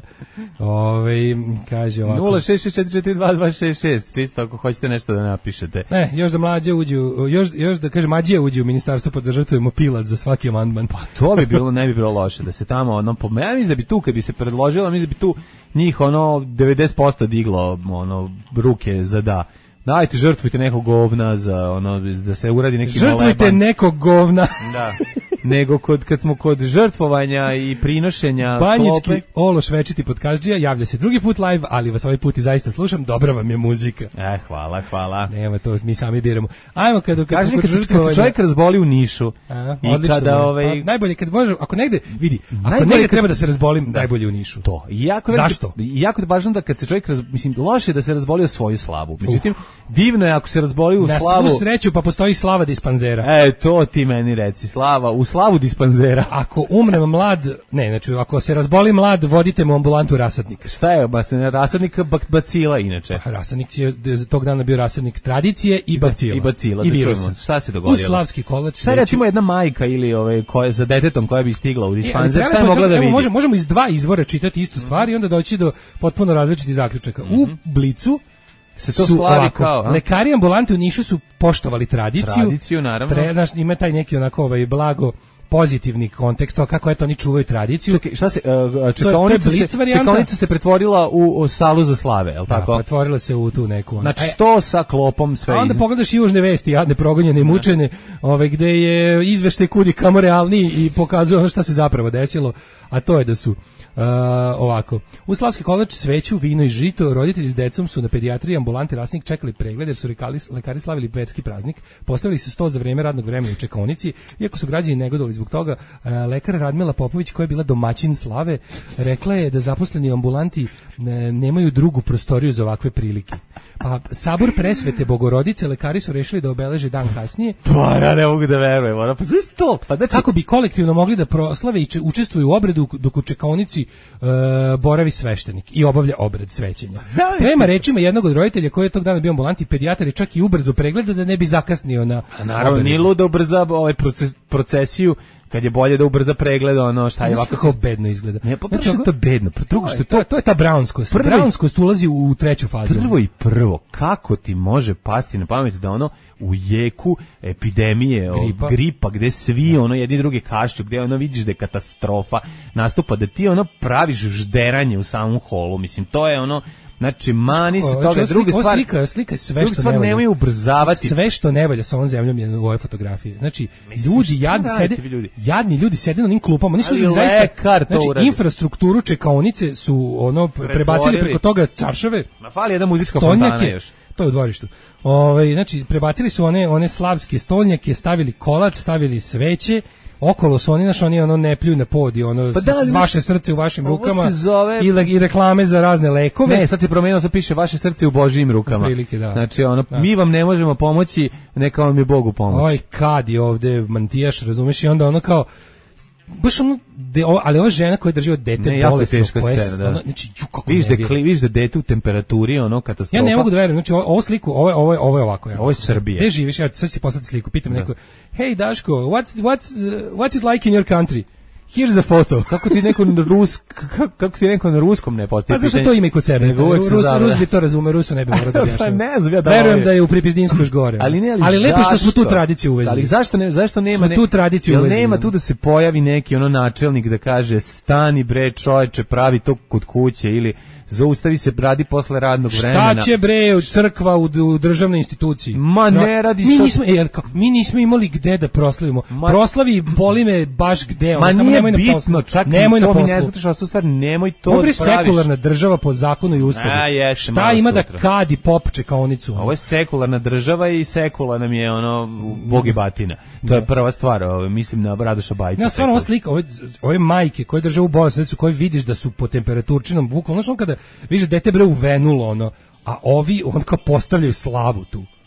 Ove, kaže ovako. nula šest šest četiri četiri dva dva šest šest, čisto ako hoćete nešto da napišete. Ne, još da mlađe uđu, još, još da kaže Mađija uđe u ministarstvo, podržatujemo pilac za svaki amandman. Pa to bi bilo, ne bi bilo loše, da se tamo, ono, po, ja mislim da bi tu, kad bi se predložilo, mislim da bi tu njih, ono, devedeset posto diglo, ono, ruke za da. Dajte, žrtvujte nekog govna za ono da se uradi neki žrtvujte moleban. Nekog govna. Da. Nego kod kad smo kod žrtvovanja i prinošenja Banjički klope. Ološ večiti podkazdžija, javlja se drugi put live, ali vas ovaj put i zaista slušam, dobra vam je muzika. E, hvala, hvala. Nema to, mi sami biramo. Ajmo kad kad Kaži, kad, kad se čovjek razboli u Nišu. A, i odlično, kada ovaj pa, najbolje kad može, ako negde vidi, ako negde kad, treba da se razbolim, da. Najbolje u Nišu. To. I jako je zašto? Jako je važno da kad se čovjek raz, mislim loše je da se razboli o svoju slavu. Međutim, uh. divno je ako se razboli u na slavu. Na svu sreću pa postoji slava dispanzera. E, to ti meni reci, slava, u slavu dispanzera. Ako umrem mlad, ne, znači ako se razboli mlad, vodite mu ambulantu rasadnik. Šta je, ba se rasadnik bacila inače? Rasadnik je tog dana bio rasadnik tradicije i bacila. I bacila, i da virusa. Čujemo. Šta se dogodilo? U Slavski kolač. Šta recimo jedna majka ili ove koje za detetom koja bi stigla u dispanzer, šta je mogla da vidi? Možemo, možemo iz dva izvora čitati istu stvar i onda doći do potpuno različitih zaključaka. Mm-hmm. U Blicu se to su slavi ovako, kao, a? lekari ambulante u Nišu su poštovali tradiciju. Tradiciju, naravno. Tre, naš, ima taj neki onako ovaj blago pozitivni kontekst, to kako eto oni čuvaju tradiciju. Čekaj, šta se uh, čekaonica se čekaonica se pretvorila u, u salu za slave, je l' tako? Da, pretvorila se u tu neku. Znači sto sa klopom sve. A onda iz... pogledaš južne vesti, jadne progonjene i mučene, ove gde je izveštaj kudi kamo realniji i pokazuje ono šta se zapravo desilo, a to je da su Uh, ovako, u Slavski kolač sveću, vino i žito, roditelji s decom su na pedijatriji ambulante Rasnik čekali pregled jer su rekali, lekari slavili verski praznik, postavili su sto za vreme radnog vremena u čekaonici, iako su građani negodovali zbog toga, uh, lekar Radmila Popović koja je bila domaćin slave, rekla je da zaposleni ambulanti ne, nemaju drugu prostoriju za ovakve prilike. Pa sabor presvete Bogorodice lekari su rešili da obeleže dan kasnije. Pa ja ne mogu da verujem, ona pa zašto to? Pa znači kako bi kolektivno mogli da proslave i učestvuju u obredu dok u čekaonici uh, boravi sveštenik i obavlja obred svećenja. Prema rečima jednog od roditelja koji je tog dana bio ambulanti pedijatar je čak i ubrzo pregleda da ne bi zakasnio na. A naravno nije ludo ubrza ovaj proces, procesiju. Kad je bolje da ubrza pregled, ono šta je ovako kako bedno izgleda. Ne, pa znači, to je bedno. Drugo što je to, to je ta brownskost. Brownskost ulazi u treću fazu. Prvo i prvo, kako ti može pasti na pamet da ono u jeku epidemije, gripa, o, gripa gde svi ono jedni drugi kašlju, gde ono vidiš da je katastrofa nastupa, da ti ono praviš žderanje u samom holu. Mislim, to je ono znači mani se toga, znači, druga stvar, slika, slika sve što stvar nemaju ubrzavati. Sve što ne valja sa ovom zemljom je u ovoj fotografiji. Znači, mislim, ljudi jadni sede, ljudi? jadni ljudi sede na onim klupama, nisu zaista, znači, uradi. Infrastrukturu čekaonice su ono prebacili preko toga čaršave. Ma fali jedna muzička fontana još. To je u dvorištu. Ovaj znači prebacili su one one slavske stolnjake, stavili kolač, stavili sveće. Okolo su oni, naš, oni ono ne pljuju na pod i ono, pa da, s, vaše srce u vašim rukama zove... i, le, i reklame za razne lekove. Ne, sad se promenilo, sad piše vaše srce u Božijim rukama. Prilike, da. Znači, ono, da. mi vam ne možemo pomoći, neka vam je Bog u pomoći. Oj, kad je ovde mantijaš, razumeš, i onda ono kao, baš ono, de, o, ali ova žena koja drži od dete ne, bolesno, koja je, da. ono, znači, ju, kako viš da, viš da dete u temperaturi, ono, katastrofa. Ja ne mogu da verujem, znači, ovo, ovo sliku, ovo, ovo, ovo je ovako. Ja. Ovo je Srbija. Gde živiš, ja sad ću ti poslati sliku, pitam da. neko, hey Daško, what's, what's, uh, what's it like in your country? Here's a photo. Kako ti neko na rus kako, kako ti neko na ruskom ne postavi? Pa zašto to ima i kod sebe? Rus, Rus bi to razume, Rusu ne bi morao da objašnjava. Pa ne znam, ja da. Verujem da je u Pripizdinsku još gore. Ali ne, ali, ali lepo što smo tu tradiciju uvezli. Ali zašto ne, zašto nema ne, tu tradiciju uvezli? Nema tu da se pojavi neki ono načelnik da kaže stani bre čoveče, pravi to kod kuće ili zaustavi se, radi posle radnog vremena. Šta će bre crkva u, u državnoj instituciji? Ma ne radi mi nismo, e, kao, mi nismo imali gde da proslavimo. Ma, proslavi boli me baš gde. Ma samo nije nemoj bitno, na poslu. čak nemoj to na mi ne znatiš ostu stvar, nemoj to Dobre, da praviš. sekularna država po zakonu i ustavu. A, jeste, šta ima sutra. Da kadi pop čekaonicu? Ovo je sekularna država i sekula nam je ono Bog i batina. To je prva stvar, ovo, mislim na Radoša Bajića. Ja, stvarno ova slika, ove, ove majke koje drže u bolesnicu, koje vidiš da su po temperaturčinom bukvalno, znači kada vidiš dete bre uvenulo ono, a ovi on kao postavljaju slavu tu.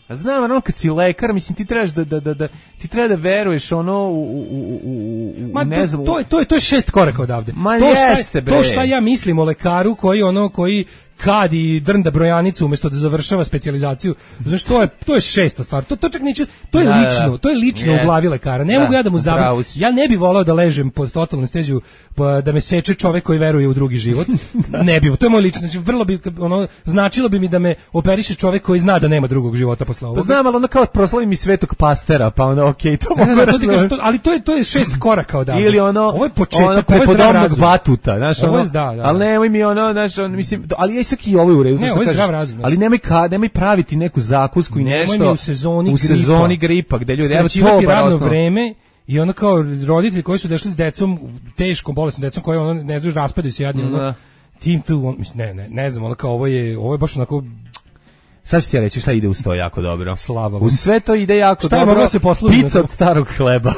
A znam, ono kad si lekar, mislim ti trebaš da da da da ti treba da veruješ ono u u u u, u Ma, ne znam. To je to je to je šest koraka odavde. Ma to jeste, šta, bre. to šta ja mislim o lekaru koji ono koji kadi i drnda brojanicu umjesto da završava specijalizaciju. Znaš, to je to je šesta stvar. To to čak neću, to je Da, lično, da. to je lično Yes. u glavi lekara. Ne Da, mogu ja da mu upravo zabavim. si. Ja ne bih voleo da ležem pod totalnom anesteziju pa da me seče čovjek koji veruje u drugi život. Ne bih, to je moj lično. Znači vrlo bi ono značilo bi mi da me operiše čovjek koji zna da nema drugog života posle ovoga. Pa znam, ali onda kao proslavi mi Svetog Pastera, pa onda okej, to Ne, mogu ne, ne, to ti kažem, razumem. to- ali to je to je šest koraka odavde. Ili ono, ovo je početak, ono ovo je zdrav prepodobnog razum. Batuta, znaš, Ovo je- ono, da, da. ali nemoj mi ono, znaš, ono, mislim, ali je isak i ovo je u redu, Ne, što ovo je kažeš, zdrav razum, ali nemoj, ka, nemoj praviti neku zakusku i Nemoj nešto mi u sezoni u gripa. sezoni gripa, gde ljudi, evo to Skraćivati bar radno osnovno. vreme i ono kao roditelji koji su došli s decom, teškom bolesnom decom koji ono ne znaju raspadaju se jadni, ono, Da. tim tu, on, mislim, ne, ne, ne znam, ono kao ovo je, ovo je baš onako Sad ću ti ja reći šta ide uz to jako dobro. Slava. Uz sve to ide jako Šta je dobro. moglo se poslužiti na Pizza to? od starog hleba.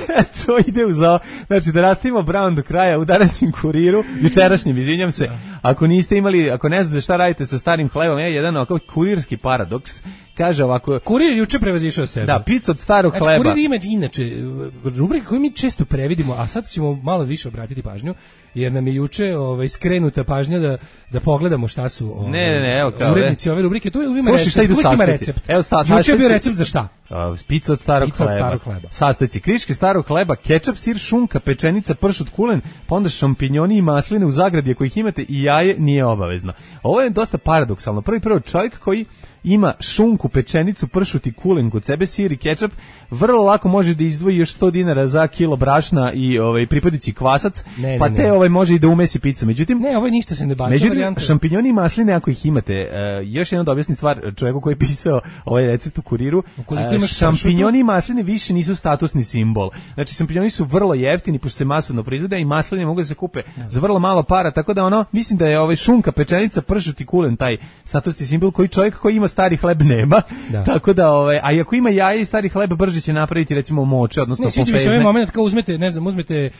To ide uz ovo. Znači da rastavimo Brown do kraja u današnjem kuriru, jučerašnjem, izvinjam se. Ako niste imali, ako ne znate šta radite sa starim hlebom, je jedan ovakav kurirski paradoks. Kaže ovako, Kurir juče prevazišao sebe. da, pizza od starog Znači, hleba. Kurir ima inače rubrika koju mi često previdimo, a sad ćemo malo više obratiti pažnju, jer nam je juče ovaj, skrenuta pažnja da, da pogledamo šta su ovaj, Ne, ne, ne, evo kao, urednici ove rubrike. Tu je uvijek Slušaj, šta recept. idu Uvijek ima sastojci? recept. Evo, sta- Juče je bio sastojci- recept za šta? A, pizza od starog Pizza od hleba. starog hleba. Sastojci: kriške starog hleba, kečap, sir, šunka, pečenica, pršut, kulen, pa onda šampinjoni i masline u zagradi ako ih imate i jaje nije obavezno. Ovo je dosta paradoksalno. Prvi prvo čovjek koji ima šunku, pečenicu, pršut i kulen kod sebe, sir i kečap, vrlo lako može da izdvoji još sto dinara za kilo brašna i ovaj pripadajući kvasac, Ne, ne, pa ne. te ovaj može i da umesi picu. Međutim, Ne, ovo je ništa se ne baci. Međutim, varijanta. šampinjoni i masline ako ih imate, e, još jedna da objasnim stvar čovjeku koji je pisao ovaj recept u kuriru, Ukoliko e, imaš šampinjoni i masline više nisu statusni simbol. Znači, šampinjoni su vrlo jeftini, pošto se masovno proizvode i masline mogu da se kupe za vrlo malo para, tako da ono, mislim da je ovaj šunka, pečenica, pršut i kulen taj statusni simbol koji čovjek koji ima stari hleb nema, Da. tako da, ovaj, a i ako ima jaje i stari hleb, brže će napraviti recimo moče, odnosno Ne, sviđa mi se ovaj pofezne. moment kao uzmete, ne znam, uzmete e,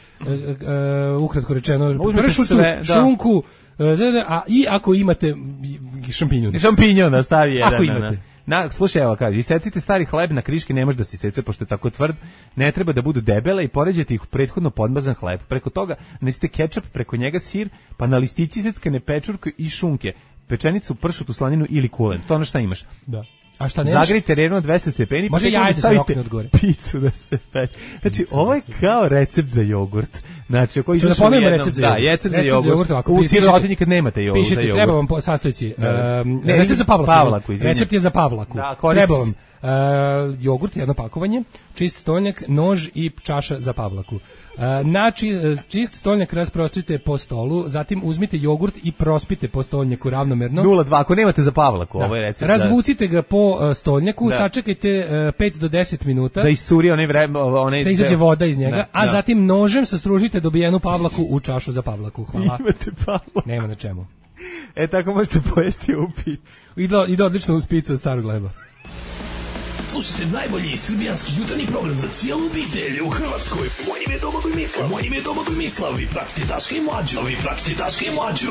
e, ukratko rečeno Uzmete pršutu, sve, da. šunku, e, da, da, a i ako imate šampinjone. Šampinjon da stavi jedan. Ako na- na- imate. Na, slušaj, evo kaže, isecite stari hleb na kriške, ne može da se seče pošto je tako tvrd, ne treba da budu debele i poređajte ih u prethodno podmazan hleb. Preko toga nanesite kečap, preko njega sir, pa na listići iseckane pečurke i šunke, pečenicu, pršutu, slaninu ili kulen. To ono šta imaš. Da. A šta nemaš? Zagrejte revno dvesta stepeni, Može tek onda jaje da se stavite rokne od gore. picu da se peče. Znači, ovo je kao recept za jogurt. Znači, ako Ću da izašao ponovim jednom- recept za da, jogurt. recept za jogurt. ovako, U pišite- sirotinji kad nemate jogurt za Pišite, jogurt. treba vam po- sastojci. Da. Um, Ne, recept za Pavlaku. Pavlaku, izvinjam. Recept je za Pavlaku. Da, koristi treba se. vam uh, jogurt, jedno pakovanje, čist stolnjak, nož i čaša za Pavlaku. Uh, Nači, čist stolnjak rasprostrite po stolu, zatim uzmite jogurt i prospite po stolnjaku ravnomerno. nula dva, ako nemate za Pavlaku, Da. ovo je recept. Razvucite ga po uh, stolnjaku, Da. sačekajte uh, pet do deset minuta. Da iscuri onaj vreme, onaj Da izađe voda iz njega, Da, a da. zatim nožem sastružite dobijenu Pavlaku u čašu za Pavlaku. Hvala. Imate Pavlaku. Nema na čemu. E, tako možete pojesti u picu. Ide, ide odlično uz picu od starog leba. Slušajte najbolji srbijanski jutarnji program za cijelu obitelj u Hrvatskoj. Moj ime je Domagoj Mislav. Moj ime je Domagoj Mislav. Vi pratite Daška i Mlađu. Vi pratite Daška i Mlađu.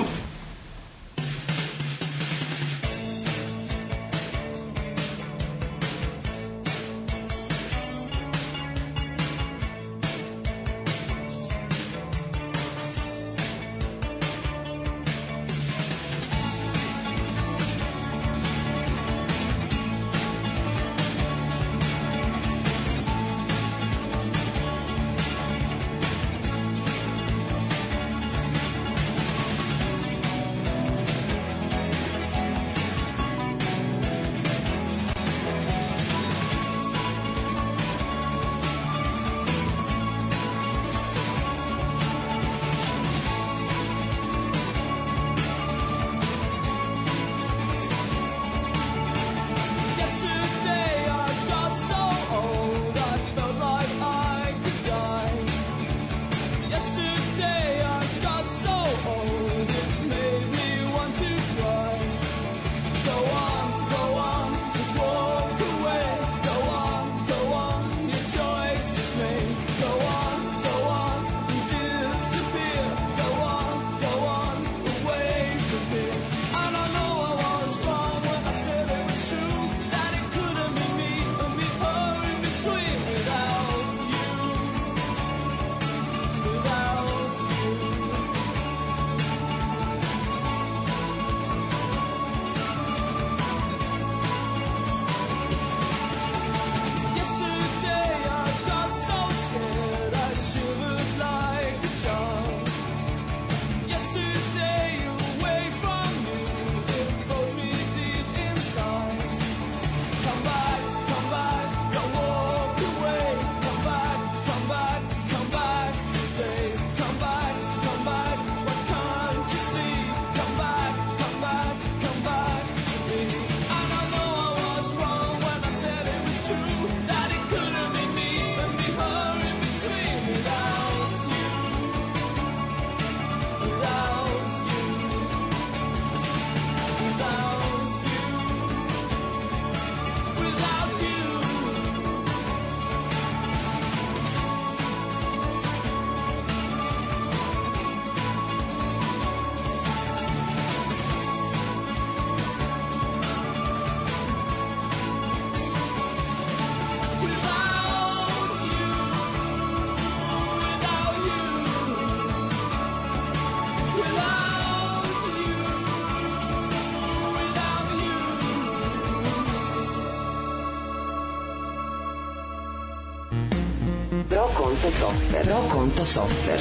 software. Pro Konto software.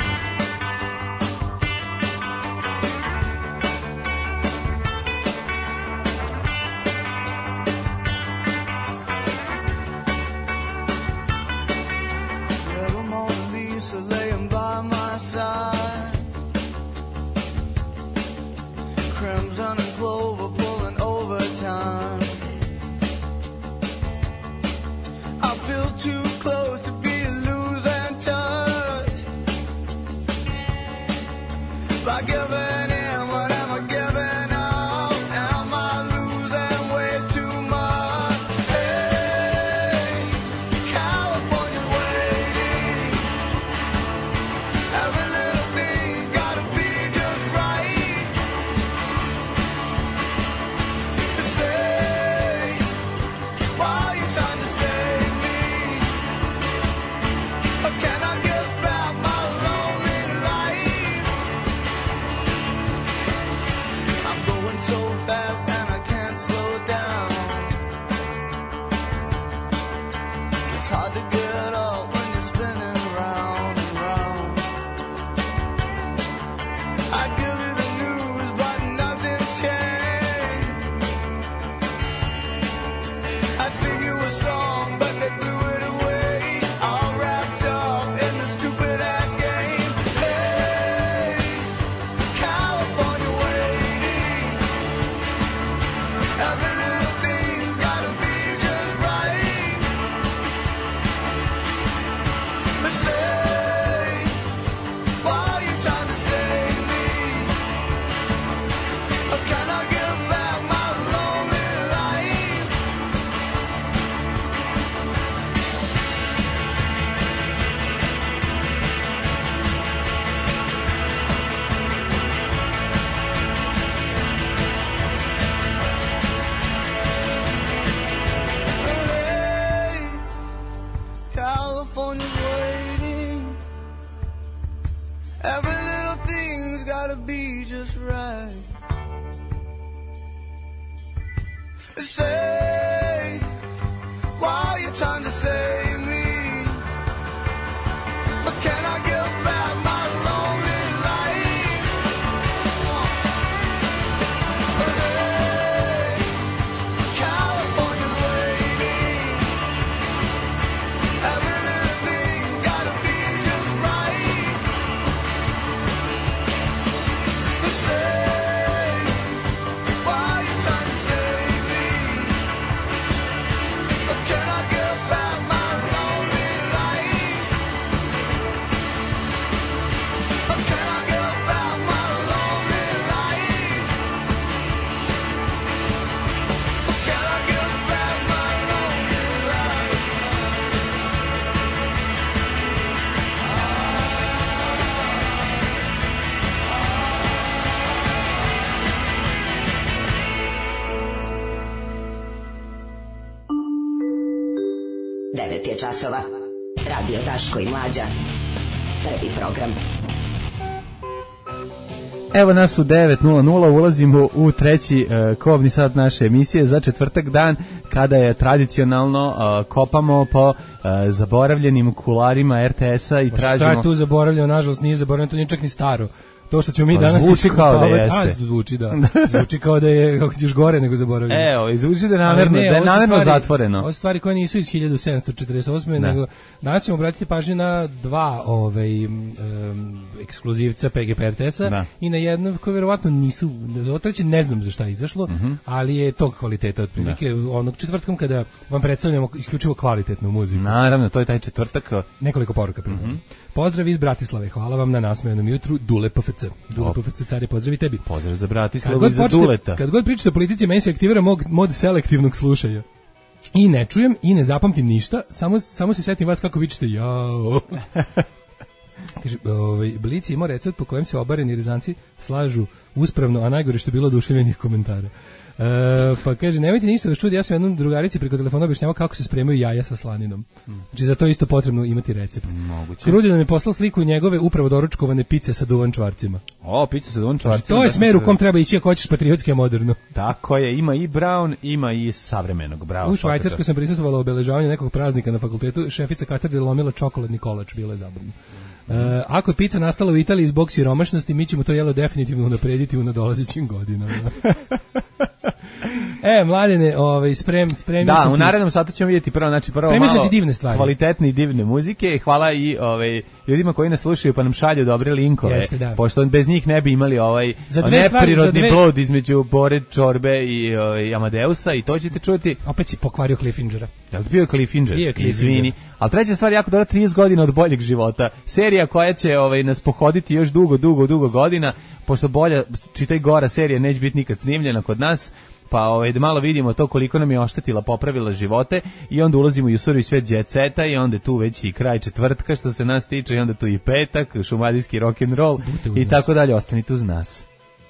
devet je časova. Radio Daško i Mlađa. Prvi program. Evo nas u devet nula nula, ulazimo u treći uh, kobni sat naše emisije za četvrtak dan, kada je tradicionalno uh, kopamo po uh, zaboravljenim kularima er te es-a i tražimo... Šta je tu zaboravljeno? Nažalost nije zaboravljeno, to nije čak ni staro. To što ćemo mi pa danas zvuči kao da jeste. A, zvuči da. Zvuči kao da je, kako ćeš gore nego zaboravljeno. Evo, zvuči da je namjerno, ne, da je namjerno stvari, zatvoreno. Ovo stvari koje nisu iz hiljadu sedamsto četrdeset osme Da. nego danas ćemo obratiti pažnju na dva ovaj, um, ekskluzivca pe ge pe er te es-a Da. i na jedno koje vjerovatno nisu, ovo treće ne znam za šta je izašlo, Mhm. ali je tog kvaliteta otprilike onog četvrtkom kada vam predstavljamo isključivo kvalitetnu muziku. Naravno, to je taj četvrtak. Nekoliko poruka pritom. Mhm. Pozdrav iz Bratislave, hvala vam na nasmejanom jutru, Dule pe efe ce. Dule pe efe ce, care, pozdrav i tebi. Pozdrav za Kad Bratislavu god i za počnete- Duleta. Kad god pričate o politici, meni se aktivira mod, mod selektivnog slušanja. I ne čujem i ne zapamtim ništa, samo, samo se setim vas kako vičete jao. Kaže, ovaj, Blic ima recept po kojem se obareni rezanci slažu uspravno, a najgore što je bilo oduševljenih komentara. Uh, pa kaže, nemojte ništa da čudi, ja sam jednom drugarici preko telefona objašnjavao kako se spremaju jaja sa slaninom. Znači, za to je isto potrebno imati recept. Moguće. Krudi nam je poslao sliku njegove upravo doručkovane pice sa duvan čvarcima. O, pice sa duvan čvarcima. To je smer u kom treba ići ako hoćeš patriotski a moderno. Tako je, ima i brown, ima i savremenog brown. U Švajcarskoj sam prisustvovala obeležavanju nekog praznika na fakultetu, šefica katedre lomila čokoladni kolač, bilo je zabavno. Uh, ako je pizza nastala u Italiji zbog siromašnosti, mi ćemo to jelo definitivno unaprediti u nadolazećim godinama. E, Mladene, ovaj, sprem, spremi da, se u ti... narednom satu ćemo vidjeti prvo, znači prvo spremi malo divne stvari. Kvalitetne i divne muzike. Hvala i ovaj, ljudima koji nas slušaju pa nam šalju dobre linkove. Jeste, da. Pošto bez njih ne bi imali ovaj neprirodni dve... blod između Bore Čorbe i ovaj, Amadeusa i to ćete čuti. Opet si pokvario Cliffingera. Je li bio Cliffinger? Bio Cliffinger. Izvini. Ali treća stvar, jako dobra, trideset godina od boljeg života. Serija koja će ovaj, nas pohoditi još dugo, dugo, dugo godina, pošto bolja, čitaj gora serija, neće biti nikad snimljena kod nas, pa ovaj, da malo vidimo to koliko nam je oštetila, popravila živote i onda ulazimo i u surovi svet jet seta i onda tu već i kraj četvrtka što se nas tiče i onda tu i petak, šumadijski rock'n'roll i tako dalje. Ostanite uz nas.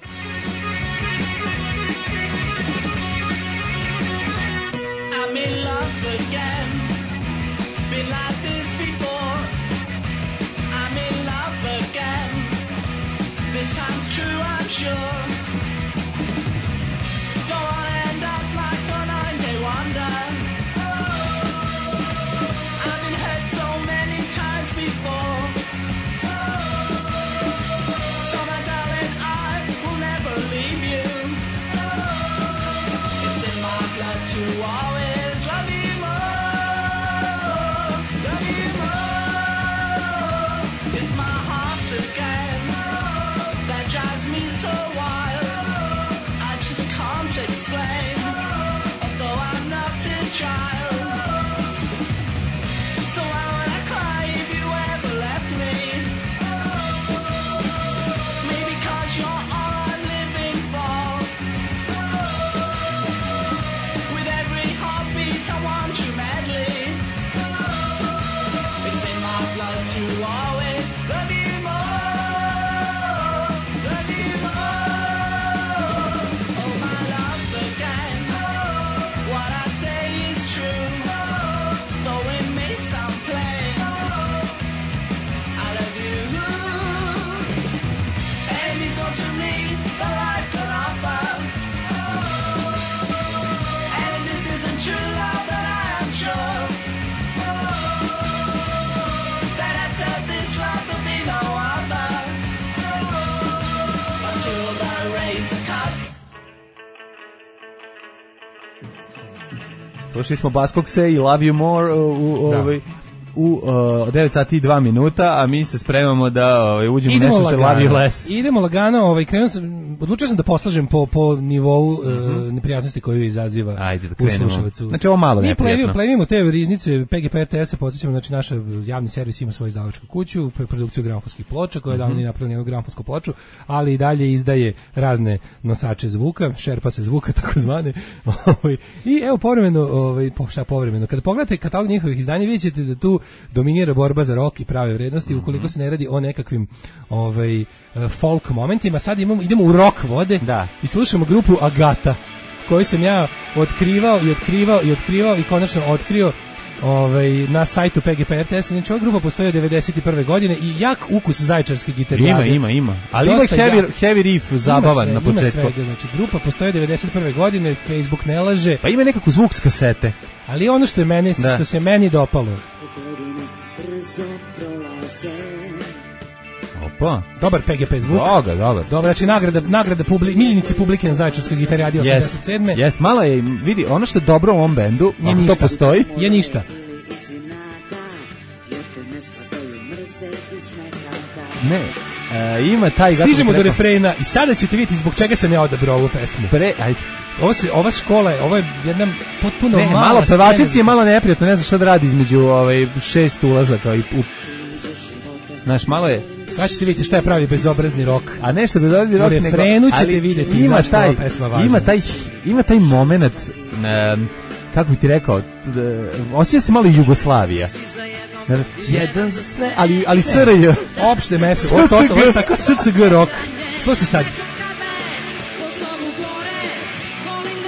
Slušali smo Baskokse i Love You More u, u, ovaj, u uh, devet sati i dva minuta, a mi se spremamo da uh, uđemo idemo nešto što je Love You Less. Idemo lagano, ovaj, krenuo sam, odlučio sam da poslažem po, po nivou uh, mm-hmm. neprijatnosti koju izaziva Ajde, da u slušavacu. Znači ovo malo neprijatno. Mi plevimo te riznice P G P R T S-a, podsjećamo, znači naš javni servis ima svoju izdavačku kuću, produkciju gramofonskih ploča, koja je davno nije napravila jednu gramofonsku ploču, ali i dalje izdaje razne nosače zvuka, šerpase zvuka, takozvane. I evo povremeno, ovaj, šta povremeno, kada pogledate katalog njihovih izdanja, vidjet ćete da tu dominira borba za rock i prave vrednosti, ukoliko se ne radi o nekakvim ovaj, folk momentima. Sad imamo, idemo u rock vode da. I slušamo grupu Agata, koju sam ja otkrivao i otkrivao i otkrivao i konačno otkrio ovaj, na sajtu P G P R T S. Znači, ova grupa postoji od devedeset prve godine i jak ukus zaječarske gitarijade. Ima, ima, ima. Ali ima heavy, heavy riff zabavan sve, na početku. Ima svega, znači, grupa postoji od devedeset prve godine, Facebook ne laže. Pa ima nekako zvuk s kasete. Ali ono što je meni, da. što se meni dopalo. Opa. Dobar P G P zvuk. Dobar, dobar. Dobar, znači nagrada, nagrada publi, miljenici publike na zaječarskoj gitaradi osamdeset sedme. Jest, malo je, vidi, ono što je dobro u ovom bendu, ako to postoji, je ništa. Ne, e, ima taj... Stižemo do refrena i sada ćete vidjeti zbog čega sam ja odabrao ovu pesmu. Pre, aj. Ovo se, ova škola je, ovo je jedna potpuno ne, mala malo pevačici je malo neprijatno, ne znam šta da radi između ovaj, šest ulazaka i u... Znaš, malo je... Sad ćete vidjeti šta je pravi bezobrazni rok. A nešto bezobrazni rok, nego... U refrenu ćete vidjeti ima zašto taj, ova pesma važna. Ima taj, ima taj moment, um, kako bi ti rekao, osjeća se malo Jugoslavija. Jedan za sve, ali, ali S R J. Opšte mesto, ovo to, ovo je tako S C G rok. Slušaj sad.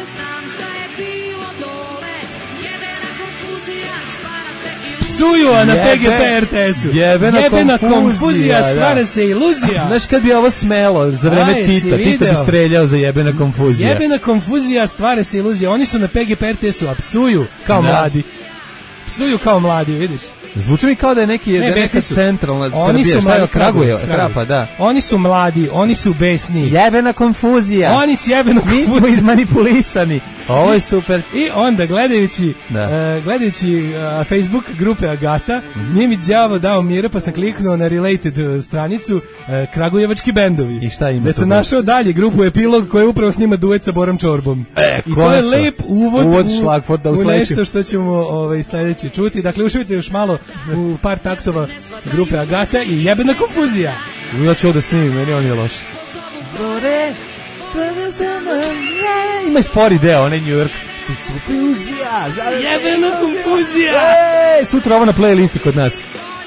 psuju, a na P G P R T S-u. Jebena, Jebena konfuzija, konfuzija, da. stvara se iluzija. Znaš kad bi ovo smelo za vreme Aj, si Tita, Tita bi video? streljao za jebena konfuzija. Jebena konfuzija, stvara se iluzija. Oni su na P G P R T S-u, a psuju kao Da. mladi. Psuju kao mladi, vidiš? Zvuči mi kao da je neki Ne, da je neka besni su. centralna Oni Srbija, su šta je mladi, Kragujevac, Kragujevac, Krapa, da. Oni su mladi, oni su besni. Jebena konfuzija. Oni su jebena Mi smo konfuzija. izmanipulisani. Ovo je super. I onda gledajući Da. uh, gledajući uh, Facebook grupe Agata, nije mi đavo dao mira, pa sam kliknuo na related uh, stranicu uh, Kragujevački bendovi. I šta ima Da tu? sam našao dalje grupu Epilog koja upravo snima duet sa Borom Čorbom. E, I to je konačno. lep uvod, Uvod u, Šlagforda u u sledećem. nešto što ćemo ovaj, sledeće čuti. Dakle, uživajte još malo u par taktova grupe Agata i jebena konfuzija. Ja ću ovo da snimim, meni on je loš. Ima i spori deo, onaj New York. Tu su konfuzija. Jebena konfuzija. Ej, sutra ovo na playlisti kod nas.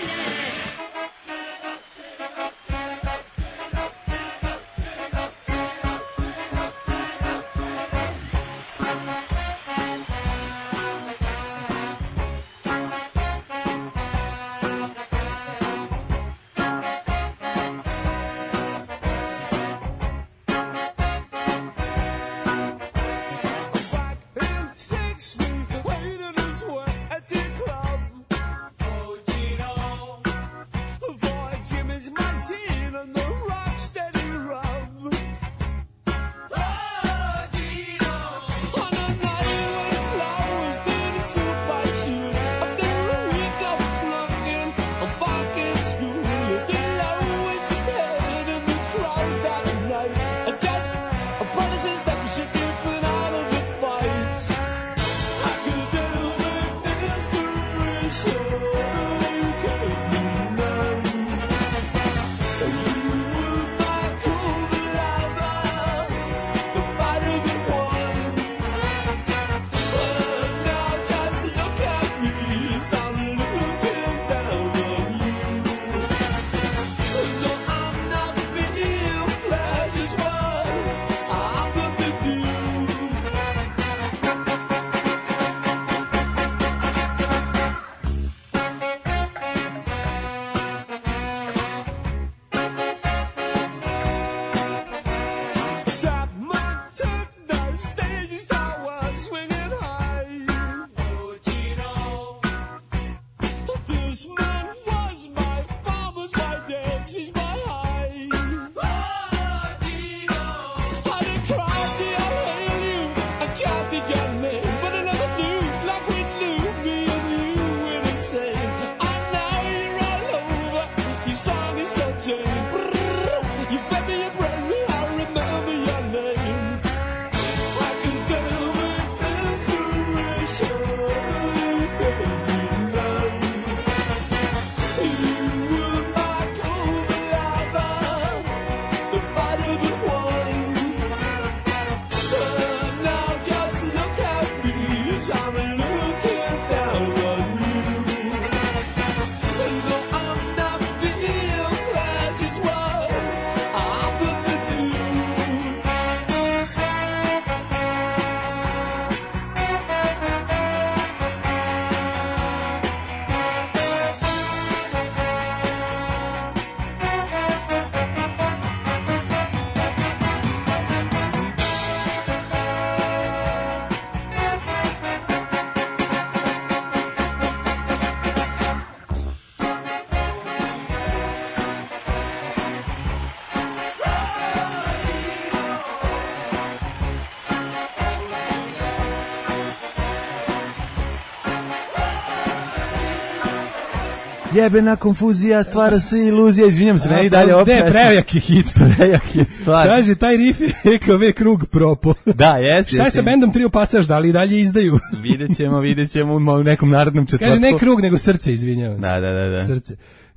Jebena konfuzija, stvara se iluzija, izvinjam se, meni dalje opet. Ne, prejak je hit. Prejak je stvar. Kaže, taj riff je E K V krug propo. Da, jeste. Šta je sa bendom Trio Pasaž, da li i dalje izdaju? Vidjet ćemo, vidjet ćemo u nekom narodnom četvrtku. Kaže, ne krug, nego srce, izvinjavam se. Da, da, da, da. Srce.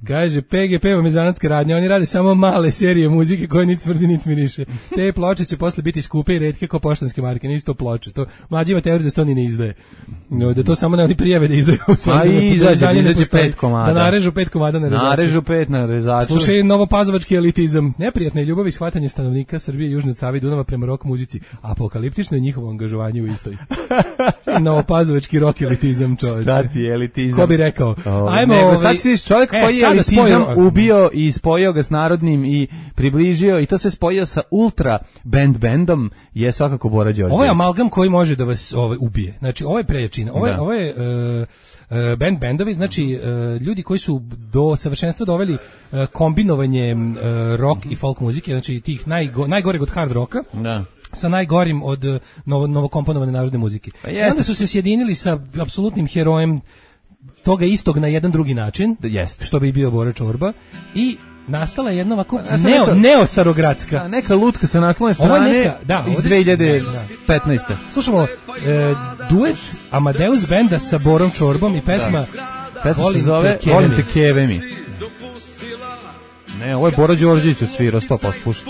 Kaže, P G P vam je zanatska radnja, oni rade samo male serije muzike koje niti smrdi, niti miriše. Te ploče će posle biti skupe i retke kao poštanske marke, nisu to ploče. To, mlađi ima teoriju da se to ni ne izdaje. No, da to samo ne oni prijave da izdaju. A i izađe, da izađe pet komada. Da narežu pet komada na rezaču. Narežu pet na rezaču. Slušaj, novopazovački elitizam. Neprijatne ljubavi i shvatanje stanovnika Srbije i Južne od Save i Dunava prema rock muzici. Apokaliptično je njihovo angažovanje u istoj. Novopazovački rock elitizam, čoveče. Šta ti je elitizam? Ko bi rekao? O, Ajmo, nego, ovaj, sad si čovjek koji je elitizam spojio, ubio i spojio ga s narodnim i približio i to se spojio sa ultra band bandom je svakako Bora Đorđević. Ovo je amalgam koji može da vas ovaj, ubije. Znači, ovo je prejačina. Ovo je, ovo je uh, uh, band bandovi, znači uh, ljudi koji su do savršenstva doveli uh, kombinovanje uh, rock i folk muzike, znači tih najgo, najgoreg od hard rocka. Da. Sa najgorim od uh, novo, novokomponovane narodne muzike. Pa i onda su se sjedinili sa apsolutnim herojem toga istog na jedan drugi način, Jeste. što bi bio Bora Čorba, i nastala je jedna ovako pa, neo, neka, neo-starogradska. Da, neka lutka sa naslovne strane neka, da, iz dve hiljade petnaeste. Slušamo, e, duet Amadeus benda sa Borom Čorbom i pesma da. Pesma se zove Volim te keve mi. Ne, ovo je Bora Đorđević odsvirao, sto posto slušaj.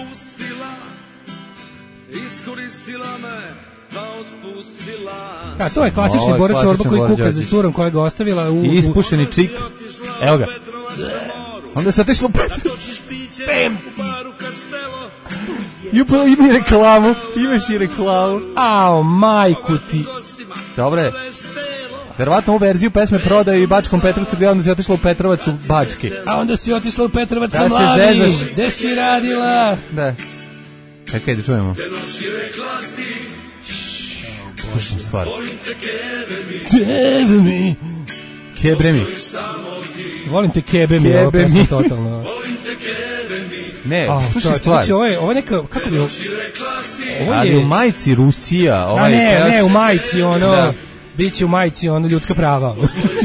A to je klasični Bora Čorba koji kuka za curom koja ga ostavila u... I ispušeni čik. Evo ga. Onda se otišlo u Petrovac. Pem! Jupo, ima i reklamu. Imaš i reklamu. Ao, majku ti. Dobre. Verovatno ovu verziju pesme prodaju i Bačkom Petrovcu, gdje onda si otišla u Petrovac u Bački. A onda si otišla u Petrovac sa mladi. Gde si radila? Da. Čekaj, da čujemo. Slušam stvar. Kebe mi. Kebre mi. Volim te kebe mi, ovo pesma totalno. Ne, slušaj stvar. Ovo je, ovo je neka, kako bi ovo? Ali je u majici Rusija. A ne, ne, u majici, ono, bit će u majici, ono, ljudska prava.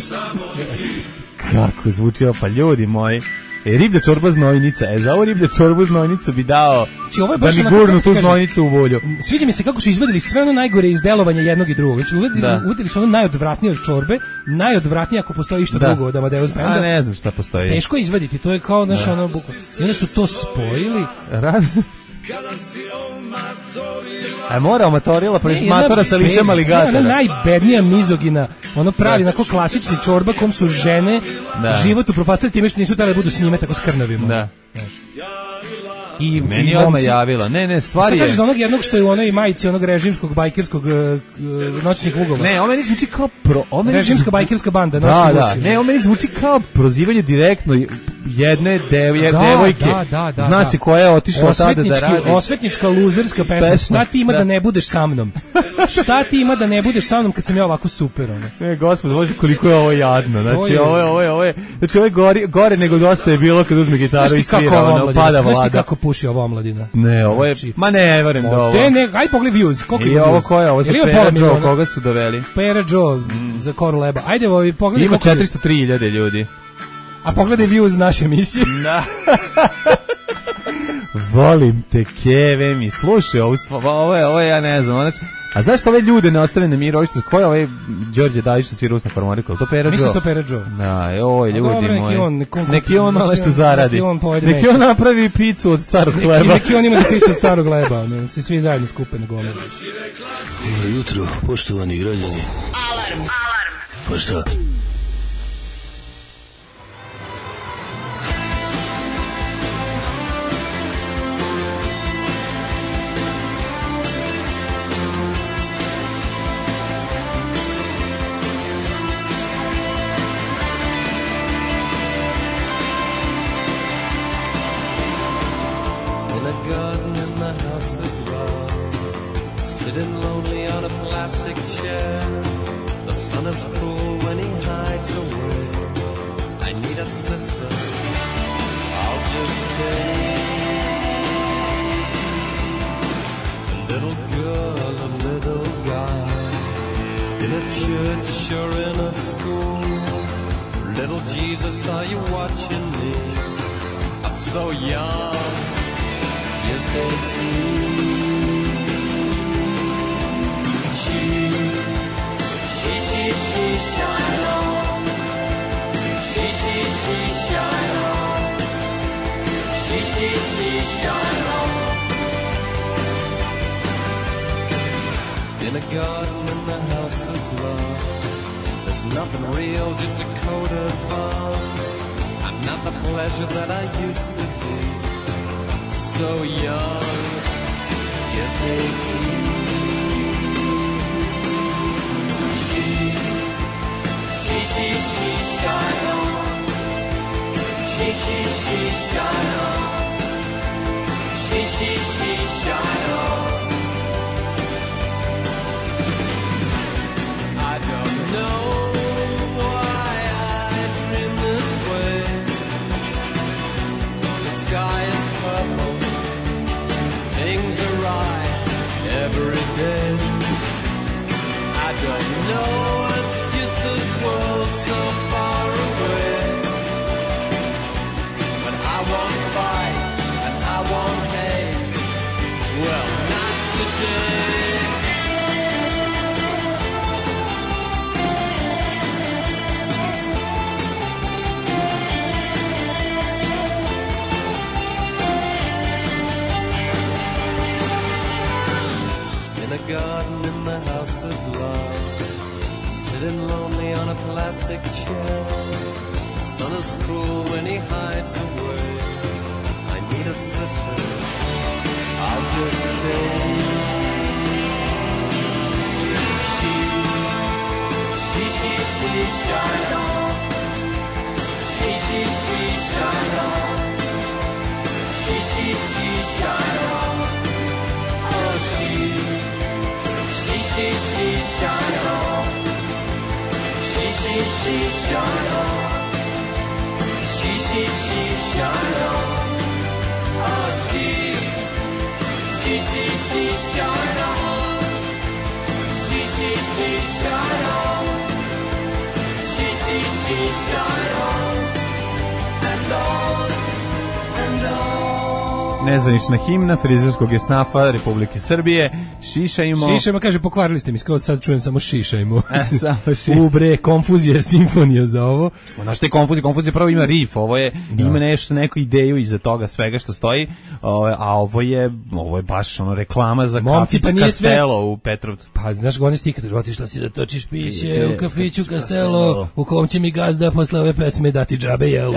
Kako zvuči ovo, pa ljudi moji. E, riblja čorba znojnica. E, za ovo riblja čorbu znojnicu bi dao znači, da mi gurnu tu znojnicu u volju. Sviđa mi se kako su izvadili sve ono najgore iz delovanja jednog i drugog. Znači, uvedili su ono najodvratnije od čorbe, najodvratnije ako postoji išta da. drugo od Amadeus benda. A ne znam šta postoji. Teško je izvaditi, to je kao naš da. ono bukva. I onda su to spojili. Rad... A mora matorila, pa je matora sa licem aligatora. Ona najbednija mizogina, ono pravi onako klasični čorba kom su žene da. život upropastili time što nisu tele budu s njime tako skrnavima. Da. I meni je odmah javila. Ne, ne, stvar je... Šta kažeš za onog jednog što je u onoj majici onog režimskog bajkerskog uh, noćnih ugova? Ne, on meni zvuči kao... Pro, režimska bajkerska banda. Da, da. Vuči. Ne, on meni zvuči kao prozivanje direktno jedne dev, da, devojke. Da, da, da, zna se koja je otišla tada da radi. Osvetnička luzerska pesma. pesma. Šta ti ima da. da ne budeš sa mnom? Šta ti ima da ne budeš sa mnom kad sam ja ovako super? Ono? Ne, gospod, bože, koliko je ovo jadno. Znači, ovo je, ovo je, ovo je... Znači, ovo je gore, gore nego dosta je bilo kad uzme gitaru i svira, ono, pada vlada. Puši ovo omladina. Ne, ovo je, ma ne, verujem da ovo. Te ne, aj pogledaj views, koliko je views. I ovo koje, ovo za Pera Joe, koga su doveli? Pera Joe mm. za koru leba. Ajde, ovo pogledaj. Ima četiristo tri hiljade ljudi. A pogledaj views naše emisije. Da. Volim te keve mi. Slušaj, ovo, ovo je, ovo je, ja ne znam, znači, a zašto ove ljude ne ostave na miru? Ko je ovaj Đorđe Dajić što svira usna harmoniku? To Pera Joe? Mislim to Pera Joe. Da, oj, ljudi dobro, moji. Neki on, nekom, neki on malo nešto zaradi. Neki on, neki on napravi picu od starog neki, hleba. Neki on ima da picu od starog hleba. Ne, se svi zajedno skupe na gome. Dobro jutro, poštovani građani. Alarm! Alarm! Pa šta? She, she, shine on. She, she, she, shine on. shine on. In a garden in the house of love, there's nothing real, just a coat of fuzz. I'm not the pleasure that I used to be, so young, just eighteen. She, she, she, she, shine on. She, she, she, shine on. She, she, she, shine on. I don't know why I dream this way. The sky is purple, things are right every day. I don't know, it's just this world so far away. But I won't fight and I won't hate. Well, not today. In a garden in the house of love, sitting lonely on a plastic chair. The sun is cruel when he hides away. I need a sister, I'll just stay. She, she, she, she, shine on. She, she, she, shine on. She, she, she, shine on. Oh, she, she, she, she, shine on. She, she, she, shine on. She, she, she, shine on. Oh, she, she, she, she, shine on. She, she, she, shine on. She, she, she, shine on. And on, and on. Nezvanična himna frizerskog esnafa Republike Srbije. Šišajmo. Šišajmo, kaže, pokvarili ste mi, skoro sad čujem samo šišajmo. E, samo šišajmo. Ubre, konfuzija, simfonija za ovo. Znaš što je konfuzija? Konfuzija prvo ima rif, ovo je, da. Ima nešto, neku ideju iza toga svega što stoji, a ovo je, ovo je baš ono reklama za Momci, kafić pa Kastelo u Petrovcu. Pa, znaš, oni stikate, otišla si da točiš piće u kafiću Kastelo, u kom će mi gazda posle ove pesme dati džabe jelo.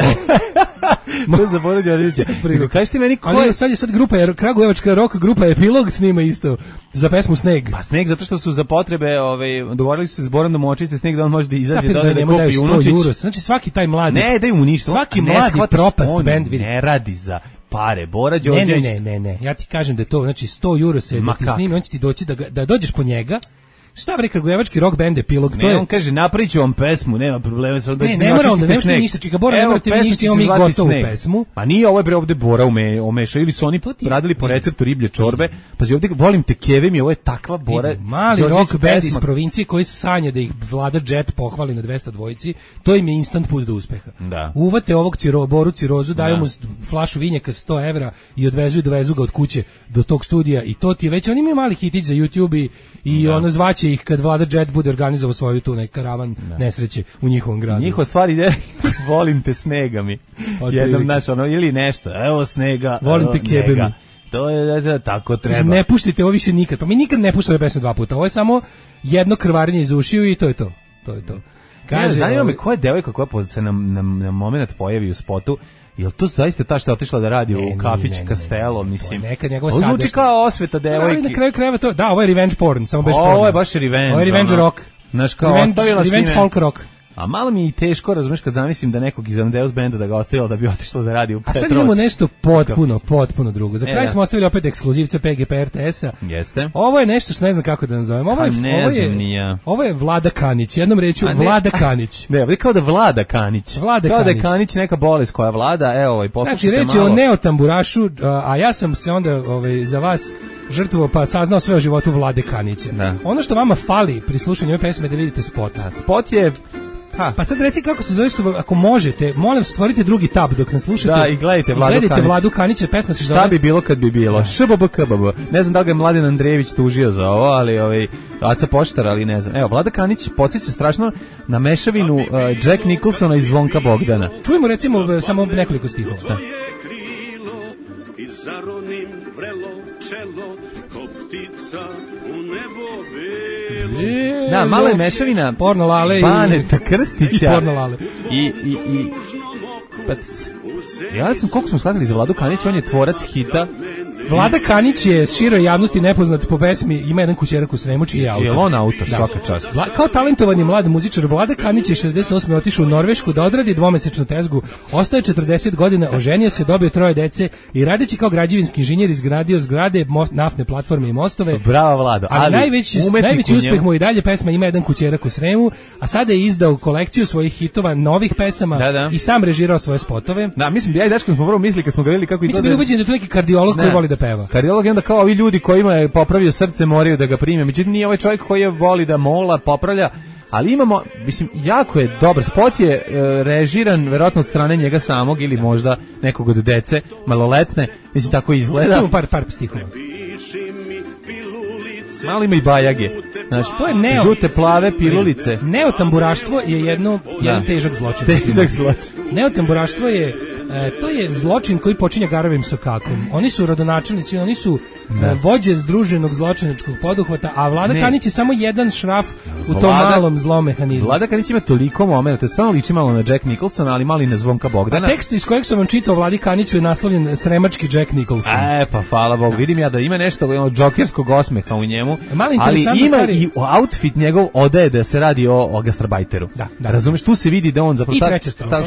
To za Boru Đorđevića. Kažeš ti meni ko je... Sad je sad grupa, Kragujevačka rock grupa Epilog snima isto za pesmu Sneg. Pa Sneg, zato što su za potrebe, ovaj, dogovorili su se s Borom da mu očiste Sneg, da on može da izađe ja, da, da, da kupi Unučić. Znači svaki taj mladi... Ne, daj mu ništa. Svaki mladi propast on band, vidi. ne radi za pare. Bora Đorđević... Ne, ne, ne, ne, ne. Ja ti kažem da je to, znači sto euro se da ti snimi, on će ti doći da, da dođeš po njega. Šta bre, Kragujevački rock band Epilog, to ne, je... on kaže, napravit ću vam pesmu, nema problema, sad da ne, ne mora onda, ne možete ništa, čika, Bora, ne morate vi ništa, imamo mi gotovu pesmu. Pa nije ovo je bre ovde Bora ume, omešao, ili su oni ti, radili po receptu riblje čorbe, pazi ovde, volim te keve mi, ovo je takva Bora... Mali rock band iz provincije koji sanja da ih vlada Jet pohvali na dvesta dvojici, to im je instant put do uspeha. Da. Uvate ovog ciro, Boru Cirozu, daju mu flašu vinjaka sto evra i odvezu i dovezu ga od kuće do tog studija i to ti je već, oni imaju mali hitić za YouTube i, i ono zvaće ih kad vlada Jet bude organizovao svoju tu neki karavan da. Nesreće u njihovom gradu. Njihova stvar ide, volim te Snega mi. Jednom naš ono, ili nešto, evo Snega, volim te kebe mi. To je da, tako treba. Ne puštite ovo više nikad. Pa mi nikad ne puštamo pesmu dva puta. Ovo je samo jedno krvarenje iz ušiju i to je to. To je to. Kaže, zanima me koja je devojka koja se na, na, na moment pojavi u spotu. Jel to zaista ta što je otišla da radi ne, u kafić ne, ne, Kastelo, ne, mislim. Neka njegova ovo zvuči kao osveta devojke. Na kraju krajeva to, da, ovo je revenge porn, samo bez porna. Ovo je baš revenge. Ovo je revenge ono, rock. Znaš kao revenge, ostavila revenge si me. folk rock. A malo mi je i teško, razumeš, kad zamislim da nekog iz Amadeus benda da ga ostavila da bi otišla da radi u Petrovac. A sad imamo nešto potpuno, potpuno drugo. Za kraj e, smo ostavili opet ekskluzivce P G P R T S-a. Jeste. Ovo je nešto što ne znam kako da nazovem. Ovo je, ne ovo je, znam ni ja. Ovo je Vlada Kanić, jednom rečju Vlada Kanić. Ne, ovdje kao da Vlada Kanić. Vlada kao Kanić. da je Kanić neka bolest koja vlada, evo, ovaj, poslušajte znači, reći malo. o neotamburašu, a ja sam se onda ovaj, za vas žrtvo pa saznao sve o životu Vlade Kanića. Da. Ono što vama fali pri slušanju ove pesme da vidite spot. A, spot je... Ha. Pa sad reci kako se zove što, ako možete, molim stvorite drugi tab dok nas slušate. Da, i gledajte Vladu Kanića. Kanić. Vladu Kanića, pesma se zove... Šta bi bilo kad bi bilo? Š B B K B B. Ne znam da li ga je Mladen Andrejević tužio za ovo, ali ovaj, Aca Poštar, ali ne znam. Evo, Vlada Kanić podsjeća strašno na mešavinu uh, Jack Nicholsona i Zvonka Bogdana. Čujemo recimo samo nekoliko stihova. Da. zaronim vrelo čelo, ko ptica u nebo belo. Da, mala je mešavina Porno Lale i Baneta Krstića i Porno Lale. I, i, i pa, ja sam, koliko smo shvatili za Vladu Kanić, on je tvorac hita. Vlada Kanić je široj javnosti nepoznat po pesmi Ima jedan kućerak u Sremu čiji je autor. Je on autor, da. Svaka čast. Vla, kao talentovani mlad muzičar, Vlada Kanić je šezdeset osme otišao u Norvešku da odradi dvomesečnu tezgu, ostao četrdeset godina, oženio se, dobio troje dece i radeći kao građevinski inženjer izgradio zgrade, most, naftne platforme i mostove. Bravo, Vlado. Ali, ali najveći, najveći uspeh mu i dalje pesma Ima jedan kućerak u Sremu, a sada je izdao kolekciju svojih hitova, novih pesama, da, da. I sam režirao svoje spotove. Da, mislim, ja i Daško smo prvo mislili kad smo ga vidjeli kako izgleda. Mi smo bili ubeđeni da je to neki kardiolog koji voli da peva. Kardiolog je onda kao ovi ljudi kojima je popravio srce moraju da ga prime. Međutim, nije ovaj čovjek koji je voli da mola, popravlja, ali imamo, mislim, jako je dobar. Spot je e, režiran, verovatno od strane njega samog ili možda nekog od dece, maloletne. Mislim, tako izgleda. Čemo par, par stihova. Malo ima i bajage. Znaš, to je neo, žute, plave pilulice. Neotamburaštvo je jedno, jedan težak zločin. Težak zločin. Neotamburaštvo je E, to je zločin koji počinje Garavim sokakom. Oni su rodonačelnici, oni su e, vođe združenog zločinačkog poduhvata, a Vlada ne. Kanić je samo jedan šraf u tom Vlada, malom zlom mehanizmu. Vlada Kanić ima toliko momenta, to stvarno liči malo na Jack Nicholsona, ali malo i na Zvonka Bogdana. A tekst iz kojeg sam vam čitao Vladi Kaniću je naslovljen Sremački Jack Nicholson. E, pa hvala Bogu, vidim ja da ima nešto ono, džokerskog osmeha u njemu, ali ima stvari. I outfit njegov odaje da se radi o, o gastarbajteru. Da, da. Razumeš, tu se vidi da on zapravo... I treća strofa.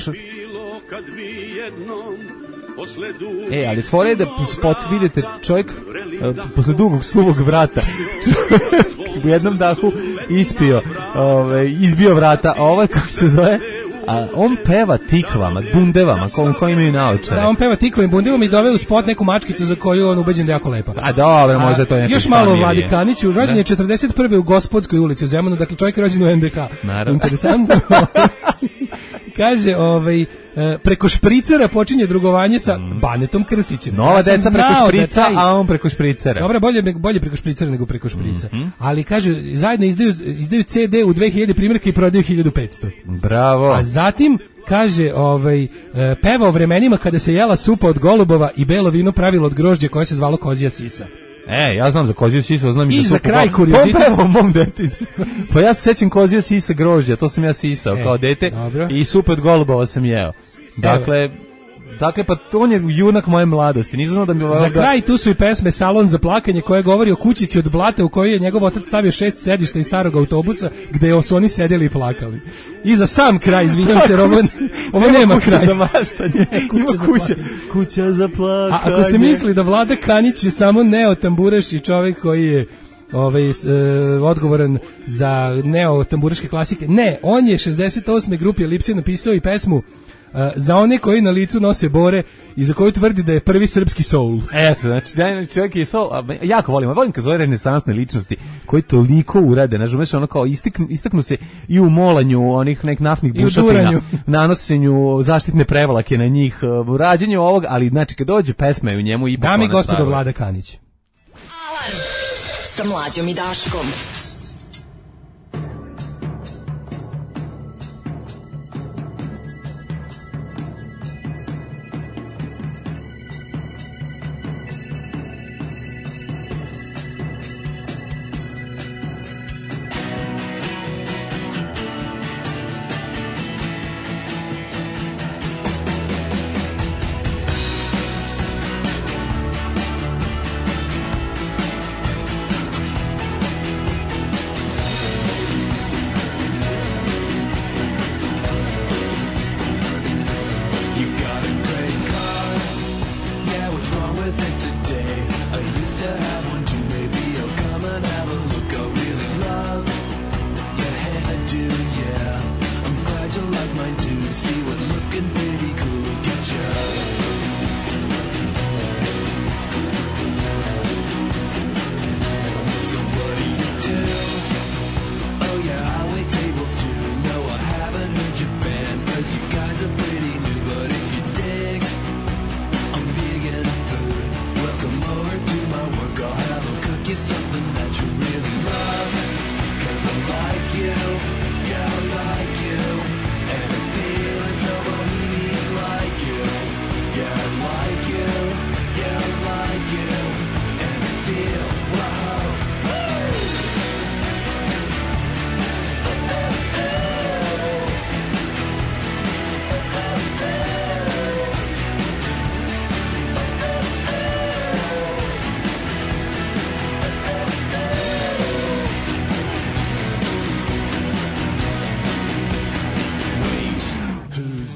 E, ali fora je da spot vidite čovjek uh, posle dugog suvog vrata u jednom dahu ispio, ove, izbio vrata, a ovaj kako se zove, a on peva tikvama, bundevama, ko, ko imaju naočare. Da, on peva tikvama i bundevama i dove u spot neku mačkicu za koju on ubeđen da je jako lepa. A dobro, možda to je neko još malo o Vladi Kaniću, rođen je četrdeset prve u Gospodskoj ulici u Zemunu, dakle čovjek je rođen u N D K. Naravno. Interesantno. Kaže, ovaj, preko špricera počinje drugovanje sa Banetom Krstićem. Nova ja deca preko šprica, da taj... a on preko špricera. Dobro, bolje, bolje preko špricera nego preko šprica. Mm-hmm. Ali kaže, zajedno izdaju, izdaju C D u dve hiljade primjerka i prodaju hiljadu petsto. Bravo. A zatim, kaže, ovaj, peva o vremenima kada se jela supa od golubova i belo vino pravilo od grožđa koje se zvalo kozija sisa. E, ja znam za koziju sisu, znam i, I za, za kraj kuriozitet. Pa mom detinjstvu. Pa ja se sećam kozija sisa grožđa, to sam ja sisao e, kao dete. Dobro. I supe od golubova sam jeo. Dakle, dakle pa on je junak moje mladosti. Nisam znao da mi za kraj tu su i pesme Salon za plakanje koja govori o kućici od blata u kojoj je njegov otac stavio šest sedišta iz starog autobusa gde su oni sedjeli i plakali. I za sam kraj, izvinjam se, ovo, ovo nema, nema kraj. Za maštanje. Kuća za kuća, kuća za plakanje. A ako ste mislili da Vlada Kanić je samo neotamburaš i čovjek koji je ovaj, e, odgovoran za neotamburaške klasike, ne, on je šezdeset osme grupi Elipsije napisao i pesmu Uh, za one koji na licu nose bore i za koju tvrdi da je prvi srpski soul. Eto, znači da čovjek je soul, a, jako volim, volim kad zove renesansne ličnosti koji toliko urade, znači umeš ono kao istaknu, istaknu se i u molanju onih nek naftnih bušotina, nanosenju zaštitne prevlake na njih, u rađenju ovog, ali znači kad dođe pesma u njemu ipak. Dame i gospodo, Vlada Kanić. Alarm sa Mlađom i Daškom.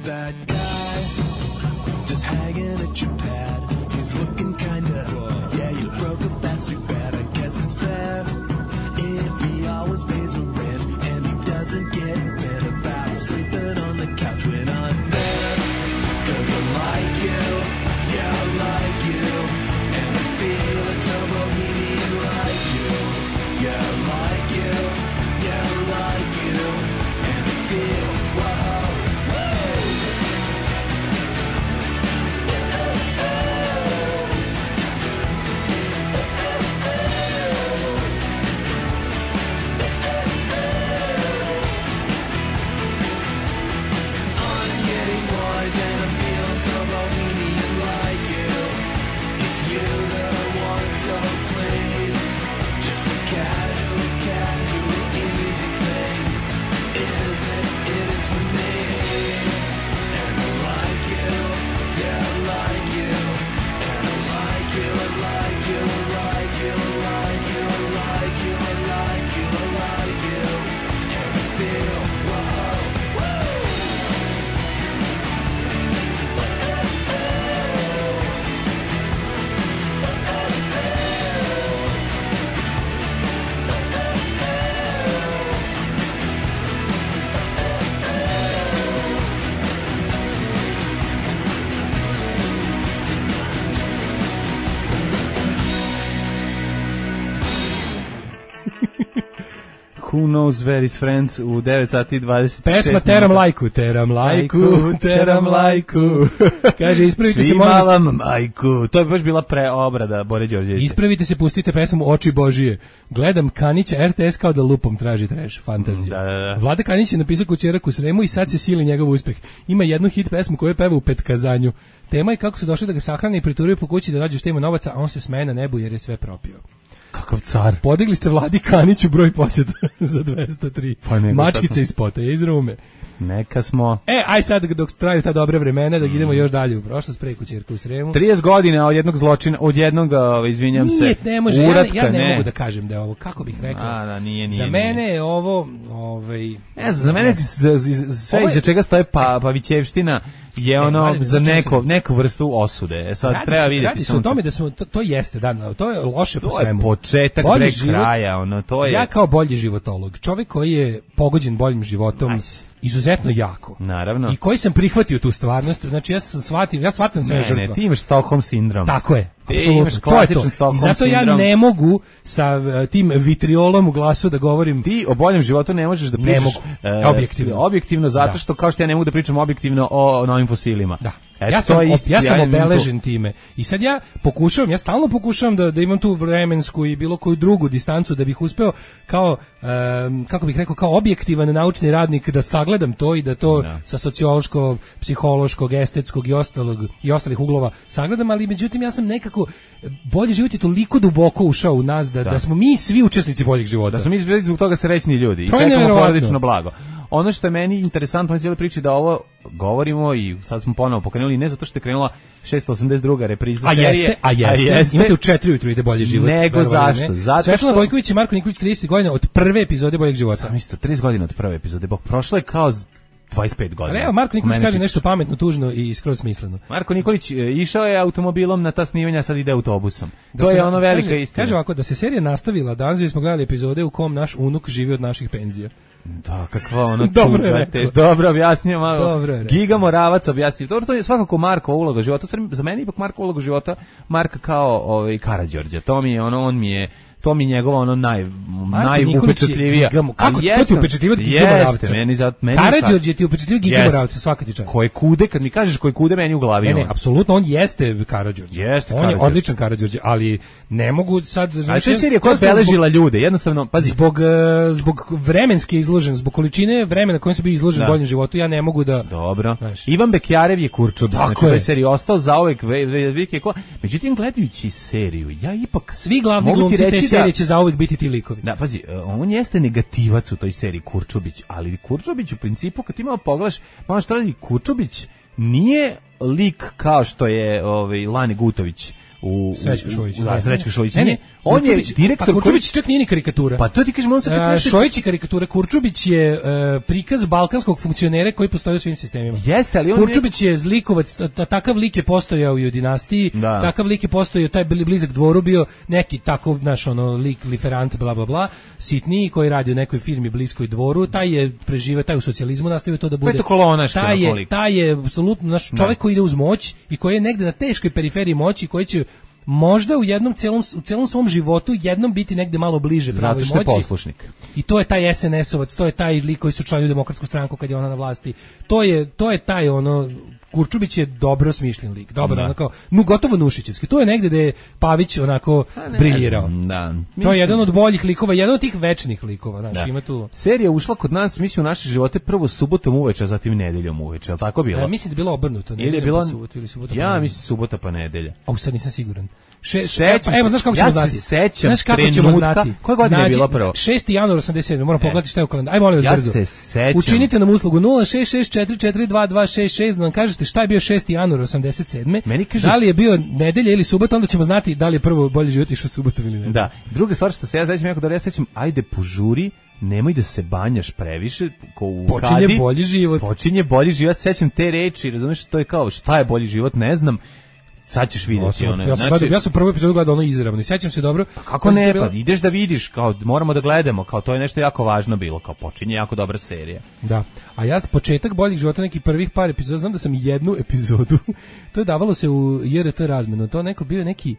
that guy just hanging at your pad? He's looking kinda, yeah, you broke up, that's too bad. I guess it's fair if he always pays the rent and he doesn't get mad about sleeping on the couch when I'm there. Cause I like you, yeah, I like you, and I feel it's a bohemian like you. Yeah, I like you, yeah, I like you, and I feel, whoa, and I feel so bohemian like you. It's you that I want, so please. Just a casual, casual, easy thing. Is it? It is for me. And I like you, yeah, I like you. And I like you, I like you, I like you, I like you, I like you, I like you, I like you. And I feel, whoa, whoa. Who knows where is friends u devet sati dvadeset šest Pesma Teram lajku, teram lajku, teram lajku. Kaže, ispravite se, molim Svima vam majku. To je baš bila preobrada Bore Đorđevića. Ispravite se, pustite pesmu Oči Božije. Gledam Kanića R T S kao da lupom traži trash, fantazija. Da, da, da. Vlada Kanić je napisao Kućerak u Sremu i sad se sili njegov uspeh. Ima jednu hit pesmu koju peva u Petkazanju. Tema je kako su došli da ga sahrane i prituraju po kući da nađu šta ima novaca, a on se smeje na nebu jer je sve propio. Kakav car. Podigli ste Vladi Kaniću broj posjeta za dvesta tri. Pa nego, Mačkice smo... iz Pota, iz Rume. Neka smo. E, aj sad dok traju ta dobra vremena da idemo još dalje u prošlost, pre Kućerka u Sremu. trideset godina od jednog zločina, od jednog, ovaj, izvinjam se. Nije, ne može, uratka, ja, ja ne, ne mogu da kažem da je ovo, kako bih rekao. A, da, nije, nije. Za mene je ovo, ovaj... Ne, za mene za, za, sve iza čega stoje pa, Pavićevština je ono e, za neko, neku vrstu osude. Sad radi treba se, vidjeti. Radi se o tome da smo, to, to jeste, da, to je loše po svemu. To je početak pre kraja, ono, to je... Ja kao bolji životolog, čovjek koji je pogođen boljim životom, Aj. izuzetno jako. Naravno. I koji sam prihvatio tu stvarnost, znači ja sam shvatio, ja shvatam sve žrtva. Ne, ne, ti imaš Stockholm sindrom. Tako je. Ti imaš klasičan Stockholm sindrom. I zato ja sindrom. ne mogu sa uh, tim vitriolom u glasu da govorim. Ti o boljem životu ne možeš da pričaš ne mogu. Uh, objektivno. Objektivno zato da. što kao što ja ne mogu da pričam objektivno o novim fosilima. Da. Eto, ja sam, isti, ja sam ja obeležen time. I sad ja pokušavam, ja stalno pokušavam da, da imam tu vremensku i bilo koju drugu distancu da bih uspeo kao, um, kako bih rekao, kao objektivan naučni radnik da sagledam to i da to da. sa sociološkog, psihološkog, estetskog i ostalog i ostalih uglova sagledam, ali međutim ja sam nekako bolji život je toliko duboko ušao u nas da, da. da smo mi svi učesnici boljeg života. Da smo mi svi zbog toga srećni ljudi i čekamo porodično blago. Ono što je meni interesantno u cijeloj priči da ovo govorimo i sad smo ponovo pokrenuli ne zato što je krenula šesto osamdeset druga repriza a serije. Jeste, a jeste, a jeste. Imate u četiri ujutru ide bolji život. Nego zašto? Zato Svetlana Bojković i Marko Nikolić trideset godina od prve epizode boljeg života. Sam isto, trideset godina od prve epizode. Bog, prošlo je kao dvadeset pet godina. Ali evo, Marko Nikolić kaže nešto pametno, tužno i skroz smisleno. Marko Nikolić išao je automobilom na ta snimanja, sad ide autobusom. Da to je ono velika kaže, istina. Kaže ovako, da se serija nastavila, danas smo gledali epizode u kom naš unuk živi od naših penzija. Da, kakva ono dobro tuga, teš, dobro objasnio malo. Dobro Giga Moravac objasnio. Dobro, to je svakako Marko uloga života. Za mene ipak Marko uloga života, Marka kao ovaj Karađorđe. To mi je ono, on mi je to mi njegova ono naj najupečatljivija. Kako to ti upečatljivo Giga Moravca? Meni za meni Karađorđe ti upečatljivio Giga Moravca, svaka ti čast. Koje kude, kad mi kažeš koje kude meni u glavi. Ne, ne, apsolutno on jeste Karađorđe. Jeste on je odličan Karađorđe, ali ne mogu sad znači. A to je serija koja beležila ljude, jednostavno, pazi. Zbog zbog vremenske izložen, zbog količine vremena kojim se bio izložen boljem životu, ja ne mogu da. Dobro. Ivan Bekjarev je Kurčub, znači u seriji ostao zauvek vike. Međutim, gledajući seriju, ja ipak svi glavni glumci te serije će zauvek biti ti likovi. Da, pazi, on jeste negativac u toj seriji Kurčubić, ali Kurčubić u principu kad ti malo pogledaš, malo što radi Kurčubić nije lik kao što je ovaj Lane Gutović u Srećko Šojić. Da, Srećko Šojić. Ne, ne, on je Kurčubić, direktor pa Kurčubić čak nije ni karikatura. Pa to ti kažem, on se čak A, nešto... Šojić je karikatura, Kurčubić je uh, prikaz balkanskog funkcionera koji postoji u svim sistemima. Jeste, ali on Kurčubić je zlikovac, t- t- takav lik je postojao i u dinastiji, Da. takav lik je postojao, taj bili blizak dvoru bio neki tako, naš ono, lik, liferant, bla, bla, bla, sitniji koji radi u nekoj firmi bliskoj dvoru, taj je preživio, taj u socijalizmu nastavio to da bude. Pa je to kolonaški taj je, onoliko. taj je apsolutno naš čovjek koji ide uz moć i koji je negde na teškoj periferiji moći, koji će možda u jednom celom, u celom svom životu jednom biti negde malo bliže pravoj Zato što je moći. poslušnik. I to je taj es en es-ovac, to je taj lik koji su članovi u demokratsku stranku kad je ona na vlasti. To je, to je taj ono, Kurčubić je dobro smišljen lik, dobro, Da. onako, nu, gotovo Nušićevski. To je negde gde je Pavić onako briljirao. Da. To je jedan od boljih likova, jedan od tih večnih likova, znači Da. ima tu. Serija ušla kod nas, mislim, u naše živote prvo subotom uveče, a zatim nedeljom uveče, je li tako bilo? E, mislim da je bilo obrnuto, Ili je nedelja bilo... pa subotu ili subota pa Ja nedelja. mislim subota pa nedelja. A sad nisam siguran. Še, še, Sećam pa, evo, se- znaš kako ja ćemo se znati? sećam Znaš kako ćemo trenutka- znati? koje godine je Nađi- bilo prvo? šesti januar osamdeset sedme moram E. pogledati šta je u kalendaru. Ajmo, molim vas Ja brzo. se sećam. Učinite nam uslugu nula šest šest četiri četiri dva dva šest šest da nam kažete šta je bio šesti januar osamdeset sedme Meni kaže- Da li je bio nedelja ili subota, onda ćemo znati da li je prvo bolji život išao subotom ili nedeljom. Da. Druga stvar što se ja sećam jako da ja sećam, ajde požuri, nemoj da se banjaš previše, ko u Počinje kadi, bolji život. Počinje bolji život, sećam te reči, razumeš, to je kao šta je bolji život, ne znam. Sad ćeš vidjeti Ja sam, one. ja sam, gledao, ja sam prvu epizodu gledao ono izravno i sećam se dobro. Kako ne, pa ideš da vidiš, kao moramo da gledamo, kao to je nešto jako važno bilo, kao počinje jako dobra serija. Da. A ja početak boljih života nekih prvih par epizoda, znam da sam jednu epizodu, to je davalo se u J R T razmenu, to neko bio neki,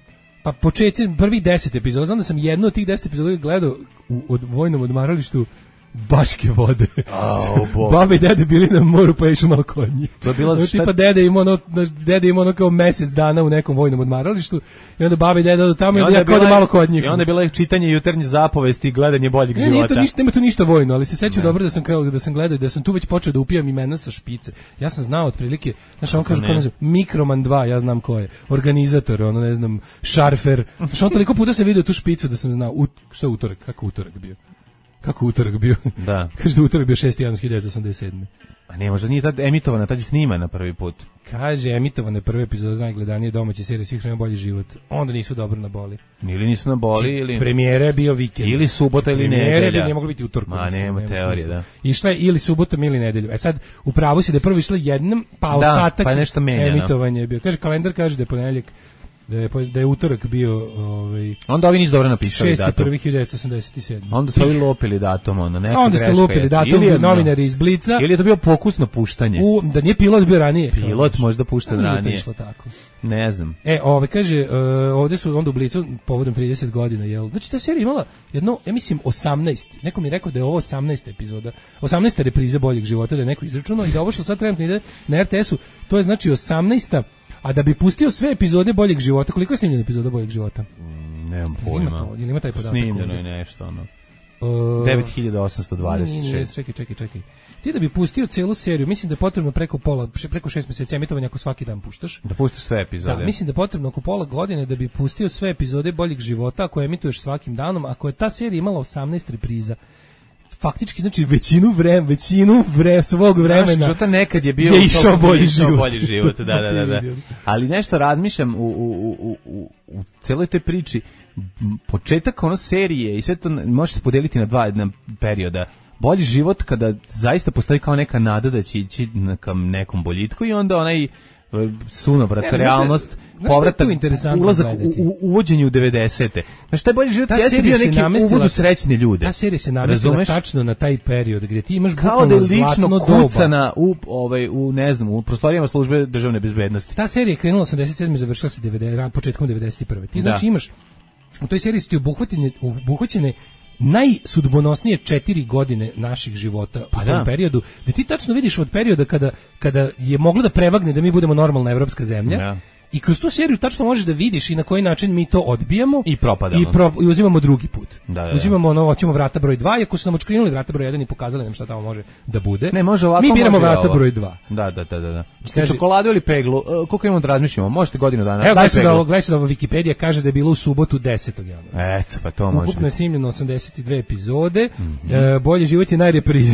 pa početci prvih deset epizoda, znam da sam jednu od tih deset epizoda gledao u od vojnom odmaralištu Baške vode. Oh, Bog. Baba i dede bili na moru pa je išao malo kod njih. To je bilo Ono, šta- tipa dede ima ono, naš dede ima ono kao mesec dana u nekom vojnom odmaralištu i onda baba i dede odu tamo i onda ja bila- kodem malo kod njih. I onda je bilo čitanje jutarnje zapovesti i gledanje boljeg Ne, nije života. to ništa, nema tu ništa vojno, ali se sećam dobro da sam kao da sam gledao i da sam tu već počeo da upijam imena sa špice. Ja sam znao otprilike, znači on kaže ne? ko ne znam, Mikroman dva, ja znam ko je, organizator, ono ne znam, Šarfer. Znači on toliko puta se vidio tu špicu da sam znao, u, šta je utorak, kako utorak bio? Kako utorak bio? Da. Kaže da utorak bio šesti januar hiljadu devetsto osamdeset sedme. A ne, možda nije tad emitovana, tad je snimana prvi put. Kaže emitovane prve epizode najgledanije domaće serije svih vremena bolji život. Onda nisu dobro na boli. Ili nisu na boli, ili... Premijera je bio vikend. Ili subota ili Premijera nedelja. bi nije moglo biti utorkom. Ma, mislim, nema teorije, smisla. da. Išla je ili subotom ili nedeljom. E sad, u pravu si da je prvo išla jednom, pa Da, ostatak pa je nešto menjano. emitovanje je bio. Kaže, kalendar kaže da je ponedeljak, da je, po- da je utorak bio ovaj, Onda ovi nisu dobro napisali šesti datum. prvi hiljadu devetsto osamdeset sedme. Onda su ovi lupili datum, onda neka A onda ste greška lupili je. datum, Ili je- novinari iz Blica. Ili je to bio pokusno puštanje. U, da nije pilot bio ranije. Pilot možda pušten Nije to ranije. išlo tako. Ne znam. E, ove, kaže, uh, ovdje su onda u Blicu povodom trideset godina, jel? Znači, ta serija imala jedno, ja mislim, osamnaest. Neko mi je rekao da je ovo osamnaesta epizoda, osamnaesta repriza boljeg života, da je neko izračunao i da ovo što sad trenutno ide na er te esu, to je znači osamnaesta, a da bi pustio sve epizode boljeg života, koliko je snimljeno epizoda boljeg života? Mm, nemam Ima pojma. to, ili ima taj podatak? Snimljeno je ovdje? nešto, ono. Uh, devet hiljada osamsto dvadeset nije, nije, šest. čekaj, čekaj, čekaj. Ti da bi pustio celu seriju, mislim da je potrebno preko pola, preko šest mjeseci emitovanja ako svaki dan puštaš. Da pustiš sve epizode. Da, mislim da je potrebno oko pola godine da bi pustio sve epizode boljeg života ako emituješ svakim danom, ako je ta serija imala osamnaest repriza. Faktički, znači, većinu vremena, većinu vre, svog vremena Znaš, Žuta nekad je bio je išao bolji išao život. bolji život, da, da, da, da. Ali nešto razmišljam u, u, u, u, u celoj toj priči, m, početak ono serije i sve to može se podeliti na dva jedna perioda. Bolji život kada zaista postoji kao neka nada da će ići na kam nekom boljitku i onda onaj e, sunovrat, Ne, znaš šta- realnost, znaš šta je povratak, tu interesantno ulazak u, gledati? u, uvođenje u devedesete. Znaš, taj bolji život Ta jeste serija bio se neki namestila- uvod u srećne ljude. Ta serija se namestila Razumeš? tačno na taj period gdje ti imaš Kao da je bukvalno lično zlatno doba. kucana u, ovaj, u, ne znam, u prostorijama službe državne bezbednosti. Ta serija je krenula osamdeset sedme i završila se devedeset početkom devedeset prve. Ti Da. znači imaš u toj seriji su ti obuhvaćene, obuhvaćene najsudbonosnije četiri godine naših života Pa u tom da. periodu, da ti tačno vidiš od perioda kada, kada je moglo da prevagne da mi budemo normalna evropska zemlja. Da. I kroz tu seriju tačno možeš da vidiš i na koji način mi to odbijamo I propadamo. i, pro, i uzimamo drugi put. Da, da, da. Uzimamo ono, hoćemo vrata broj dva, iako su nam očkrinuli vrata broj jedan i pokazali nam šta tamo može da bude. Ne, može ovako, Mi biramo može vrata ovo. broj dva. Da, da, da, da. da. Kaže- Čokoladu ili peglu, e, koliko imamo da razmišljamo? Možete godinu dana. Evo, Daj gledaj se da peglu. ovo, gledaj se da ovo Wikipedia kaže da je bilo u subotu desetog januara. Eto, pa to može Ukupno je biti. snimljeno osamdeset dve epizode. Mm-hmm. E, Bolji život je najrepriz,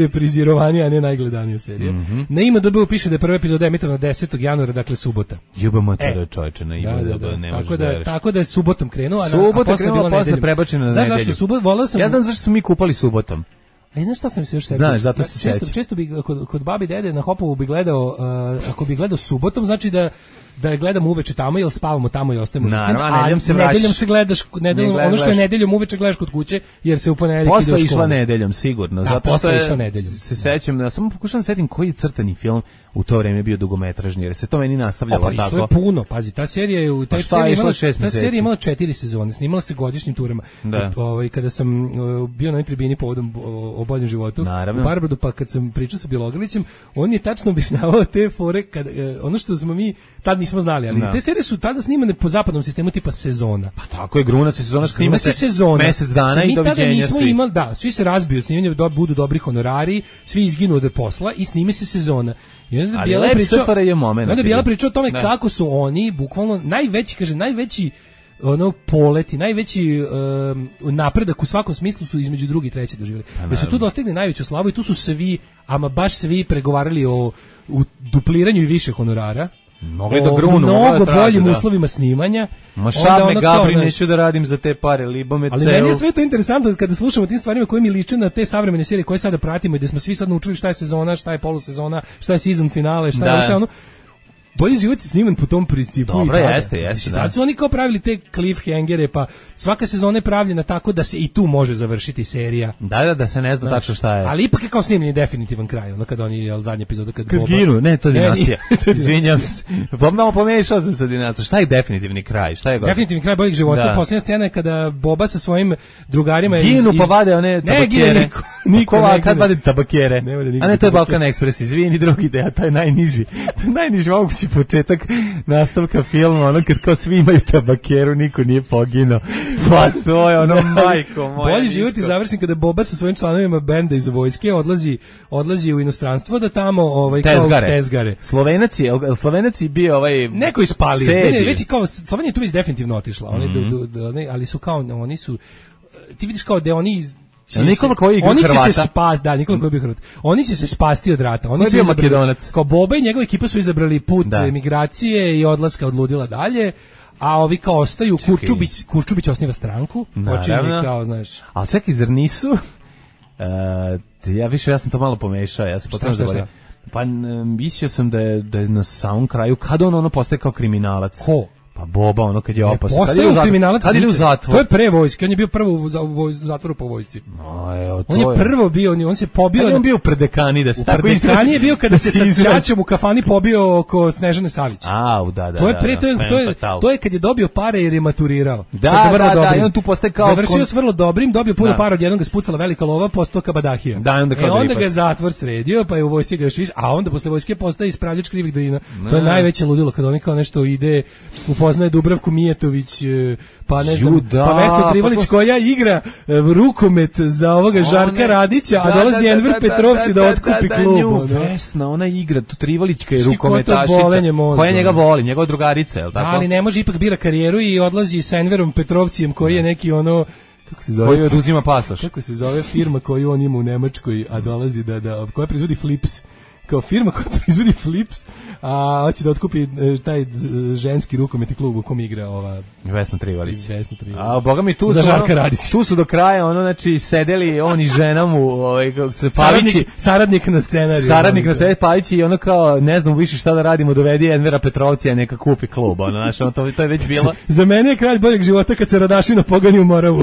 najreprizirovanija, a ne najgledanija serija. Mhm. Na I M D B piše da je prva epizoda emitovana desetog januara, dakle subota. Jebote, Jebomotora čoveče na I M D B, ne možeš tako da da veriš. Tako da je subotom krenuo, a, na, Subota a posle je bilo krenula, posle nedeljom. prebačena na Znaš nedelju. zašto subot, volao sam... Ja znam zašto smo mi kupali subotom. A znaš šta sam se još setio? Znaš, zato Ja se često, sećam. često bi kod, kod babi i dede na Hopovu bi gledao, uh, ako bi gledao subotom, znači da da je gledamo uveče tamo ili spavamo tamo i ostajemo vikend, Naravno, a a nedeljom se nedeljom vraćaš. se gledaš, nedeljom, Ne gledaš- ono što je nedeljom uveče gledaš kod kuće, jer se u ponedeljak ide Posle u je školu. išla nedeljom, sigurno. Da, zato što posle je je- išla nedeljom. Se sećam, ja samo pokušavam da setim koji je crtani film u to vreme bio dugometražni, jer se to meni nastavljalo Pa išlo tako. je puno, pazi, ta serija je u Pa ta šta, serija išlo imala je šest ta meseci? serija imala četiri sezone, snimala se godišnjim turama. Da. Ovaj kada sam uh, bio na onoj tribini povodom o, o boljem životu Naravno. u Barbarodu, pa kad sam pričao sa Bjelogrlićem, on je tačno objašnjavao te fore kad uh, ono što smo mi tad nismo znali, ali Da. te serije su tada snimane po zapadnom sistemu tipa sezona. Pa tako je, gruna se sezona snima Snima se se sezona. mesec dana Sad i mi tada doviđenja nismo svi. imali, da, svi se razbiju, snimanje do, budu dobri honorari, svi izginu od posla i snime se sezona. I onda Ali Bijela lep pričao, S F R J moment. onda Bijela pričao o tome Da. kako su oni bukvalno najveći, kaže, najveći ono poleti, najveći um, napredak u svakom smislu su između drugi i treći doživjeli. Jer su tu dostigli najveću slavu i tu su svi, ama baš svi pregovarali o u dupliranju i više honorara. Mogli da o grunu, mogli mnogo da traže, boljim da. uslovima snimanja. Ma Onda šab me ono kao, Gabri, znaš, neću da radim za te pare, libo me ali ceo. meni je sve to interesantno kada slušamo o tim stvarima koje mi liče na te savremene serije koje sada pratimo i gde smo svi sad naučili šta je sezona, šta je polusezona, šta je season finale, šta je Da. ono, šta je ono. Bolji život je sniman po tom principu. Dobro, i tada. jeste, jeste, Znači, da. tad su oni kao pravili te cliffhangere, pa svaka sezona je pravljena tako da se i tu može završiti serija. Da, da, da se ne zna tačno šta je. Ali ipak je kao snimljen definitivan kraj, ono kad oni, jel, zadnja epizoda kad, Kad Boba- ginu, ne, to je Ne, dinastija. nije, to je Izvinjam se. Pa malo pomešao sam sa dinastijom. Šta je definitivni kraj? Šta je god? Definitivni kraj boljeg života. Da. Posljednja scena je kada Boba sa svojim drugarima Ginu pa vade one Ne, tabakere. gine niko. Niko Ko va- ne kad gine. vade tabakere? Ne vade niko A ne, to je tabakere. Balkan Express. Izvini, drugi deo, taj najniži. To je najniži mogući početak nastavka filma, ono kad kao svi imaju tabakeru, niko nije poginuo. Pa to je ono, majko moja. Bolji život je nisko. završen kada Boba sa svojim članovima benda iz vojske odlazi odlazi u inostranstvo da tamo ovaj Tezgare. kao tezgare. Slovenac je, jel Slovenac je bio ovaj... Neko ispali. Ne, Sedi. ne, već je kao Slovenija je tu već definitivno otišla. Oni Mhm. do, do, do, ne, ali su kao oni su ti vidiš kao da oni će Jel Nikola se- koji igra oni će Hrvata? se spas, da, Nikola koji je bio Hrvat. Oni će se spasti od rata. Oni Ko je su bio izabrali- Makedonac? Kao Boba i njegova ekipa su izabrali put Da. emigracije i odlaska od ludila dalje. A ovi kao ostaju, Kurčubić, Kurčubić osniva stranku, počinje Naravno. kao, znaš, Ali čekaj, zar nisu... Uh, ja više, ja sam to malo pomešao, ja sam potpuno šta, šta? zaboravio. Pa n- mislio sam da je, da je na samom kraju, kada on ono postaje kao kriminalac. Ko? Pa Boba, ono kad je Ne, opasan. Kad postao ide u zatvor- kriminalac. Kad ide u nikad. zatvor. To je pre vojske, on je bio prvo u za- u voj- zatvoru po vojsci. A, evo, to On je prvo bio, on je- on se pobio. Kad je na- on bio u predekani, da se U tako Prdekani je bio kada da se sa izrazi. Ćaćom u kafani pobio oko Snežane Savić. A, u, da, da. To je da, pre, da, to je, femme to je, fatale. to je kad je dobio pare jer je maturirao. Da, Sa vrlo da, da, dobrim. i on tu postaje kao Završio kon- s vrlo dobrim, dobio puno Da. para, odjednom ga spucala velika lova, postao kabadahija. Da, i onda kao e, onda dripac. ga je zatvor sredio, pa je u vojsci ga još više, a onda posle vojske postaje ispravljač krivih drina. To je Da. najveće ludilo, kad oni kao nešto ide, upoznaje Dubravku Mijetović, e, pa ne znam, Ju, da, pa Vesna Trivalić pa to- koja igra e, rukomet za ovoga Žarka Ona- Radića, a da, dolazi da, da, Enver da, Petrovci da, da, otkupi da, klub. nju, ono. Vesna, ona igra, tu Trivalićka je Šti ko to rukometašica. bolenje mozga. Koja njega voli, njegova drugarica, je li tako? Ali ne može, ipak bira karijeru i odlazi sa Enverom Petrovcijem koji je neki ono, kako se zove? Koji oduzima pasoš. Kako se zove firma koju on ima u Nemačkoj, a dolazi da, da koja proizvodi Flips, kao firma koja proizvodi Flips, a hoće da otkupi e, taj e, ženski rukometni klub u kom igra ova Vesna Trivalić. Vesna Trivalić. A boga mi tu Za su, Žarka ono, Radića. tu su do kraja, ono, znači, sedeli on i žena mu, ovaj, kako se Pavići, Saradnik, saradnik na scenariju. saradnik na ono, sebe Pavići i ono kao, ne znam više šta da radimo, dovedi Envera Petrovcija, neka kupi klub, ono, znači, ono, to, to je već bilo. Za mene je kralj boljeg života kad se Radašina pogani u Moravu.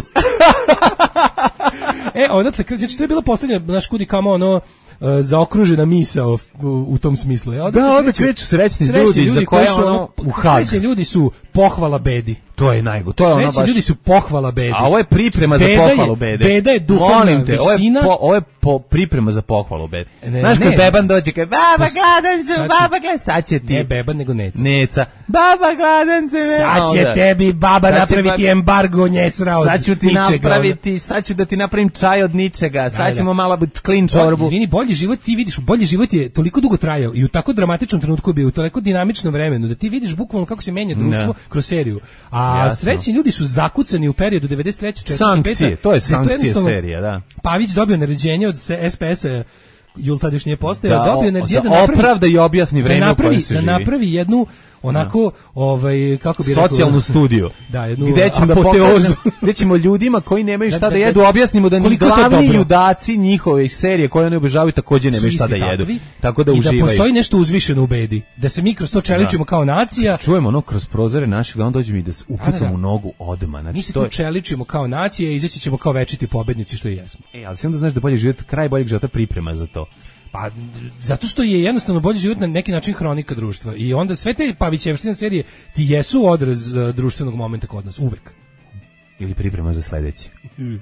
E, odatle, znači, to je bila posljednja, naš kudi kamo, ono, e, zaokružena misao u, u tom smislu. E, odatle Da, onda kreću srećni ljudi, za koji koje su, ono, u Hag. Srećni ljudi su pohvala bedi. To je najgo, to je ono Srećni baš... ljudi su pohvala bedi. A ovo je priprema za Beda je- pohvalu bede. beda je duhovna Molim te, ovo je, visina. po, ovo je po, priprema za pohvalu bede. Ne, Znaš kad ne. beban dođe, kaže, baba, Pos- gladan sam, sad će- baba, gladan, sad će ti. Ne beban, nego neca. Neca, baba, gladan se. ne. Sad će Onda, tebi baba Sad će napraviti ba- embargo njesra od sad ću ti ničega, napraviti, sad ću da ti napravim čaj od ničega, sad da. ćemo malo biti clean Bolji- čorbu. Izvini, bolji život, ti vidiš, bolji život je toliko dugo trajao i u tako dramatičnom trenutku je bio, u toliko dinamičnom vremenu, da ti vidiš bukvalno kako se menja društvo Ne. kroz seriju. A Jasno. srećni ljudi su zakucani u periodu devedeset treće četrdeset pete Sankcije, to je da sankcije jednostavno serija, da. Pavić dobio naređenje od S P S-a Jul tad još nije postojao, da, dobio energiju da, da napravi, opravda i objasni vreme da napravi, u kojem se da živi. napravi jednu onako, ovaj, kako bi rekao, socijalnu studiju. Da, jednu gde ćemo da pokažemo, gde ćemo ljudima koji nemaju šta da, da, da jedu objasnimo da ni glavni judaci njihovih serije koje oni obožavaju takođe nemaju šta da jedu. Takvi, tako da i uživaju. I da postoji nešto uzvišeno u bedi. Da se mi kroz to čeličimo da. kao nacija. Čujemo ono kroz prozore našeg, da on dođe mi da se upucamo da. u nogu odma. Znači, mi se tu čeličimo kao nacija i izaći ćemo kao večiti pobednici što i jesmo. E, ali samo da znaš da bolje život, kraj boljeg života priprema za to. Pa, zato što je jednostavno bolji život na neki način hronika društva. I onda sve te Pavićevštine serije ti jesu odraz uh, društvenog momenta kod nas, uvek. Ili priprema za sledeći. Mm.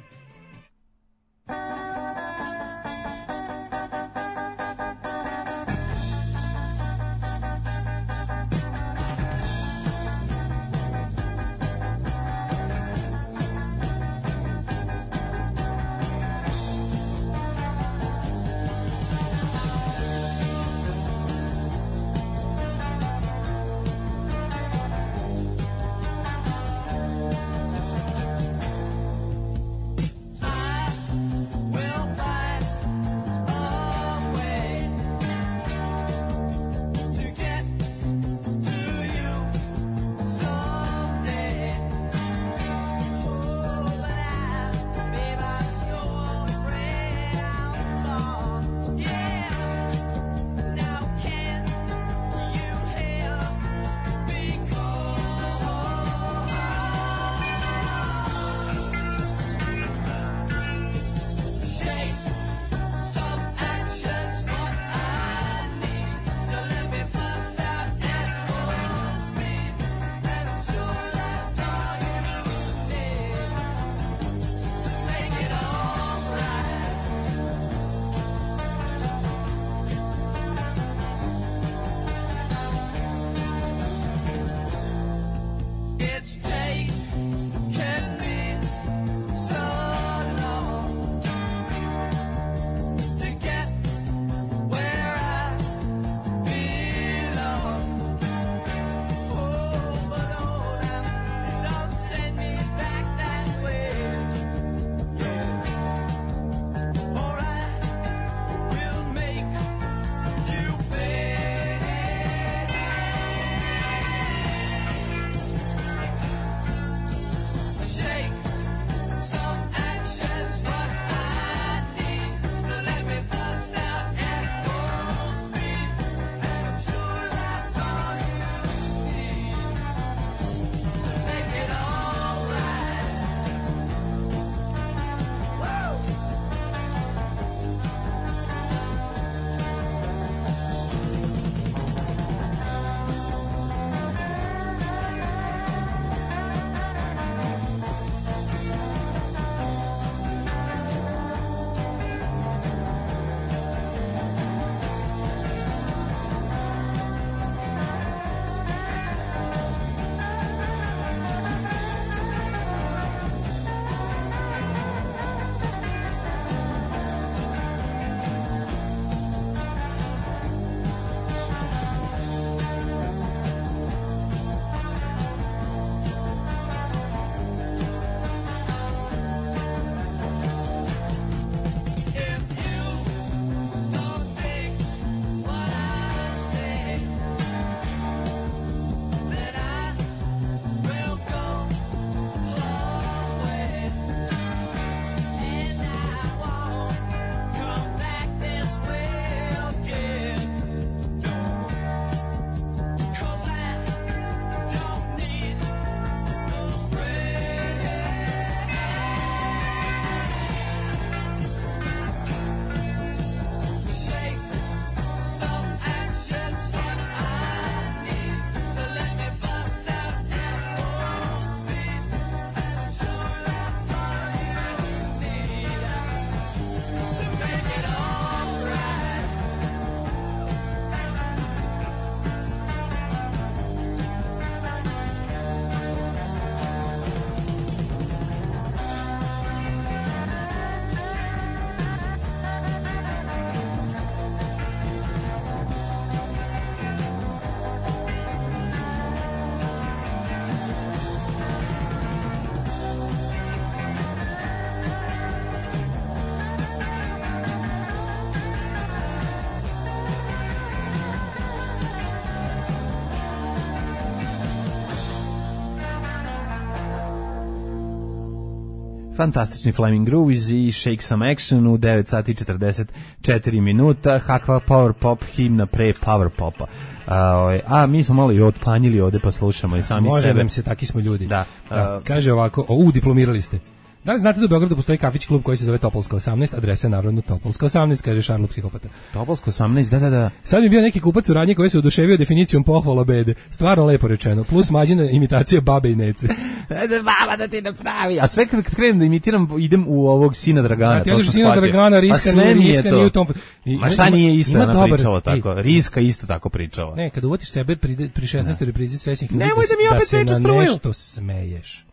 fantastični Flaming Grooves i Shake Some Action u devet sati četrdeset četiri minuta, kakva power pop himna pre power popa. A, a mi smo malo i otpanjili ovde pa slušamo i sami Može sebe. nam se, taki smo ljudi. Da. Da. Kaže ovako, o, u, diplomirali ste. Da li znate da u Beogradu postoji kafić klub koji se zove Topolska osamnaest, adresa je naravno Topolska osamnaest, kaže Šarlo psihopata. Topolska osamnaest, da, da, da. Sad mi je bio neki kupac u radnji koji se oduševio definicijom pohvala bede. Stvarno lepo rečeno. Plus Mađina imitacija babe i nece. Baba da ti napravi. A sve kad, kad krenem da imitiram, idem u ovog sina Dragana. Ja ti odeš sina Dragana, Riska, pa nije, Riska nije u tom... I, Ma šta ima, nije isto ona dobar, pričala tako? Ej, Riska isto tako pričala. Ne, kad uvatiš sebe pri, pri šesnaestoj reprizi srećnih ljudi, nemoj da, mi opet da se na struju. nešto smeješ.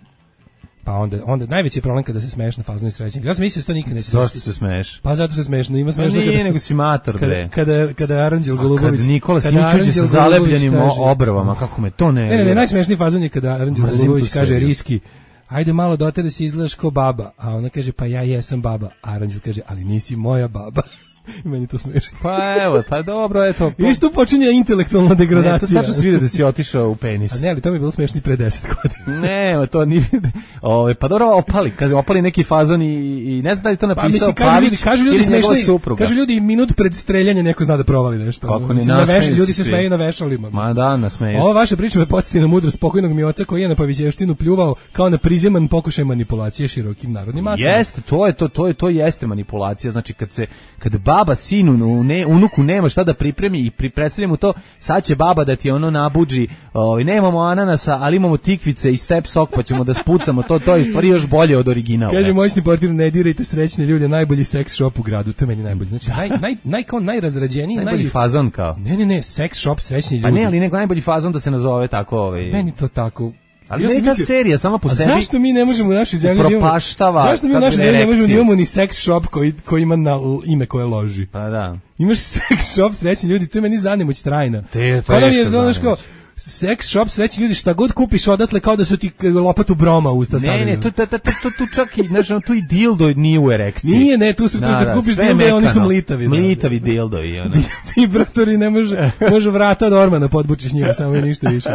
Pa onda, onda najveći problem kada se smeješ na fazonu srećnika. Ja sam mislio da to nikad neće. Zašto se smeješ? Pa zato što smešno, ima smešno. Pa nije, kada, nego si mator, bre. Kada, kada, kada Aranđel Golubović... Kad Nikola Simićuđe sa zalepljenim obrovama, kako me to ne... Ne, ne, ne, najsmešniji fazon je kada Aranđel Golubović kaže Riski, ajde malo do tebe si izgledaš ko baba, a ona kaže, pa ja jesam baba, a Aranđel kaže, ali nisi moja baba. Meni to smešno. Pa evo, pa dobro, eto. I što počinje intelektualna degradacija. Ne, to znači se vidi da si otišao u penis. A ne, ali to mi je bilo smešno pre deset godina. Ne, to nije. Ove, pa dobro, opali, kaže, opali neki fazon i, i ne znam da li to napisao pa, Pavić kažu ljudi, ili njegova supruga. Kažu ljudi minut pred streljanjem neko zna da provali nešto. Kako ne nasmeju ljudi se smeju na vešalima. Ma da, nasmeju se. Ova vaša priča me podsjeti na mudrost pokojnog mi oca koji je na Pavićevštinu pljuvao kao na prizeman pokušaj manipulacije širokim narodnim masama. Jeste, to je to, to je to jeste manipulacija. Znači kad se kad baba sinu ne, unuku nema šta da pripremi i pri predstavlja mu to, sad će baba da ti ono nabuđi, ovaj, nemamo ananasa, ali imamo tikvice i step sok, pa ćemo da spucamo to, to je stvari još bolje od originala. Kaže moćni portir, ne dirajte srećne ljude, najbolji seks shop u gradu, to je meni najbolji. Znači, naj, naj, naj, kao najrazrađeniji, najbolji naj... fazon kao. Ne, ne, ne, seks shop srećni ljudi. Pa ne, ali nego najbolji fazon da se nazove tako, ovaj. Meni to tako. Ali ja ne ta serija sama po sebi. Zašto mi ne možemo u našoj zemlji propaštava? Zašto mi u našoj zemlji ne možemo da imamo ni sex shop koji koji ima na ima koje loži? Pa da. Imaš sex shop srećni ljudi, to je meni zanemoć trajna. Te, to je ono što sex shop srećni ljudi, šta god kupiš odatle kao da su ti lopatu broma usta stavili. Ne, ne, tu tu tu tu čak i znači tu i dildo nije u erekciji. Nije, ne, tu su tu kad kupiš dildo oni su mlitavi. Mlitavi dildo i ono. Vibratori ne može može vrata od ormana podbučiš njima, samo je ništa više.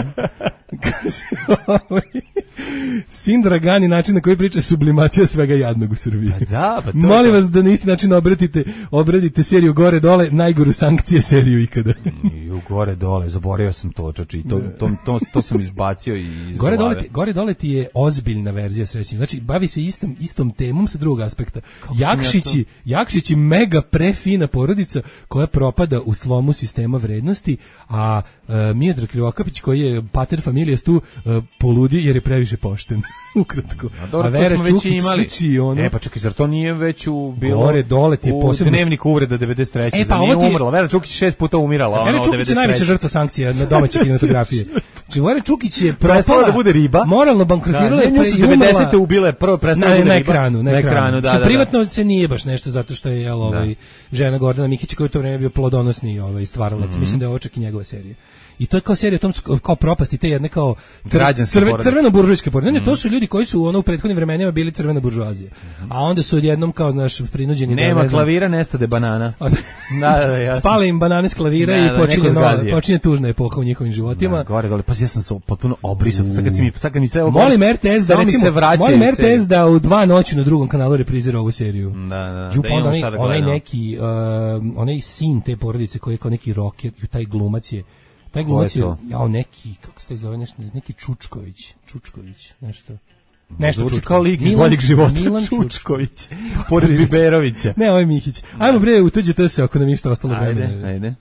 Sin Dragani, način na koji priča sublimacija svega jadnog u Srbiji. Pa da, pa to molim vas da na isti način obratite, obradite seriju Gore dole, najgoru sankcije seriju ikada. Ju gore dole, zaboravio sam to, čači, to, to, to, to sam izbacio iz gore dole, ti, gore dole ti je ozbiljna verzija srećnih. Znači, bavi se istom, istom temom sa drugog aspekta. Jakšići, ja Jakšići mega prefina porodica koja propada u slomu sistema vrednosti, a uh, Miodrag Krivokapić koji je pater familijas tu uh, poludi jer je previše pošten. Ukratko. A, dobro, a Vera Čukić imali. Sliči ono. E pa čekaj, zar to nije već u bilo gore dole ti je posebno dnevniku uvreda devedeset treće. E, pa nije ti... umrla. Vera Čukić šest puta umirala. Vera Čukić je najveća žrtva sankcija na domaće kinematografije. Znači Vera Čukić je propala da bude riba. Moralno bankrotirala je pre devedesete ubile prvo prestala na, da bude na riba. ekranu, na ekranu. ekranu da, da, da, privatno da. se nije baš nešto zato što je jel ovaj žena Gordana Mihić koji u to vreme bio plodonosni ovaj stvaralac. Mm -hmm. Mislim da je ovo čak i njegova serija. I to je kao serija o tom kao propasti te jedne kao crve, crveno buržujske porodice. Ne, to su ljudi koji su ono u prethodnim vremenima bili crvena buržoazija. A onda su odjednom kao znaš prinuđeni nema da nema klavira, nestade banana. da, da, jasno. Spale im banane s klavira da, i da, počinje nova, počinje tužna epoha u njihovim životima. Da, gore dole, pa ja sam se potpuno obrisao. Sad kad si mi sad kad mi se molim R T S da recimo molim R T S da u dva noći na drugom kanalu reprizira ovu seriju. Da, da. Ju, pa onaj, onaj neki uh, onaj sin te porodice koji je kao neki rocker, ju taj glumac je taj glumac je, jao neki, kako se zove, nešto, neki Čučković, Čučković, nešto. Nešto zvuči kao lik iz boljeg života. Milan Čučković, pored Biberovića. Ne, ovo je Mihić. Ajmo bre, utuđite se ako nam ništa ostalo vremena. Ajde, ajde.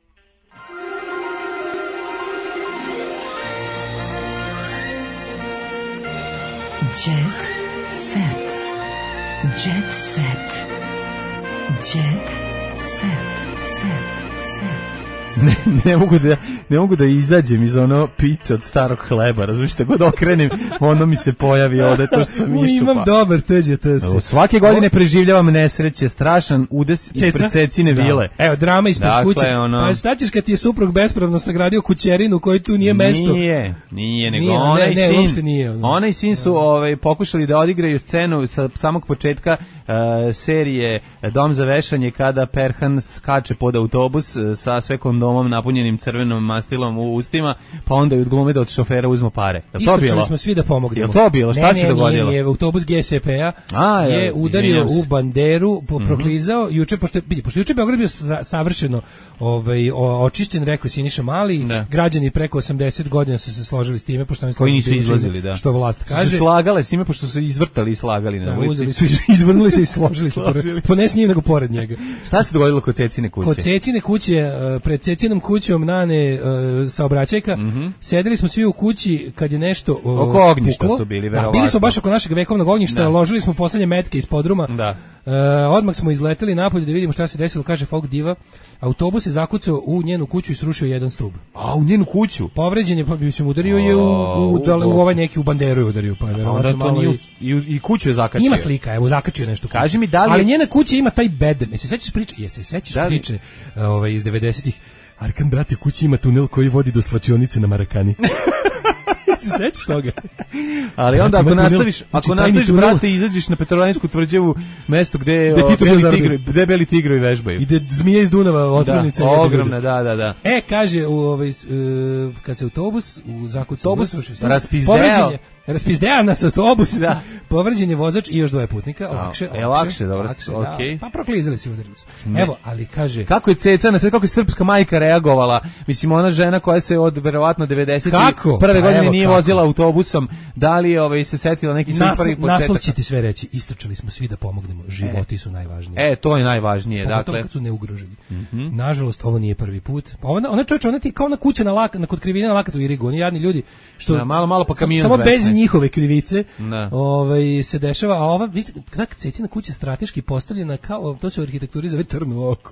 Jet set. Jet set. Jet set. Ne, ne mogu da ne mogu da izađem iz ono pizza od starog hleba, razumiješ, šta god okrenem, ono mi se pojavi ovde to što sam iščupa. Imam dobar teđe te se. Svake godine preživljavam nesreće, strašan udes ispred Cecine da. vile. Evo, drama ispred dakle, kuće. Ono... Pa šta ćeš kad ti je suprug bespravno sagradio kućerinu koji tu nije mesto? Nije, nije, nego nije, onaj ne, ne, sin. Nije, ono. Onaj sin su ovaj, pokušali da odigraju scenu sa samog početka serije Dom za vešanje kada Perhan skače pod autobus uh, sa sve kondomom napunjenim crvenom mastilom u ustima, pa onda je odglume da od šofera uzmu pare. Je to bilo? Smo svi da pomognemo. Je to bilo? Šta ne, se ne, dogodilo? Nije, nije, autobus G S P-a A, je, je udario u banderu, po, proklizao, mm-hmm. juče, pošto je, vidi, pošto je juče Beograd bio sa, savršeno ovaj, o, očišćen, rekao Siniša Mali, ne. Građani preko osamdeset godina su se složili s time, pošto oni koji nisu izlazili, da. Što vlast kaže. Su slagale s time, pošto su izvrtali i slagali na da, ulici. Uzeli su, izvrnuli se i složili se, po ne s njim, nego pored njega. Šta se dogodilo kod Cecine kuće? Kod Cecine kuće, pred Cecinom kućom Nane saobraćajka, mm-hmm. sedeli smo svi u kući kad je nešto oko ognjišta puklo. Su bili, verovatno. Da, bili smo baš oko našeg vekovnog ognjišta, da. Ložili smo poslednje metke iz podruma. Da. Uh, odmah smo izleteli napolje da vidimo šta se desilo, kaže folk diva. Autobus je zakucao u njenu kuću i srušio jedan stub. A u njenu kuću? Povređen je, pa bi se udario je u, u, u, u ovaj neki u banderu je udario, pa je verovatno malo i, i, i kuću je zakačio. Ima slika, evo zakačio nešto. Kaži mi da li... Ali njena kuća ima taj bedem. Jesi se sećaš priče? Jesi se sećaš da li... priče ovaj iz devedesetih? Arkan brate, kuća ima tunel koji vodi do slačionice na Marakani. Se sećaš toga? Ali onda ako nastaviš, ako nastaviš brate, izađeš na Petrovaradinsku tvrđavu, mesto gde o, beli tigri, gde beli tigrovi vežbaju. Ide zmija iz Dunava, otvornica da, ogromna, da, da, da. E, kaže, u ovaj uh, kad se autobus u zakucu autobus raspizdeo, raspizdeo nas autobus, da. Povređen je vozač i još dvoje putnika, lakše, lakše, lakše, dobro, okej. Da, pa proklizali su udarili su. Evo, ali kaže, kako je Cecana, sve kako je srpska majka reagovala, mislim ona žena koja se od verovatno devedesetih prve godine nije vozila autobusom, da li ovaj se setila neki svoj prvi početak. Naslov će ti sve reći, istrčali smo svi da pomognemo, životi e. su najvažniji. E, to je najvažnije, pogotovo dakle. Kad su neugroženi. Mm-hmm. Nažalost, ovo nije prvi put. Ona, ona čovječ, ona ti kao na kuća na lak, na kod krivine na Lakatu u Irigu, oni jadni ljudi, što da, malo, malo pa kamion samo zvekne. Bez njihove krivice ovaj, se dešava, a ova, vidite, kako Cecina kuća strateški postavljena kao, to se u arhitekturi zove trn u oku.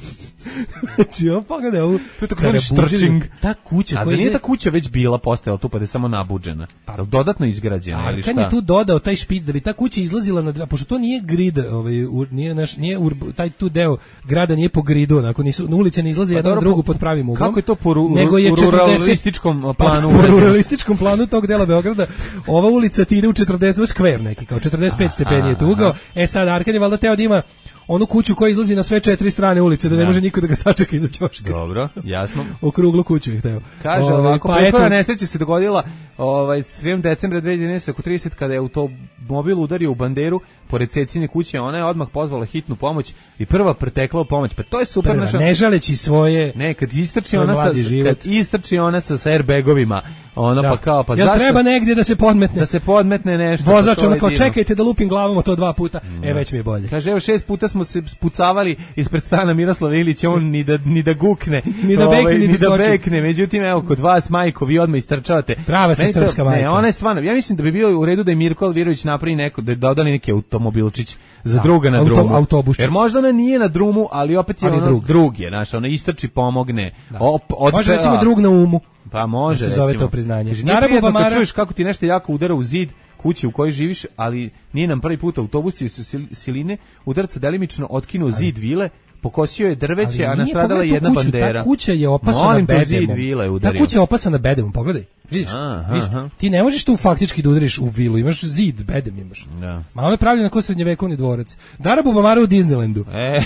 Znači, ovo pogledaj, ovo, to je tako zvani štrčing. Ta kuća koja ide... A nije ta kuća već bila postojala tu pa da je samo nabuđena? Pa, dodatno izgrađena ili šta? Arkan je tu dodao taj špic da bi ta kuća izlazila na dva, pošto to nije grid, ovaj, ur, nije, naš, nije ur, taj tu deo grada nije po gridu, onako nisu, na ulice ne izlaze pa jedan drugu pod pravim uglom. Kako je to po, ru, nego je ruralističkom planu? Pa, po ruralističkom planu tog dela Beograda, ova ulica ti ide u četrdeset, skver neki, kao četrdeset pet stepeni je tu ugao. E sad, Arkan je valjda teo da ima onu kuću koja izlazi na sve četiri strane ulice, da ne da. može niko da ga sačeka iza ćoška. Dobro, jasno. Okruglu kuću je hteo. Kaže ovaj, ovako, pa prethodna nesreća se dogodila ovaj, sredinom decembra dve hiljade jedanaeste oko trideset kada je automobil udario u banderu pored Cecine kuće, ona je odmah pozvala hitnu pomoć i prva pretekla u pomoć. Pa to je super. Prva, naša... ne žaleći svoje Ne, kad istrči ona sa, kad istrči ona sa, sa airbagovima, ona da. pa kao, pa Jel zašto? treba negdje da se podmetne? Da se podmetne nešto. Vozač ona kao, čekajte da lupim glavom to dva puta. Mm. E, već mi je bolje. Kaže, evo šest puta smo se spucavali ispred stana Miroslava Ilića, on ni da, ni da gukne, ni da bekne, ovaj, ni, ni da, da bekne. Međutim, evo, kod vas, majko, vi odmah istrčavate. Prava se srpska majka. Ne, ona je stvarno, ja mislim da bi bilo u redu da je Mirko Alvirović napravi neko, da dodali neki automobilčić za da, druga na auto, drumu. Autobuščić. Jer možda ona nije na drumu, ali opet je ali ono drug, drug je, znaš, ona istrči, pomogne. Da. Op, od, može recimo drug na umu. Pa može, da se zove to priznanje. Naravno, kad čuješ kako ti nešto jako udara u zid kuće u kojoj živiš, ali nije nam prvi put autobusi su siline, udarca delimično otkinuo zid vile, pokosio je drveće, a nastradala je jedna kuću, bandera. Ta kuća je opasana bedemom. Ta kuća je opasana bedemom, pogledaj. Vidiš, aha, vidiš, aha. Ti ne možeš tu faktički da udariš u vilu, imaš zid, bedem imaš. Da. Malo je pravljeno kao srednjevekovni dvorac. Dara Bubamara u Disneylandu. E...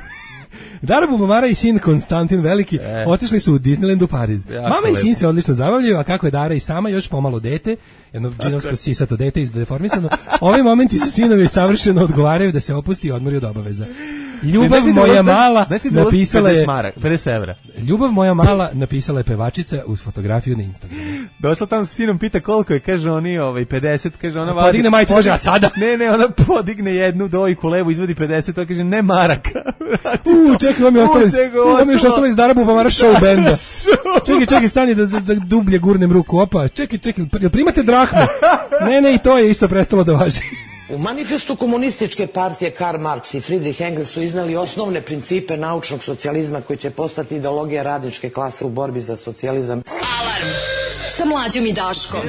Dara Bubamara i sin Konstantin Veliki e. otišli su u Disneyland u Pariz. Jako Mama lepo. I sin se odlično zabavljaju, a kako je Dara i sama još pomalo dete, jedno džinovsko sisato dete izdeformisano, ovi momenti su sinovi savršeno odgovaraju da se opusti i odmori od obaveza. Ljubav moja mala napisala je pedeset evra. Ljubav moja mala napisala je pevačica uz fotografiju na Instagramu. Došla tamo sa sinom, pita koliko je, kaže oni ovaj pedeset, kaže ona vadi. Podigne majicu, kaže a sada. Ne, ne, ona podigne jednu dojku levu, izvadi pedeset, to kaže ne maraka. U, čekaj, vam je ostalo iz, vam je još ostalo iz Dara Bubamara show benda. Čekaj, čekaj, stani da, da, da dublje gurnem ruku, opa, čekaj, čekaj, primate drahmu. Ne, ne, i to je isto prestalo da važi. U manifestu komunističke partije Karl Marx i Friedrich Engels su iznali osnovne principe naučnog socijalizma koji će postati ideologija radničke klase u borbi za socijalizam. Alarm sa Mlađom i Daškom.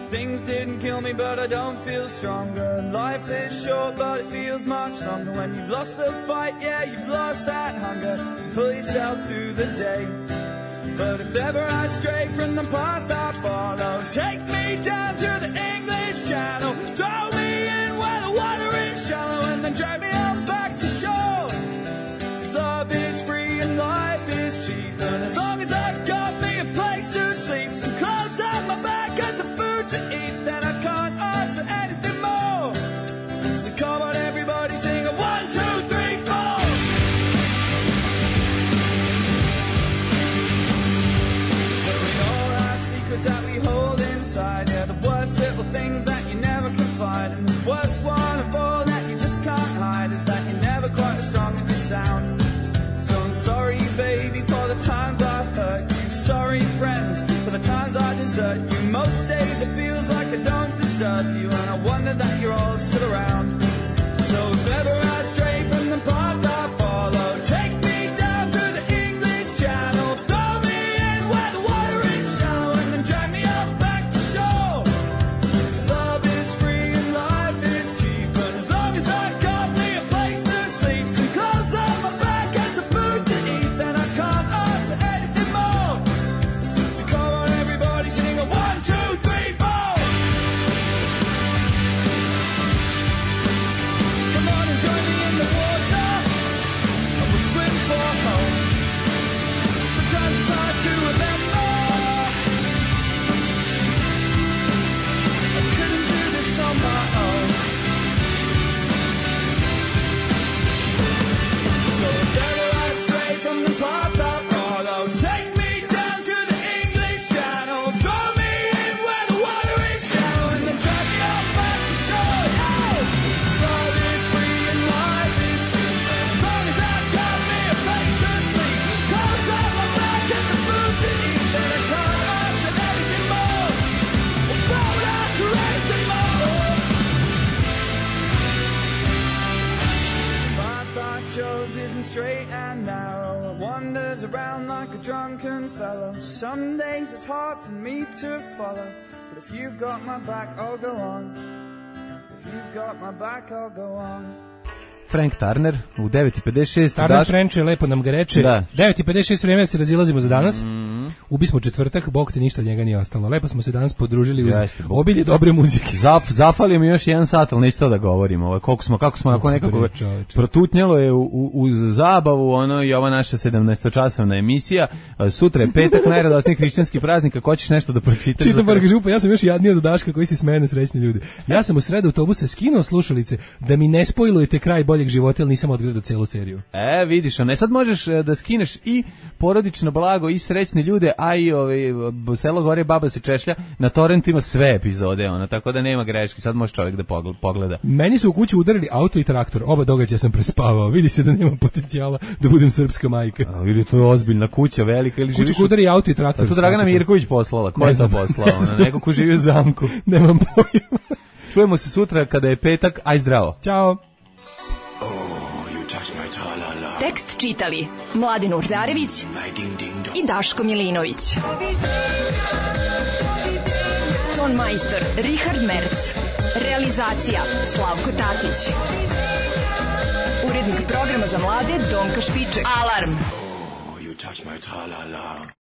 things didn't kill me, but I don't feel stronger. Life is short, but it feels much longer. When you've lost the fight, yeah, you've lost that hunger to pull yourself through the day. But if ever I stray from the path I follow, take me down to the English Channel, throw me in where the water is shallow, and then drag me on back to shore. 'Cause love is free and life is cheap, and as long as I got me a place to sleep, some clothes on my back and some food to eat, then I can't ask for anything more. So come on everybody, sing a one, two, three, four. So we all have secrets that we hold inside, yeah, the worst little things that you never confide, and the worst one of all that you just can't hide is that you're never quite as strong as you sound. So I'm sorry baby for the times I've hurt you, sorry friends for the times I desert you. Most days it feels like I don't deserve you, and I wonder that you're all still around. So if ever I stray from the path I follow, take me down to the English Channel, throw me in where the water is shallow, and then drag me up back to shore. 'Cause love is free and life is cheap, and as long as I got me a place to sleep, some clothes on my back and some food to eat, then I can't ask for anything more. So come on everybody, sing a one, two, three, four. Come on and join me in the water, and we'll swim for home. Sometimes it's hard to remember I couldn't do this on my own. So if ever I stray from the path I follow, take me down to the English Channel, throw me in where the water is shallow, and then drag me up back to shore. Hey! Love is free and life is cheap, and as long as I've got me a place to sleep, clothes on my back and some food to eat, then I can't ask for anything more. I won't ask for anything more. Path I chose isn't straight and narrow, it wanders around like a drunken fellow. Some days it's hard for me to follow, but if you've got my back, I'll go on. If you've got my back, I'll go on. Frank Turner u devet i pedeset šest. Turner French lepo nam ga reče. Da. devet i pedeset šest, vreme da se razilazimo za danas. Ubismo četvrtak, bog te ništa od njega nije ostalo. Lepo smo se danas podružili uz Jeste, bog. obilje dobre muzike. Zaf, zafali mi još jedan sat, ali neće to da govorimo. Ovo, koliko smo, kako smo nakon nekako bre, čoveče. protutnjalo je u, u, uz zabavu, ono i ova naša sedamnaestočasovna emisija. Sutra je petak, najradosniji hrišćanski praznik, ako hoćeš nešto da pročitaš. Čitam bar župa, ja sam još jadniji od Daška koji se smeje na srećni ljudi. Ja sam u sredu autobusa skinuo slušalice da mi ne spojlujete kraj boljeg života, jer nisam odgledao celu seriju. E, vidiš, ne sad možeš e, da skineš i porodično blago i srećne ljude, a i ovaj Selo gore baba se češlja, na torrentu ima sve epizode, ona, tako da nema greške, sad može čovjek da pogleda. Meni su u kući udarili auto i traktor, oba događaja sam prespavao, vidi se da nema potencijala da budem srpska majka. A, ili to je ozbiljna kuća, velika, ili živiš... Kuća udari auto i traktor. A to Dragana Mirković poslala, ko je to poslala? Ona, neko ko živi u zamku. Nemam pojma. Čujemo se sutra kada je petak, aj zdravo. Ćao. Tekst čitali Mladin Urdarević i Daško Milinović. Ton majstor Richard Merc. Realizacija Slavko Tatić. Urednik programa za mlade Donka Špiček. Alarm!